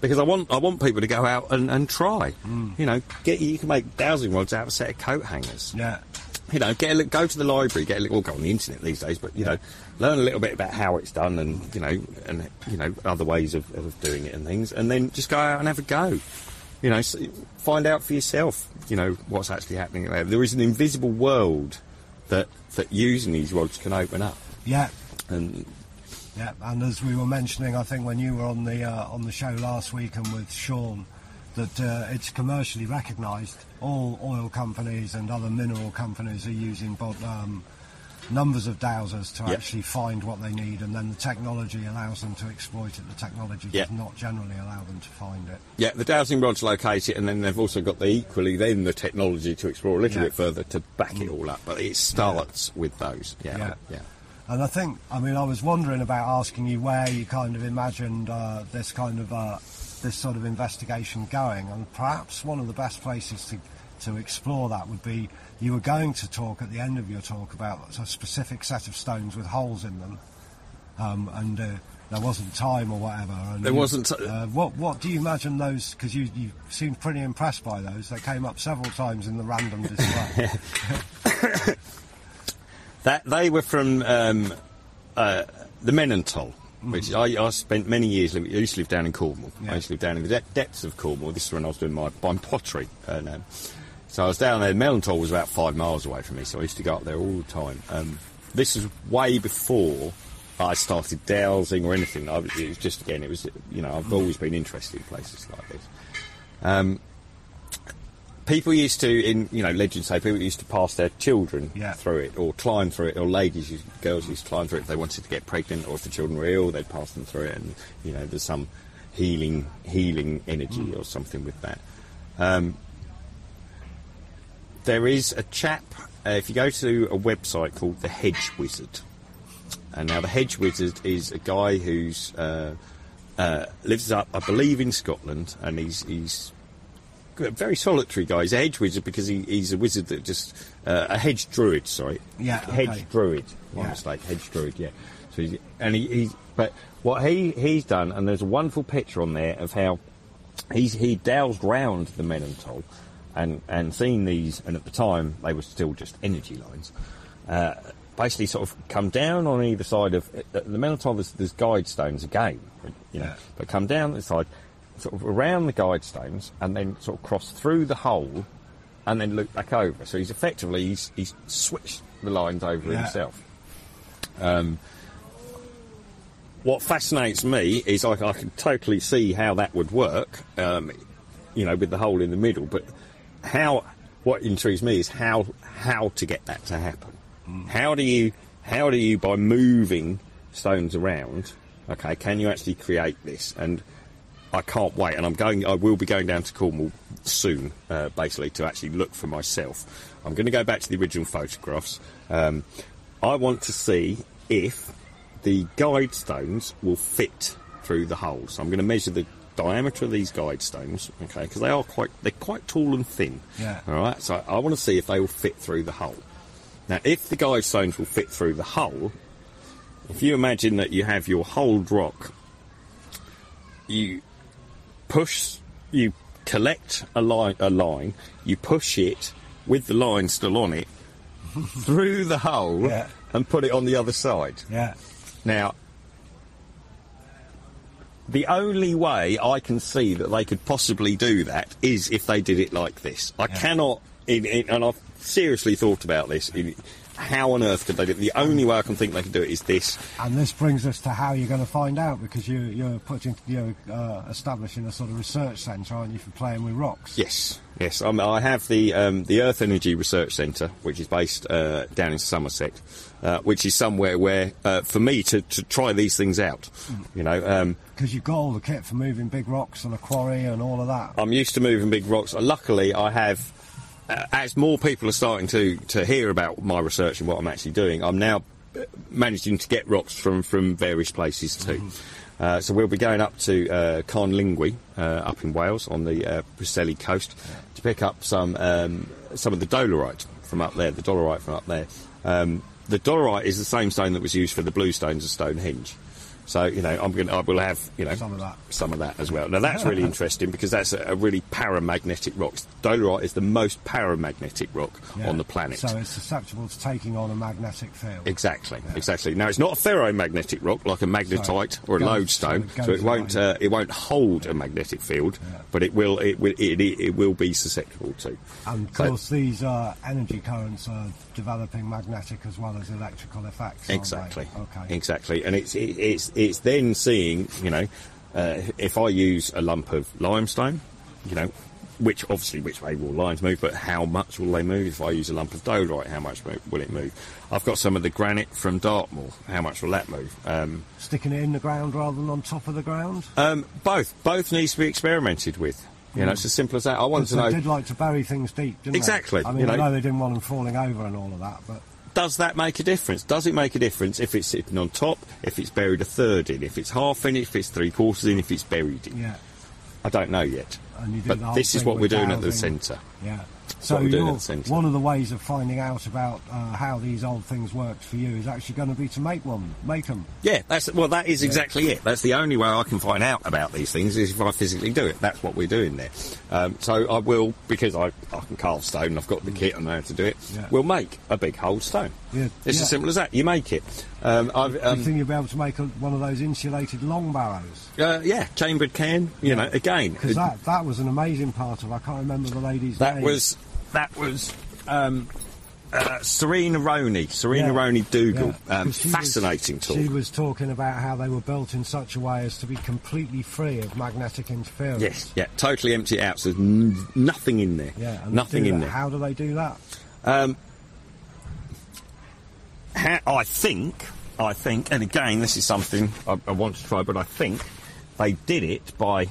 because I want people to go out and try. You know, you can make dowsing rods out of a set of coat hangers. Yeah. You know, go to the library, go on the internet these days, but you know, learn a little bit about how it's done, and you know other ways of doing it and things, and then just go out and have a go. You know, find out for yourself. You know what's actually happening there. There is an invisible world that using these rods can open up. Yeah. And as we were mentioning, I think when you were on the show last week and with Sean, that it's commercially recognised. All oil companies and other mineral companies are using numbers of dowsers to actually find what they need, and then the technology allows them to exploit it. The technology does not generally allow them to find it. Yeah, the dowsing rods locate it, and then they've also got the technology to explore a little bit further to back it all up. But it starts with those. Yeah. And I think, I was wondering about asking you where you kind of imagined this sort of investigation going, and perhaps one of the best places to explore that would be, you were going to talk at the end of your talk about a specific set of stones with holes in them, and there wasn't time or whatever. And there wasn't. What do you imagine those? Because you seemed pretty impressed by those. They came up several times in the random display. That they were from the Menontal, which I spent many years. I used to live down in Cornwall. I used to live down in the depths of Cornwall. This is when I was doing my pottery. So I was down there. Menontal was about 5 miles away from me, so I used to go up there all the time. This was way before I started dowsing or anything. It was just, again, it was, you know, I've always been interested in places like this. People used to, legends say people used to pass their children through it, or climb through it, or girls used to climb through it if they wanted to get pregnant, or if the children were ill, they'd pass them through it, and, you know, there's some healing energy or something with that. There is a chap, if you go to a website called The Hedge Wizard, and now The Hedge Wizard is a guy who's lives up, I believe, in Scotland, and he's a very solitary guy. He's a hedge wizard because he's a wizard that just a hedge druid. Sorry, hedge druid. My mistake. Hedge druid. Yeah. So but what he's done, and there's a wonderful picture on there of how he dowsed round the Menontal and seen these, and at the time they were still just energy lines. Basically, sort of come down on either side of the Menontal. There's guide stones again, you know, but come down the side, sort of around the guide stones, and then sort of cross through the hole, and then loop back over. So he's switched the lines over himself. What fascinates me is I can totally see how that would work, with the hole in the middle. But what intrigues me is how to get that to happen. How do you by moving stones around? Okay, can you actually create this? And I can't wait, and I will be going down to Cornwall soon, basically, to actually look for myself. I'm going to go back to the original photographs. I want to see if the guide stones will fit through the hole. So I'm going to measure the diameter of these guide stones, okay, because they're quite tall and thin. Yeah. All right. So I want to see if they will fit through the hole. Now, if the guide stones will fit through the hole, if you imagine that you have your holed rock, you collect a line, you push it with the line still on it through the hole and put it on the other side. Yeah. Now, the only way I can see that they could possibly do that is if they did it like this. I cannot, and I've seriously thought about this, how on earth could they do it? The only way I can think they could do it is this. And this brings us to how you're going to find out, because you're establishing a sort of research centre, aren't you, for playing with rocks? Yes. I have the Earth Energy Research Centre, which is based down in Somerset, which is somewhere where, for me to try these things out, because you've got all the kit for moving big rocks and a quarry and all of that. I'm used to moving big rocks. Luckily, I have. As more people are starting to hear about my research and what I'm actually doing, I'm now managing to get rocks from various places too. So we'll be going up to Carnlingwi, up in Wales, on the Preseli coast, to pick up some of the dolerite from up there. The dolerite is the same stone that was used for the blue stones of Stonehenge. So, I will have, some of that as well. Now, that's really interesting because that's a really paramagnetic rock. Dolerite is the most paramagnetic rock on the planet. So it's susceptible to taking on a magnetic field. Exactly. Now, it's not a ferromagnetic rock like a magnetite or a lodestone, so it won't hold a magnetic field, but it will be susceptible to. And of course, these energy currents are developing magnetic as well as electrical effects. Exactly. Okay. Exactly, and it's then seeing, if I use a lump of limestone, which way will lines move, but how much will they move? If I use a lump of dolerite, how much will it move? I've got some of the granite from Dartmoor. How much will that move? Sticking it in the ground rather than on top of the ground? Both needs to be experimented with. It's as simple as that. I want to know. They did like to bury things deep, didn't exactly. they? I mean, I know they didn't want them falling over and all of that, but. Does that make a difference? Does it make a difference if it's sitting on top, if it's buried a third in, if it's half in, if it's three-quarters in, if it's buried in? Yeah. I don't know yet. But this is what we're doing at the centre. Yeah. So one of the ways of finding out about how these old things worked for you is actually going to be to make them. Yeah, that is exactly it. That's the only way I can find out about these things is if I physically do it. That's what we're doing there. So I will, because I can carve stone, I've got the kit, I know how to do it, we'll make a big whole stone. Yeah. It's as simple as that. You make it. Do you think you'll be able to make one of those insulated long barrows? Chambered can, again. Because that was an amazing part of, I can't remember the lady's name. That was Serena Roney Dougal. Fascinating talk. She was talking about how they were built in such a way as to be completely free of magnetic interference. Yes, totally empty it out, so there's nothing in there. Yeah, and nothing in there. How do they do that? I think, and again, this is something I want to try, but I think they did it by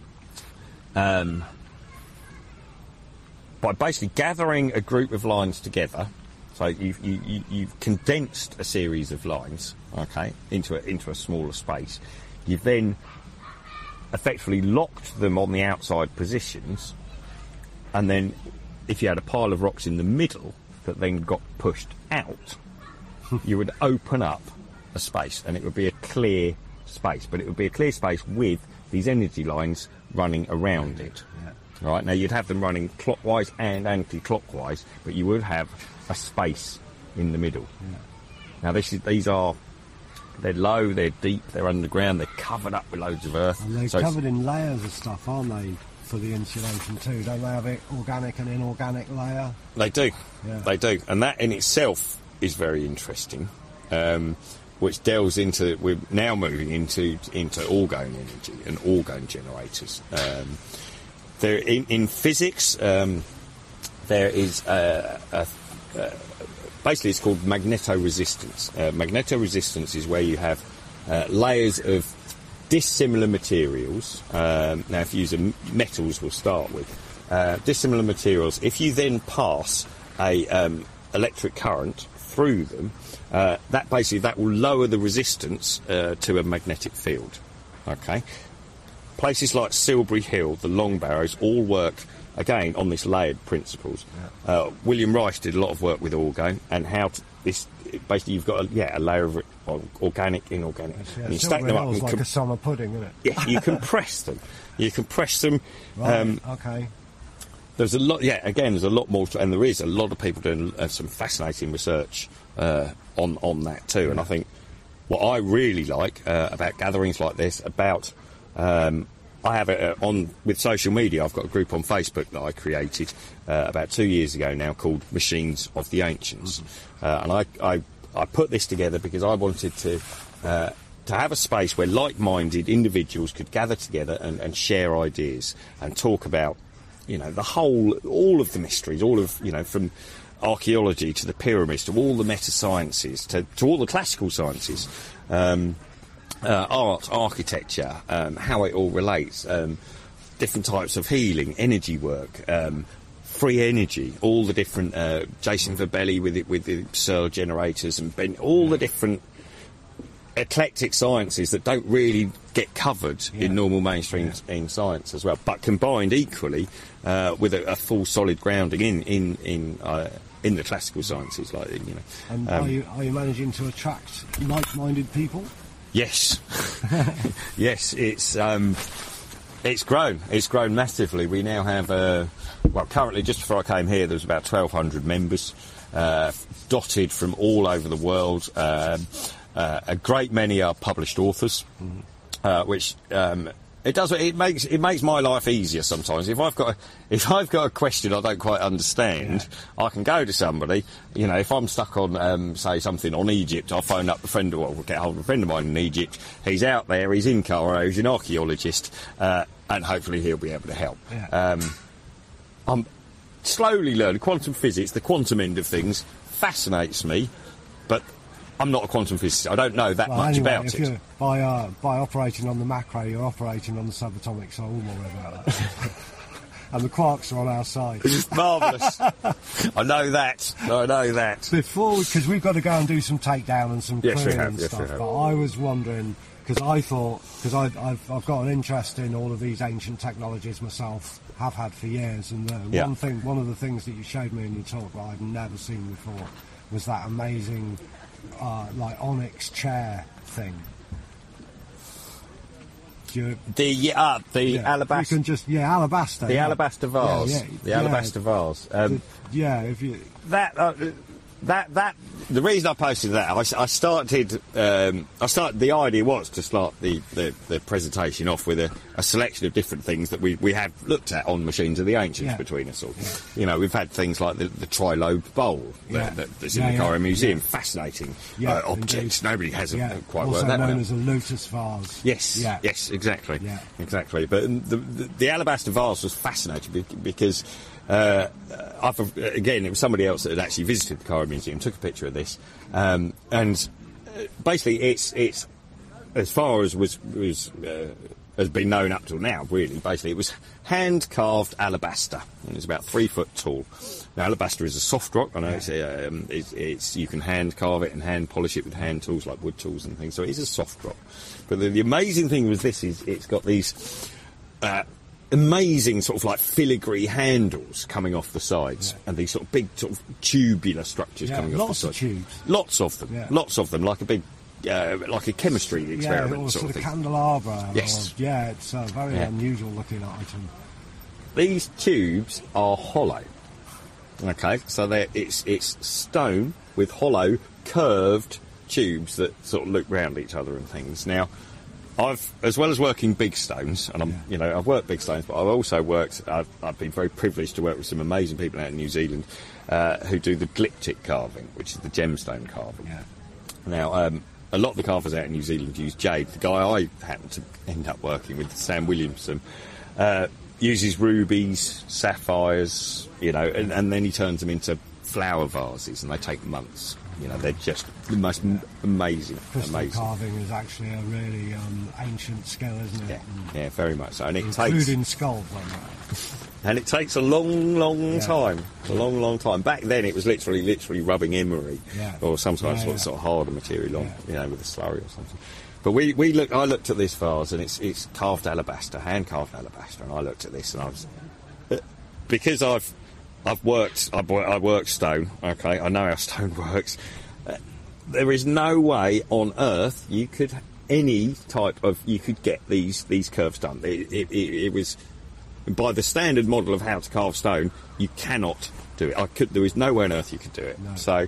basically gathering a group of lines together. So you've condensed a series of lines, into a smaller space. You've then effectively locked them on the outside positions, and then if you had a pile of rocks in the middle that then got pushed out, you would open up a space, and it would be a clear space, but it would be a clear space with these energy lines running around it. Right, now you'd have them running clockwise and anti-clockwise, but you would have a space in the middle. Now they're low, they're deep, they're underground, they're covered up with loads of earth. And they're covered in layers of stuff, aren't they, for the insulation too? Don't they have an organic and inorganic layer? They do, they do. And that in itself is very interesting, which delves into, we're now moving into orgone energy and orgone generators. There, in physics, there is basically it's called magnetoresistance. Magnetoresistance is where you have layers of dissimilar materials. Now, if you use metals, we'll start with dissimilar materials. If you then pass a electric current through them, that will lower the resistance to a magnetic field. Okay. Places like Silbury Hill, the Long Barrows, all work, again, on this layered principles. William Rice did a lot of work with orgone, and basically you've got a layer of organic, inorganic. And you stack them up. It's like a summer pudding, isn't it? Yeah, you compress them. Right, okay. There's a lot, there's a lot more, and there is a lot of people doing some fascinating research on that too. Yeah. And I think what I really like about gatherings like this, I have it with social media. I've got a group on Facebook that I created about 2 years ago now called Machines of the Ancients. And I put this together because I wanted to have a space where like-minded individuals could gather together and share ideas and talk about, all of the mysteries, from archaeology to the pyramids, to all the meta-sciences, to all the classical sciences. Art, architecture, how it all relates, different types of healing, energy work, free energy, all the different Jason Verbelli with the Searle generators, and all the different eclectic sciences that don't really get covered in normal mainstream in science as well, but combined equally with a full solid grounding in the classical sciences, And are you managing to attract like-minded people? Yes. Yes, it's grown. It's grown massively. We now have, currently, just before I came here, there was about 1,200 members, dotted from all over the world. A great many are published authors, which it makes my life easier sometimes. If I've got a question I don't quite understand, I can go to somebody. You know, if I'm stuck on say something on Egypt, I'll phone up we'll get hold of a friend of mine in Egypt. He's out there, he's in Cairo, he's an archaeologist, and hopefully he'll be able to help. I'm slowly learning quantum physics. The quantum end of things fascinates me, but I'm not a quantum physicist. I don't know that much about it. By operating on the macro, you're operating on the subatomic soul, don't worry about that. And the quarks are on our side. Marvellous. I know that. Because we've got to go and do some takedown and some clearing and stuff. But I was wondering, because I've got an interest in all of these ancient technologies myself, have had for years. And one of the things that you showed me in your talk that I'd never seen before was that amazing onyx chair thing. The alabaster. You can just alabaster. The alabaster vase. The alabaster vase. If you that the reason I posted that, I started. The idea was to start the presentation off with a selection of different things that we have looked at on Machines of the Ancients between us all. You know, we've had things like the tri-lobed bowl that's in the Cairo Museum. Fascinating objects. Nobody has quite worked that out. Also known as a lotus vase. Yes, exactly. Exactly. But the alabaster vase was fascinating because. It was somebody else that had actually visited the Cairo Museum, took a picture of this, and basically it's as far as has been known up till now, really. Basically, it was hand-carved alabaster, and it's about 3 foot tall. Now, alabaster is a soft rock. I know it's you can hand carve it and hand polish it with hand tools like wood tools and things. So it is a soft rock. But the amazing thing with this is it's got these. Amazing sort of like filigree handles coming off the sides and these sort of big sort of tubular structures coming off the sides. Lots of them, like a big like a chemistry experiment or sort of thing. Candelabra. Yes. It's a very unusual looking item. These tubes are hollow. Okay, so it's stone with hollow, curved tubes that sort of look round each other and things. Now, as well as working big stones, and I've worked big stones, but I've also I've been very privileged to work with some amazing people out in New Zealand who do the glyptic carving, which is the gemstone carving. Now, a lot of the carvers out in New Zealand use jade. The guy I happened to end up working with, Sam Williamson, uses rubies, sapphires, and then he turns them into flower vases, and they take months. They're just the most amazing. Crystal carving is actually a really ancient skill, isn't it? Yeah, very much so. And including skulls. And it takes a long time. A long time. Back then, it was literally rubbing emery or some sort of harder material on, with a slurry or something. But I looked at this vase, and it's carved alabaster, hand carved alabaster, and I looked at this, and I was because I work stone, okay, I know how stone works. There is no way on earth you could get these curves done. It was, by the standard model of how to carve stone, you cannot do it. There is no way on earth you could do it. No. So,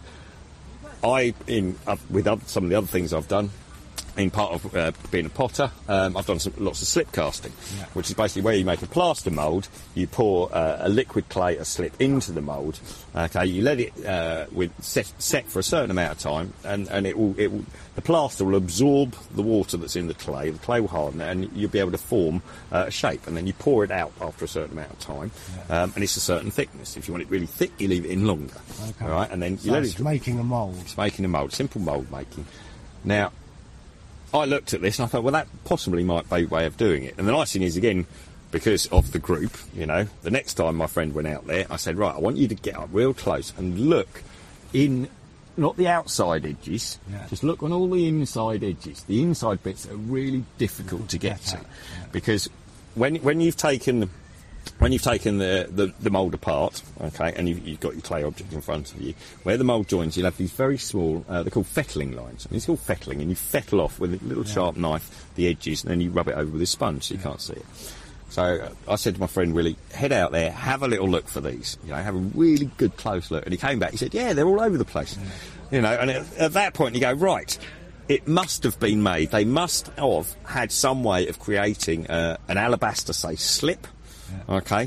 with some of the other things I've done, in part of being a potter, I've done lots of slip casting, which is basically where you make a plaster mould, you pour a liquid clay, a slip into the mould, okay, you let it set for a certain amount of time, and the plaster will absorb the water that's in the clay will harden it, and you'll be able to form a shape, and then you pour it out after a certain amount of time, and it's a certain thickness. If you want it really thick, you leave it in longer, all right, and then you let it... It's making a mould. It's making a mould, simple mould making. Now, I looked at this and I thought, well, that possibly might be a way of doing it. And the nice thing is, again, because of the group, the next time my friend went out there, I said, right, I want you to get up real close and look in, not the outside edges, just look on all the inside edges. The inside bits are really difficult to get to. Because when you've taken when you've taken the mould apart, okay, and you've got your clay object in front of you, where the mould joins, you'll have these very small, they're called fettling lines. And it's called fettling, and you fettle off with a little sharp knife the edges, and then you rub it over with a sponge so you can't see it. So I said to my friend Willie, head out there, have a little look for these, have a really good close look. And he came back, he said, yeah, they're all over the place. And at that point you go, right, it must have been made. They must have had some way of creating an alabaster, say, slip, okay,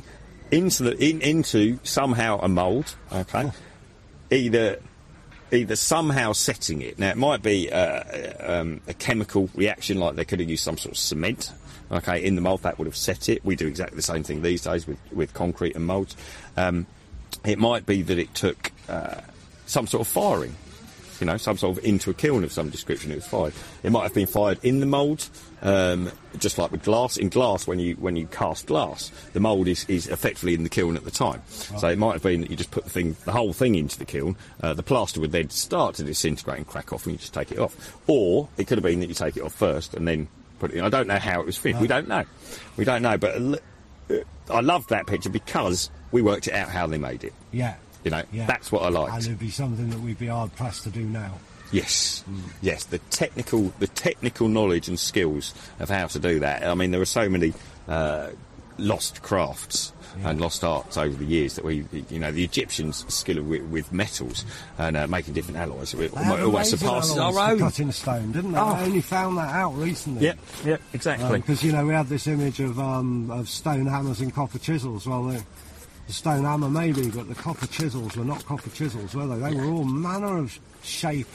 into somehow a mould, okay, either somehow setting it. Now, it might be a chemical reaction, like they could have used some sort of cement, okay, in the mould that would have set it. We do exactly the same thing these days with concrete and moulds. It might be that it took some sort of firing, some sort of into a kiln of some description. It was fired. It might have been fired in the mould, just like with glass. In glass, when you cast glass, the mould is effectively in the kiln at the time. Right. So it might have been that you just put the whole thing into the kiln. The plaster would then start to disintegrate and crack off, and you just take it off. Or it could have been that you take it off first and then put it in. I don't know how it was finished. No. We don't know. But I loved that picture because we worked it out how they made it. Yeah. That's what I liked. And it'd be something that we'd be hard pressed to do now. Yes, yes, the technical knowledge and skills of how to do that. I mean, there are so many lost crafts and lost arts over the years that the Egyptians' skill with metals and making different alloys always surpasses our own. Cutting stone, didn't they? I only found that out recently. Yep, exactly. Because we had this image of stone hammers and copper chisels. Well, the stone hammer maybe, but the copper chisels were not copper chisels, were they? They were all manner of shape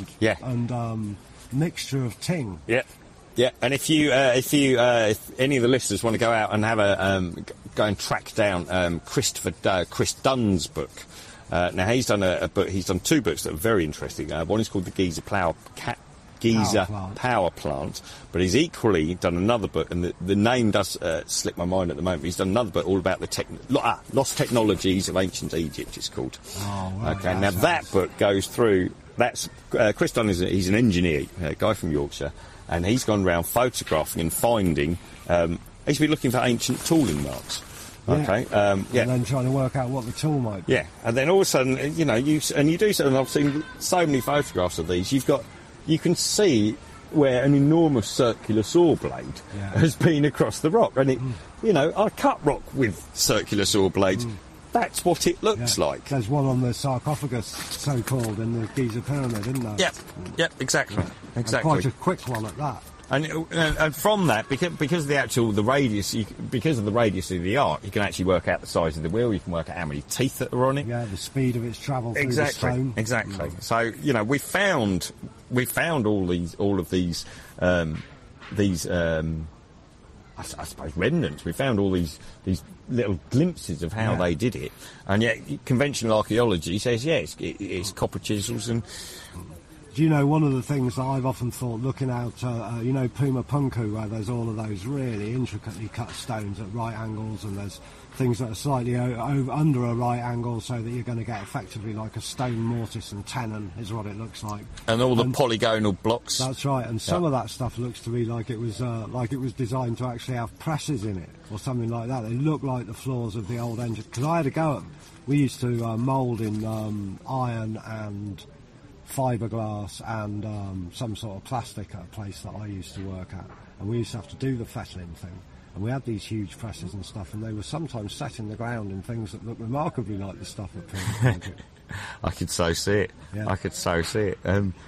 and mixture of ting. Yeah. And if any of the listeners want to go out and have go and track down Chris Dunn's book. Now he's done a book. He's done two books that are very interesting. One is called the Giza Power Plant, but he's equally done another book, and the name does slip my mind at the moment. He's done another book all about the lost technologies of ancient Egypt, it's called. Okay, now that book goes through. That's Chris Dunn he's an engineer, a guy from Yorkshire, and he's gone around photographing and finding. He's been looking for ancient tooling marks. Okay. And then trying to work out what the tool might be. Yeah, and then all of a sudden, you do so, and I've seen so many photographs of these. You can see where an enormous circular saw blade has been across the rock. And I cut rock with circular saw blades. That's what it looks like. There's one on the sarcophagus, so-called, in the Giza Pyramid, isn't there? Yep, exactly. And quite a quick one at that. And from that, because of the radius, because of the radius of the arc, you can actually work out the size of the wheel. You can work out how many teeth that are on it. Yeah, the speed of its travel through the stone. Exactly. So we found all of these I suppose remnants. We found all these little glimpses of how they did it, and yet conventional archaeology says it's copper chisels and. Do you know, one of the things that I've often thought, looking out, Puma Punku, where there's all of those really intricately cut stones at right angles, and there's things that are slightly under a right angle, so that you're going to get effectively like a stone mortise and tenon is what it looks like. And all the polygonal blocks. That's right, and some of that stuff looks to me like it was designed to actually have presses in it, or something like that. They look like the floors of the old engine. Because I had a go at them. We used to mould in iron and fiberglass and some sort of plastic at a place that I used to work at, and we used to have to do the fettling thing, and we had these huge presses and stuff, and they were sometimes set in the ground in things that looked remarkably like the stuff at Puma Punku. I could so see it. I could so see it.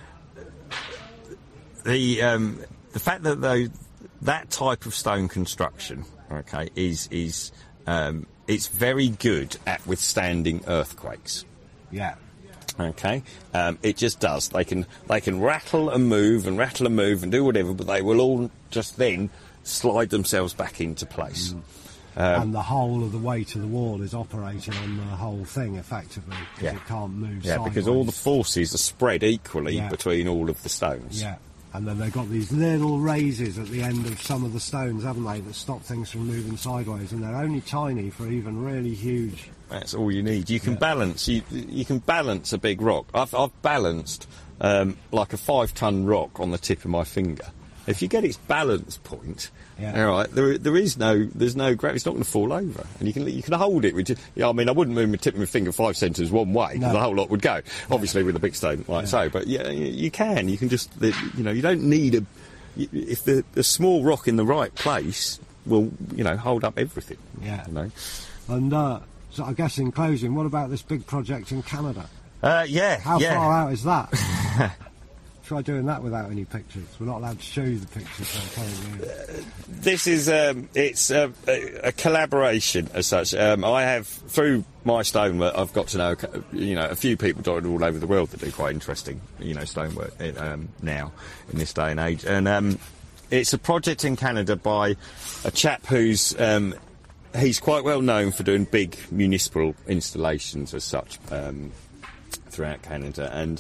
The fact that that type of stone construction, okay, is it's very good at withstanding earthquakes. Yeah. Okay, it just does. They can rattle and move and do whatever, but they will all just then slide themselves back into place. And the whole of the weight of the wall is operating on the whole thing effectively, because it can't move sideways. Because all the forces are spread equally between all of the stones. Yeah, and then they've got these little raises at the end of some of the stones, haven't they, that stop things from moving sideways, and they're only tiny for even really huge. That's all you need. You can balance. You can balance a big rock. I've balanced like a 5-ton rock on the tip of my finger. If you get its balance point, all right, there's no gravity. It's not going to fall over, and you can hold it. I mean, I wouldn't move my tip of my finger 5 centimetres one way because the whole lot would go. Obviously, with a big stone like so, but you can. You can just, you don't need if the small rock in the right place will, hold up everything. Yeah. And so I guess in closing, what about this big project in Canada? How far out is that? Try doing that without any pictures. We're not allowed to show you the pictures. This is it's a collaboration as such. I have, through my stonework, I've got to know a few people dotted all over the world that do quite interesting stonework now in this day and age. And it's a project in Canada by a chap who's he's quite well known for doing big municipal installations as such throughout Canada. And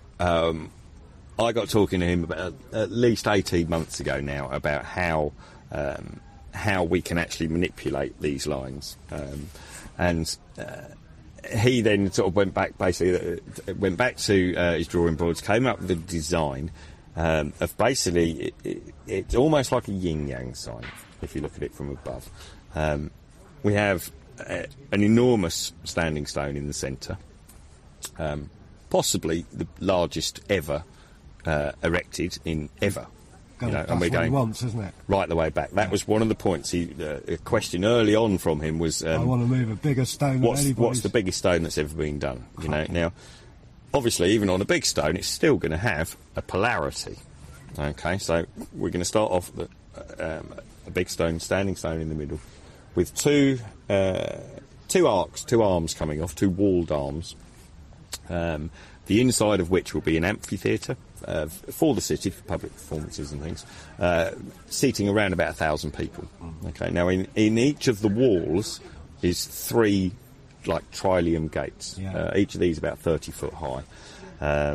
I got talking to him about at least 18 months ago now about how we can actually manipulate these lines, and he then sort of went back to his drawing boards, came up with a design of basically it's almost like a yin-yang sign if you look at it from above. We have an enormous standing stone in the centre, possibly the largest ever erected in ever. That's and we're going once, isn't it? Right the way back. That was one of the points. A question early on from him was, I want to move a bigger stone. What's the biggest stone that's ever been done? Now, obviously, even on a big stone, it's still going to have a polarity. Okay, so we're going to start off with a big stone, standing stone in the middle, with two arms coming off, two walled arms. The inside of which will be an amphitheatre for the city, for public performances and things, seating around about 1,000 people. Okay, now in each of the walls is 3 like trillium gates. Each of these about 30 foot high.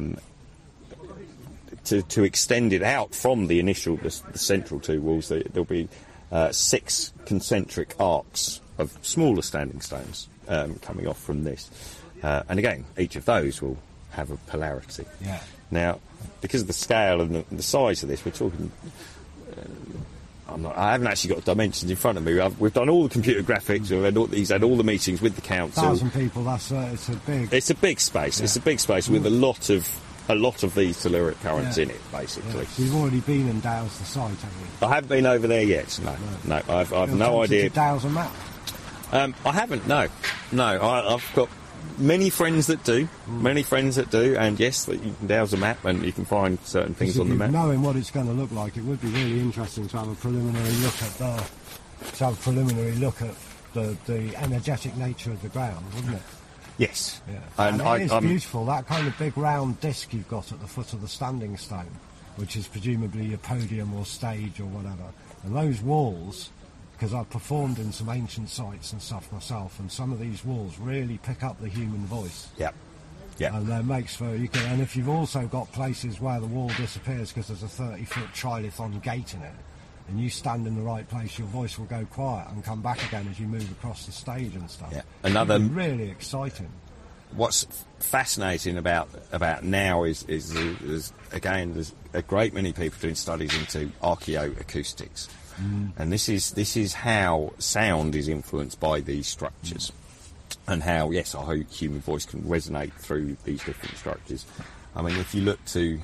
To extend it out from the initial, the central 2 walls, there'll be 6 concentric arcs of smaller standing stones coming off from this. And again, each of those will have a polarity. Now, because of the scale and the size of this, we're talking. I haven't actually got dimensions in front of me. We've done all the computer graphics. He's had all the meetings with the council. 1,000 people. It's a big. It's a big space. It's a big space with a lot of these telluric currents in it, basically. So you've already been and dowsed the site, haven't you? I haven't been over there yet. No. I've no idea. To dowse a map. I haven't. No. I've got many friends that do, and yes, that you can dowse a map and you can find certain things on the map. Knowing what it's going to look like, it would be really interesting to have a preliminary look at the energetic nature of the ground, wouldn't it? Yes. Yeah. And it's beautiful, that kind of big round disc you've got at the foot of the standing stone, which is presumably your podium or stage or whatever. And those walls, because I've performed in some ancient sites and stuff myself, and some of these walls really pick up the human voice. Yeah. And that makes for and if you've also got places where the wall disappears because there's a 30-foot trilithon gate in it, and you stand in the right place, your voice will go quiet and come back again as you move across the stage and stuff. Yeah. Really exciting. What's fascinating about now is again, there's a great many people doing studies into archaeoacoustics. And this is how sound is influenced by these structures, and how our human voice can resonate through these different structures. I mean, if you look to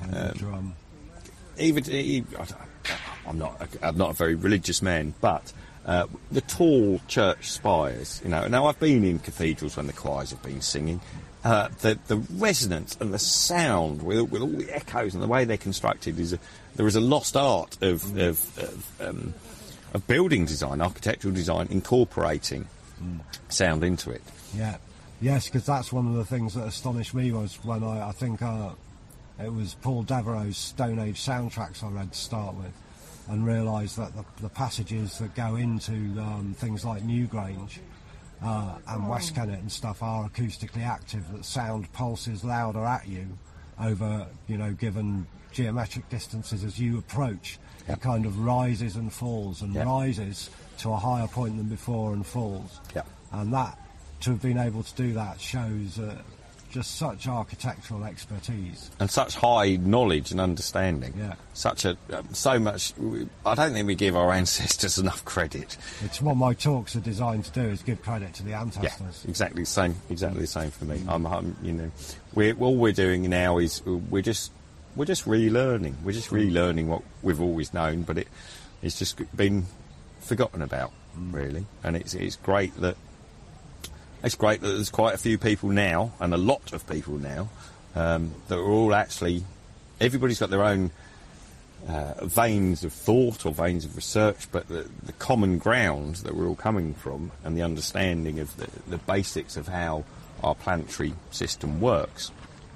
I'm not a very religious man, but the tall church spires. Now I've been in cathedrals when the choirs have been singing. The resonance and the sound with all the echoes and the way they're constructed there is a lost art of building design, architectural design, incorporating sound into it. Yeah, yes, because that's one of the things that astonished me was when I think it was Paul Devereux's Stone Age soundtracks I read to start with, and realised that the passages that go into things like Newgrange and West Kennet and stuff are acoustically active, that sound pulses louder at you over, given geometric distances as you approach. It kind of rises and falls and rises to a higher point than before and falls. And that, to have been able to do that shows just such architectural expertise and such high knowledge and understanding. Yeah. So much. I don't think we give our ancestors enough credit. It's what my talks are designed to do, is give credit to the ancestors. Yeah, exactly the same. Exactly the same for me. All we're doing now is we're just relearning. We're just relearning what we've always known, but it's just been forgotten about, really. And it's great that there's quite a few people now, and a lot of people now, that are all actually. Everybody's got their own veins of thought or veins of research, but the common ground that we're all coming from, and the understanding of the basics of how our planetary system works,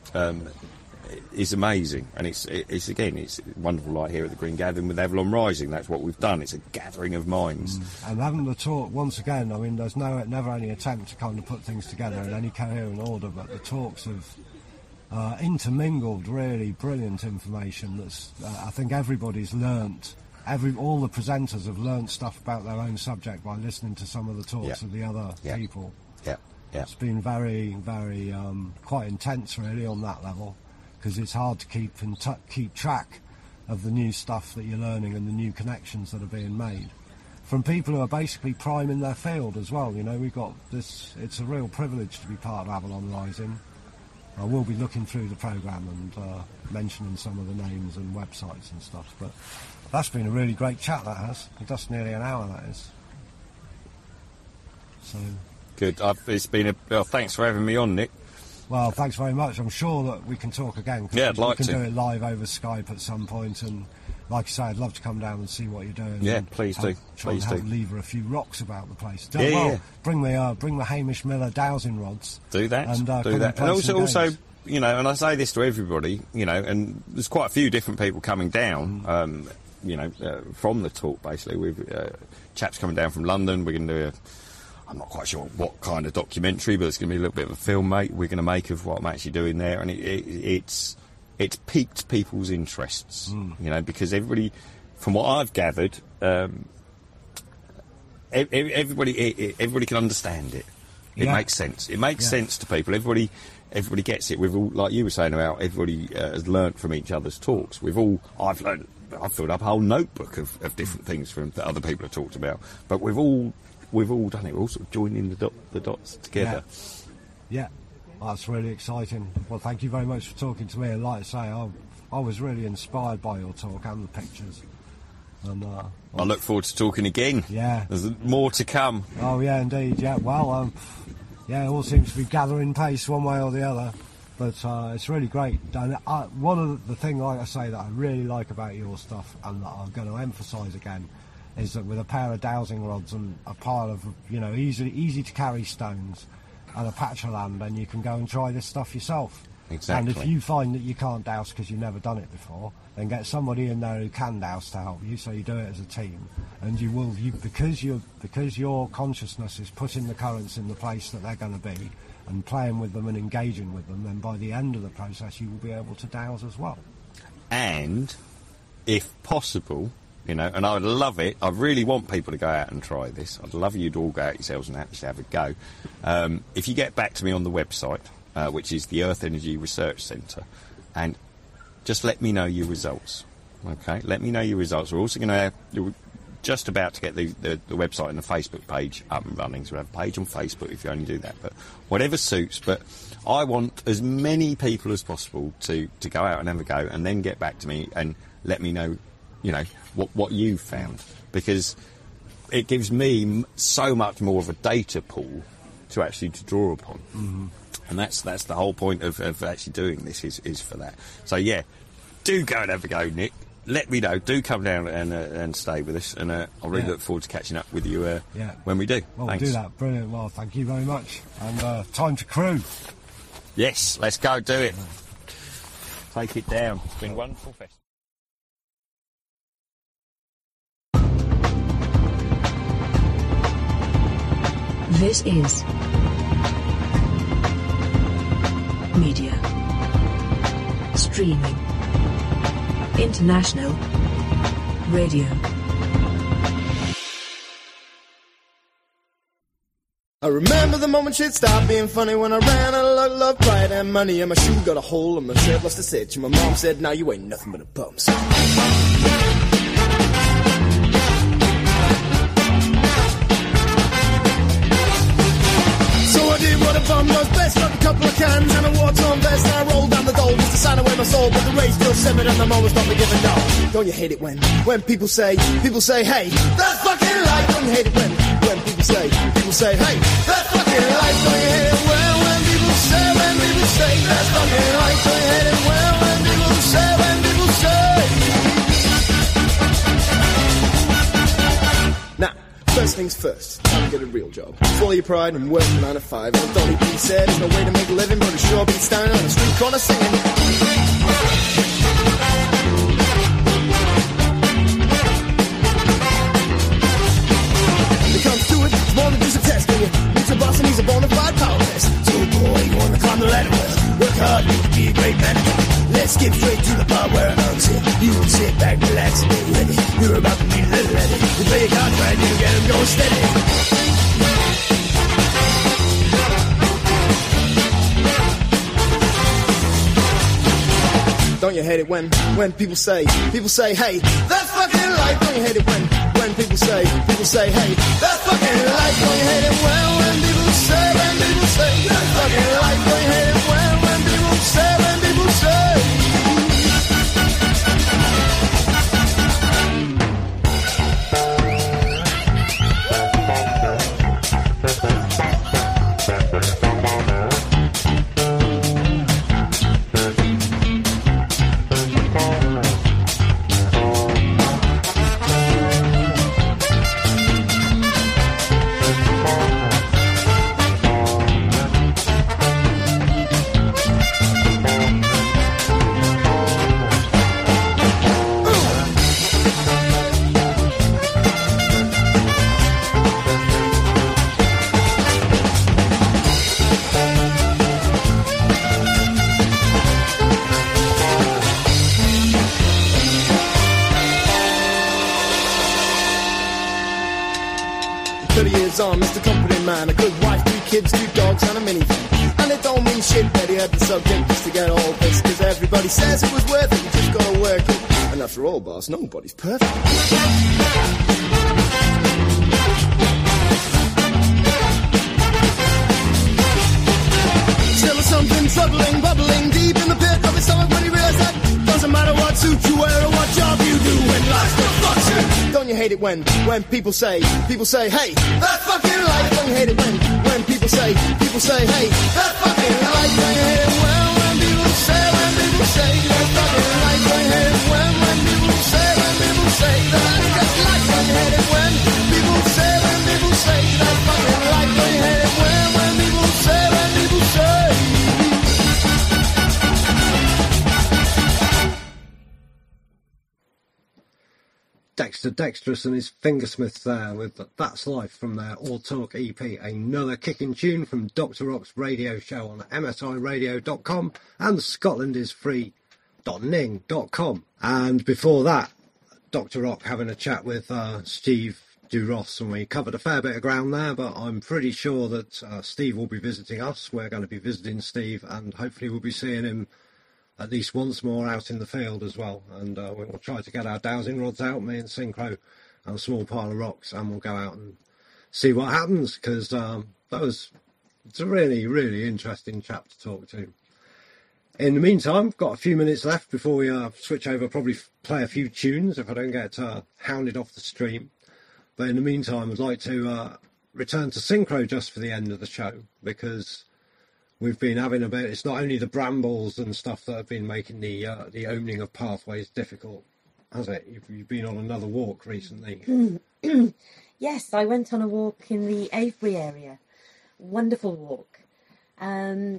is amazing. And it's wonderful, like here at the Green Gathering with Avalon Rising. That's what we've done. It's a gathering of minds. And having the talk, once again, I mean, there's never any attempt to kind of put things together in any coherent order, but the talks have intermingled really brilliant information that's, I think everybody's learnt, all the presenters have learnt stuff about their own subject by listening to some of the talks of the other people. Yeah. It's been very, very quite intense, really, on that level, because it's hard to keep track of the new stuff that you're learning and the new connections that are being made from people who are basically prime in their field as well. You know, we've got this. It's a real privilege to be part of Avalon Rising. I will be looking through the programme and mentioning some of the names and websites and stuff. But that's been a really great chat, that has. That's nearly an hour, that is. So good. It's been thanks for having me on, Nick. Well, thanks very much. I'm sure that we can talk again. Yeah, I'd like to. We can do it live over Skype at some point, and like I say, I'd love to come down and see what you're doing. Yeah, please do. Try and lever a few rocks about the place. Yeah. Bring the Hamish Miller dowsing rods. Do that. And do that. And also, you know, and I say this to everybody, you know, and there's quite a few different people coming down, from the talk. Basically, we've chaps coming down from London. We're going to do I'm not quite sure what kind of documentary, but it's going to be a little bit of a film, mate. We're going to make of what I'm actually doing there, and it's piqued people's interests, you know, because everybody, from what I've gathered, everybody can understand it. It makes sense. It makes sense to people. Everybody gets it. We've all, like you were saying about, everybody has learnt from each other's talks. I've filled up a whole notebook of different things that other people have talked about, but we've all done it. We're all sort of joining the dots together. Yeah. That's really exciting. Well, thank you very much for talking to me. And like I say, I was really inspired by your talk and the pictures. And I look forward to talking again. Yeah. There's more to come. Oh, yeah, indeed. Yeah. Well, it all seems to be gathering pace one way or the other. But it's really great. And one of the things, like I say, that I really like about your stuff, and that I'm going to emphasise again, is that with a pair of dowsing rods and a pile of, you know, easy to carry stones and a patch of land, then you can go and try this stuff yourself. Exactly. And if you find that you can't douse because you've never done it before, then get somebody in there who can douse to help you, so you do it as a team. And because your consciousness is putting the currents in the place that they're going to be and playing with them and engaging with them, then by the end of the process you will be able to douse as well. And if possible, you know, and I would love it, I really want people to go out and try this. I'd love you to all go out yourselves and actually have a go. If you get back to me on the website, which is the Earth Energy Research Centre, and just let me know your results. Okay, let me know your results. We're also going to just about to get the website and the Facebook page up and running, so we'll have a page on Facebook if you only do that. But whatever suits. But I want as many people as possible to go out and have a go, and then get back to me and let me know, you know, what you found, because it gives me so much more of a data pool to draw upon. Mm-hmm. And that's the whole point of actually doing this is for that. So yeah, do go and have a go, Nick. Let me know. Do come down and stay with us, and I really look forward to catching up with you when we do. Well, Thanks. We'll do that. Brilliant. Well, thank you very much. And time to crew. Yes, let's go do it. Take it down. It's been a wonderful festival. This is Media Streaming International Radio. I remember the moment shit stopped being funny when I ran out of luck, love, pride, and money. And my shoe got a hole and my shirt lost its itch. And my mom said, now you ain't nothing but a bum. So I did what a bum knows best, got a couple of cans and a war-torn vest. And I rolled down the dole just to sign away my soul. But the race still severed and the moment stopped me giving no. Don't you hate it when people say, hey, that's fucking life. Don't you hate it when people say, hey, that's fucking life. Don't you hate it when people say, that's fucking life. Don't you hate it when people say, Now, first things first, time to get a real job. Swallow your pride and work 9 to 5. And Donnie B said, there's no way to make a living, but it sure be standing on a street corner singing. More than just a test, do you? Meet your boss and he's a bona fide power test. So boy, you wanna climb the ladder, well, work hard, you can be a great manager. Let's get straight to the part where it owns it. You can sit back, relax, and get ready. You're about to meet a little lady. You play your cards right, you get him going steady. Don't you hate it when people say, hey, that's fucking life. Don't you hate it when people say, hey, that's fucking life. Don't you hate it when people say, that's fucking life. Don't you hate it when people say, on, Mr. Comforting Man, a good wife, 3 kids, 2 dogs and a minivan. And it don't mean shit that he had the subject just to get all this, cause everybody says it was worth it, you just gotta work it. And after all, boss, nobody's perfect. Still there's something troubling, bubbling deep in the pit of his stomach when he realized that doesn't matter what suit you wear or what job you do when life still fucks you. Don't you hate it when people say, hey, that's fucking life. Don't you hate it when people say, hey, that's fucking life. Don't you hate it when people say, that's fucking life. Don't you hate it when people say, that's just life. Don't you hate it when people say, that's fucking life. Don't you hate it when people say, Dexter Dexterous and his Fingersmiths there with That's Life from their All Talk EP. Another kicking tune from Dr. Rock's radio show on msiradio.com and scotlandisfree.ning.com. And before that, Dr. Rock having a chat with Steve Duross, and we covered a fair bit of ground there, but I'm pretty sure that Steve will be visiting us. We're going to be visiting Steve, and hopefully we'll be seeing him at least once more out in the field as well, and we'll try to get our dowsing rods out, me and Synchro and a small pile of rocks, and we'll go out and see what happens, because it's a really, really interesting chap to talk to. In the meantime, got a few minutes left before we switch over, probably play a few tunes if I don't get hounded off the stream. But in the meantime, I'd like to return to Synchro just for the end of the show, because we've been having a bit. It's not only the brambles and stuff that have been making the opening of pathways difficult, has it? You've been on another walk recently. Yes, I went on a walk in the Avebury area. Wonderful walk. And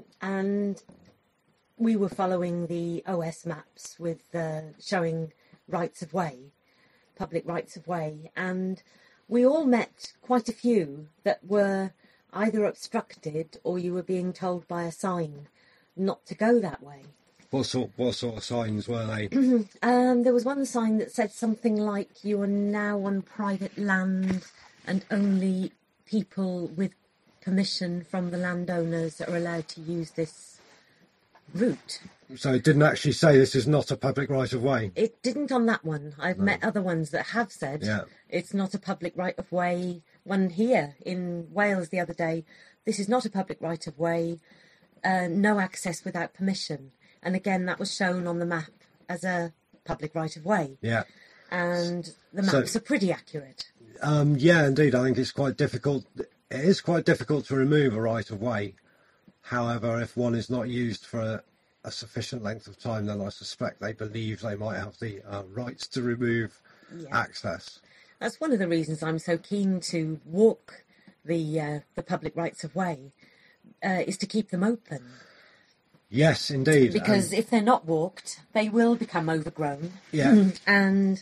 we were following the OS maps with showing rights of way, public rights of way. And we all met quite a few that were either obstructed or you were being told by a sign not to go that way. What sort of signs were they? There was one sign that said something like, you are now on private land and only people with permission from the landowners that are allowed to use this route. So it didn't actually say this is not a public right-of-way? It didn't on that one. I've met other ones that have said it's not a public right-of-way. One here in Wales the other day, this is not a public right-of-way, no access without permission. And again, that was shown on the map as a public right-of-way. Yeah. And the maps are pretty accurate. Yeah, indeed. I think it's quite difficult. It is quite difficult to remove a right-of-way. However, if one is not used for a sufficient length of time, then I suspect they believe they might have the rights to remove access. That's one of the reasons I'm so keen to walk the public rights-of-way, is to keep them open. Yes, indeed. Because if they're not walked, they will become overgrown. Yeah. And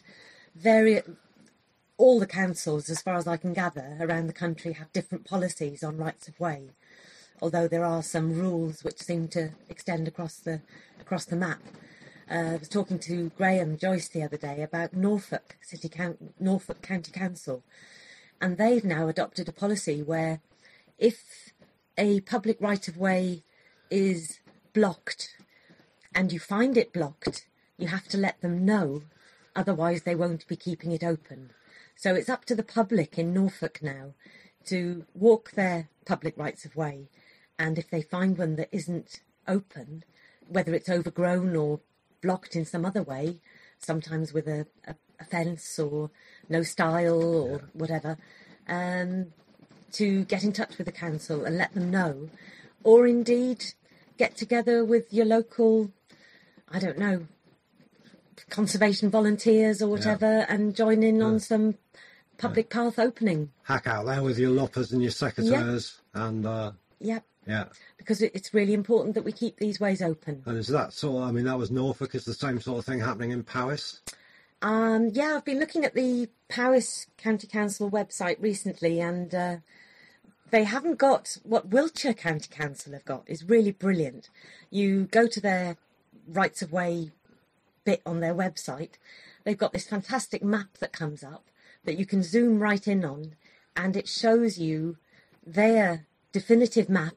all the councils, as far as I can gather, around the country have different policies on rights of way. Although there are some rules which seem to extend across the map. I was talking to Graham Joyce the other day about Norfolk County Council, and they've now adopted a policy where if a public right of way is blocked and you find it blocked, you have to let them know, otherwise they won't be keeping it open. So it's up to the public in Norfolk now to walk their public rights of way, and if they find one that isn't open, whether it's overgrown or blocked in some other way, sometimes with a fence or no stile or whatever, to get in touch with the council and let them know, or indeed get together with your local, I don't know, conservation volunteers or whatever, and join in on some public path opening. Hack out there with your loppers and your secateurs and... Yeah. Because it's really important that we keep these ways open. And is that sort of, I mean, that was Norfolk, is the same sort of thing happening in Powys? Yeah, I've been looking at the Powys County Council website recently, and they haven't got what Wiltshire County Council have got. Is really brilliant. You go to their rights of way bit on their website, they've got this fantastic map that comes up that you can zoom right in on, and it shows you their definitive map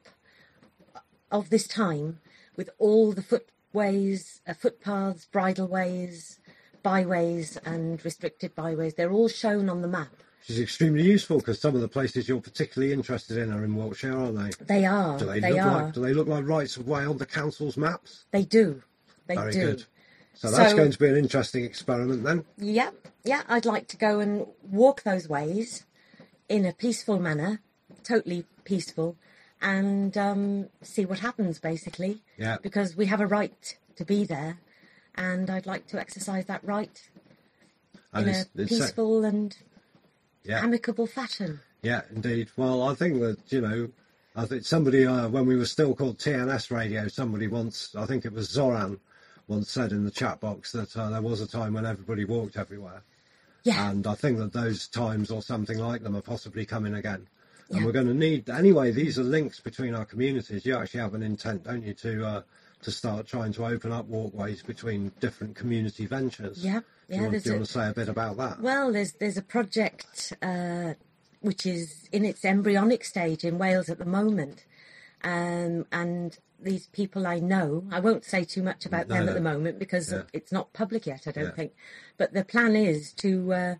of this time with all the footways, footpaths, bridleways, byways and restricted byways. They're all shown on the map. Which is extremely useful because some of the places you're particularly interested in are in Wiltshire, aren't they? They are. Do they look like rights of way on the council's maps? They do. Very good. So that's going to be an interesting experiment then. Yeah. I'd like to go and walk those ways in a peaceful manner, totally peaceful, and see what happens, basically. Yeah. Because we have a right to be there, and I'd like to exercise that right in a peaceful and amicable fashion. Yeah, indeed. Well, I think that, I think somebody, when we were still called TNS Radio, somebody once, I think it was Zoran, once said in the chat box that there was a time when everybody walked everywhere. Yeah. And I think that those times or something like them are possibly coming again. And we're going to need, anyway, these are links between our communities. You actually have an intent, don't you, to start trying to open up walkways between different community ventures. Yeah. Do you want to say a bit about that? Well, there's a project which is in its embryonic stage in Wales at the moment. And these people I know, I won't say too much about them at the moment because it's not public yet, I don't think. But the plan is to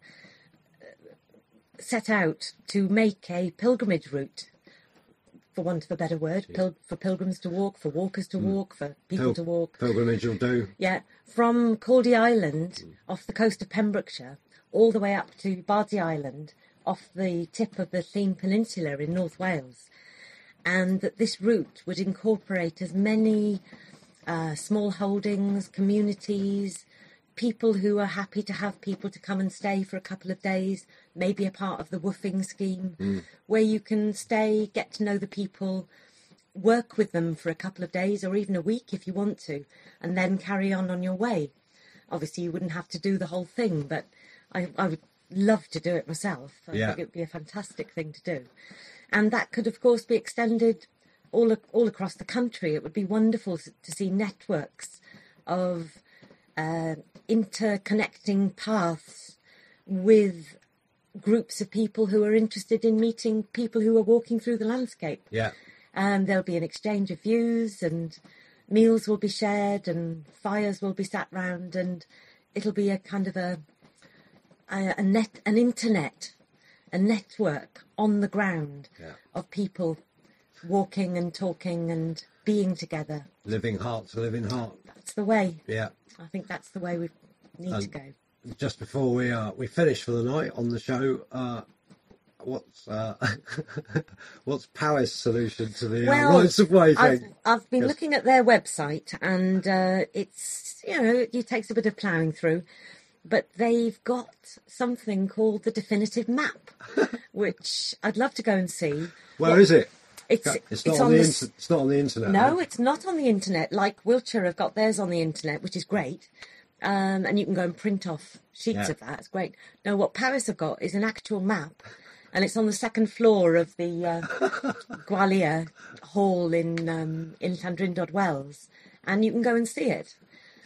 set out to make a pilgrimage route, for want of a better word, for pilgrims to walk, for walkers to walk, for people to walk. Pilgrimage will do. Yeah, from Caldy Island, off the coast of Pembrokeshire, all the way up to Bardsey Island, off the tip of the Llŷn Peninsula in North Wales. And that this route would incorporate as many small holdings, communities, people who are happy to have people to come and stay for a couple of days, maybe a part of the woofing scheme, where you can stay, get to know the people, work with them for a couple of days or even a week if you want to, and then carry on your way. Obviously, you wouldn't have to do the whole thing, but I would love to do it myself. I think it would be a fantastic thing to do. And that could, of course, be extended all across the country. It would be wonderful to see networks of interconnecting paths with groups of people who are interested in meeting people who are walking through the landscape. Yeah. And there'll be an exchange of views, and meals will be shared, and fires will be sat round, and it'll be a kind of a network on the ground of people walking and talking and being together. Living heart to living heart. That's the way. Yeah. I think that's the way we need to go. Just before we finish for the night on the show, what's Powys' solution to the rights of way thing? I've been looking at their website, and it's, it takes a bit of ploughing through, but they've got something called the definitive map, which I'd love to go and see. Where is it? It's not on the internet. No, it's not on the internet. Like Wiltshire have got theirs on the internet, which is great. And you can go and print off sheets of that. It's great. No, what Powys have got is an actual map, and it's on the second floor of the Gwalior Hall in Llandrindod Wells, and you can go and see it.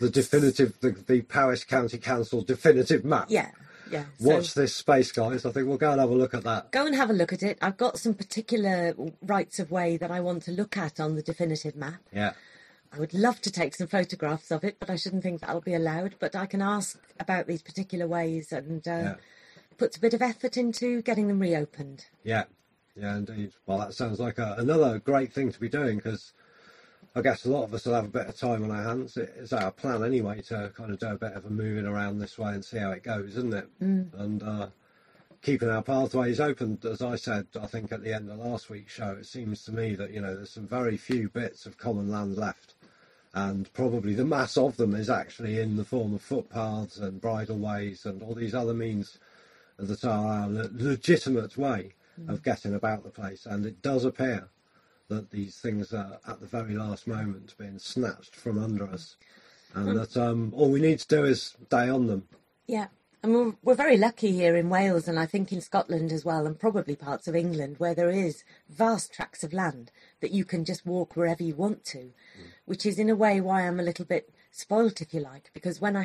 The Powys County Council definitive map. Yeah. Watch this space, guys. I think we'll go and have a look at that. Go and have a look at it. I've got some particular rights of way that I want to look at on the definitive map. Yeah. I would love to take some photographs of it, but I shouldn't think that'll be allowed. But I can ask about these particular ways and put a bit of effort into getting them reopened. Yeah, indeed. Well, that sounds like another great thing to be doing, because I guess a lot of us will have a bit of time on our hands. It's our plan anyway to kind of do a bit of a moving around this way and see how it goes, isn't it? And keeping our pathways open. As I said, I think at the end of last week's show, it seems to me that, there's some very few bits of common land left. And probably the mass of them is actually in the form of footpaths and bridleways and all these other means that are a legitimate way of getting about the place. And it does appear that these things are at the very last moment being snatched from under us, and that all we need to do is stay on them. Yeah, and we're very lucky here in Wales, and I think in Scotland as well, and probably parts of England, where there is vast tracts of land that you can just walk wherever you want to, which is in a way why I'm a little bit spoilt, if you like, because when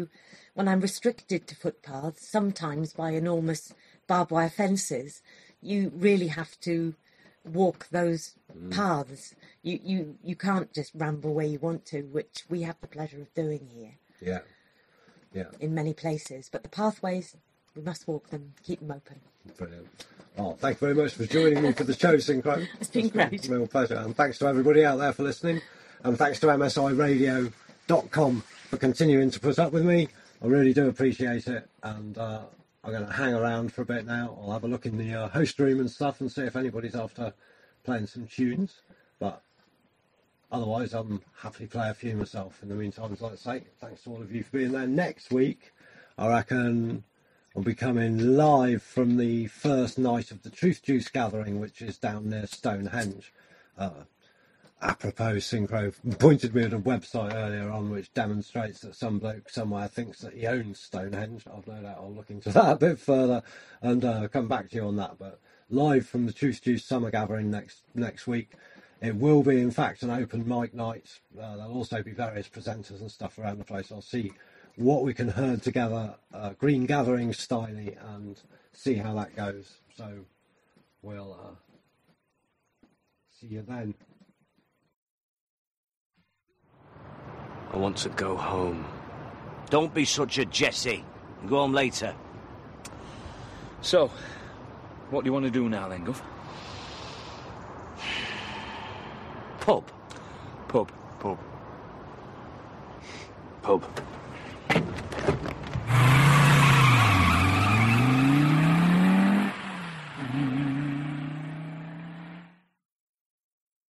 I'm restricted to footpaths, sometimes by enormous barbed wire fences, you really have to walk those paths. You can't just ramble where you want to, which we have the pleasure of doing here. Yeah. In many places, but the pathways, we must walk them, keep them open. Brilliant. Oh, thank you very much for joining me for the show, Synchro. It's been great. Real pleasure, and thanks to everybody out there for listening, and thanks to MSIRadio.com for continuing to put up with me. I really do appreciate it, and I'm going to hang around for a bit now. I'll have a look in the host room and stuff and see if anybody's after playing some tunes, but otherwise I'm happily play a few myself. In the meantime, as I say, thanks to all of you for being there. Next week, I reckon I'll be coming live from the first night of the Truth Juice gathering, which is down near Stonehenge. Apropos, Synchro pointed me at a website earlier on which demonstrates that some bloke somewhere thinks that he owns Stonehenge. I've no doubt I'll look into that a bit further and come back to you on that. But live from the Truth Juice summer gathering next week. It will be, in fact, an open mic night. There'll also be various presenters and stuff around the place. I'll see what we can herd together, Green Gathering styly, and see how that goes. So we'll see you then. I want to go home. Don't be such a Jesse. Go home later. So, what do you want to do now then, Guff? Pub. Pub. Pub. Pub.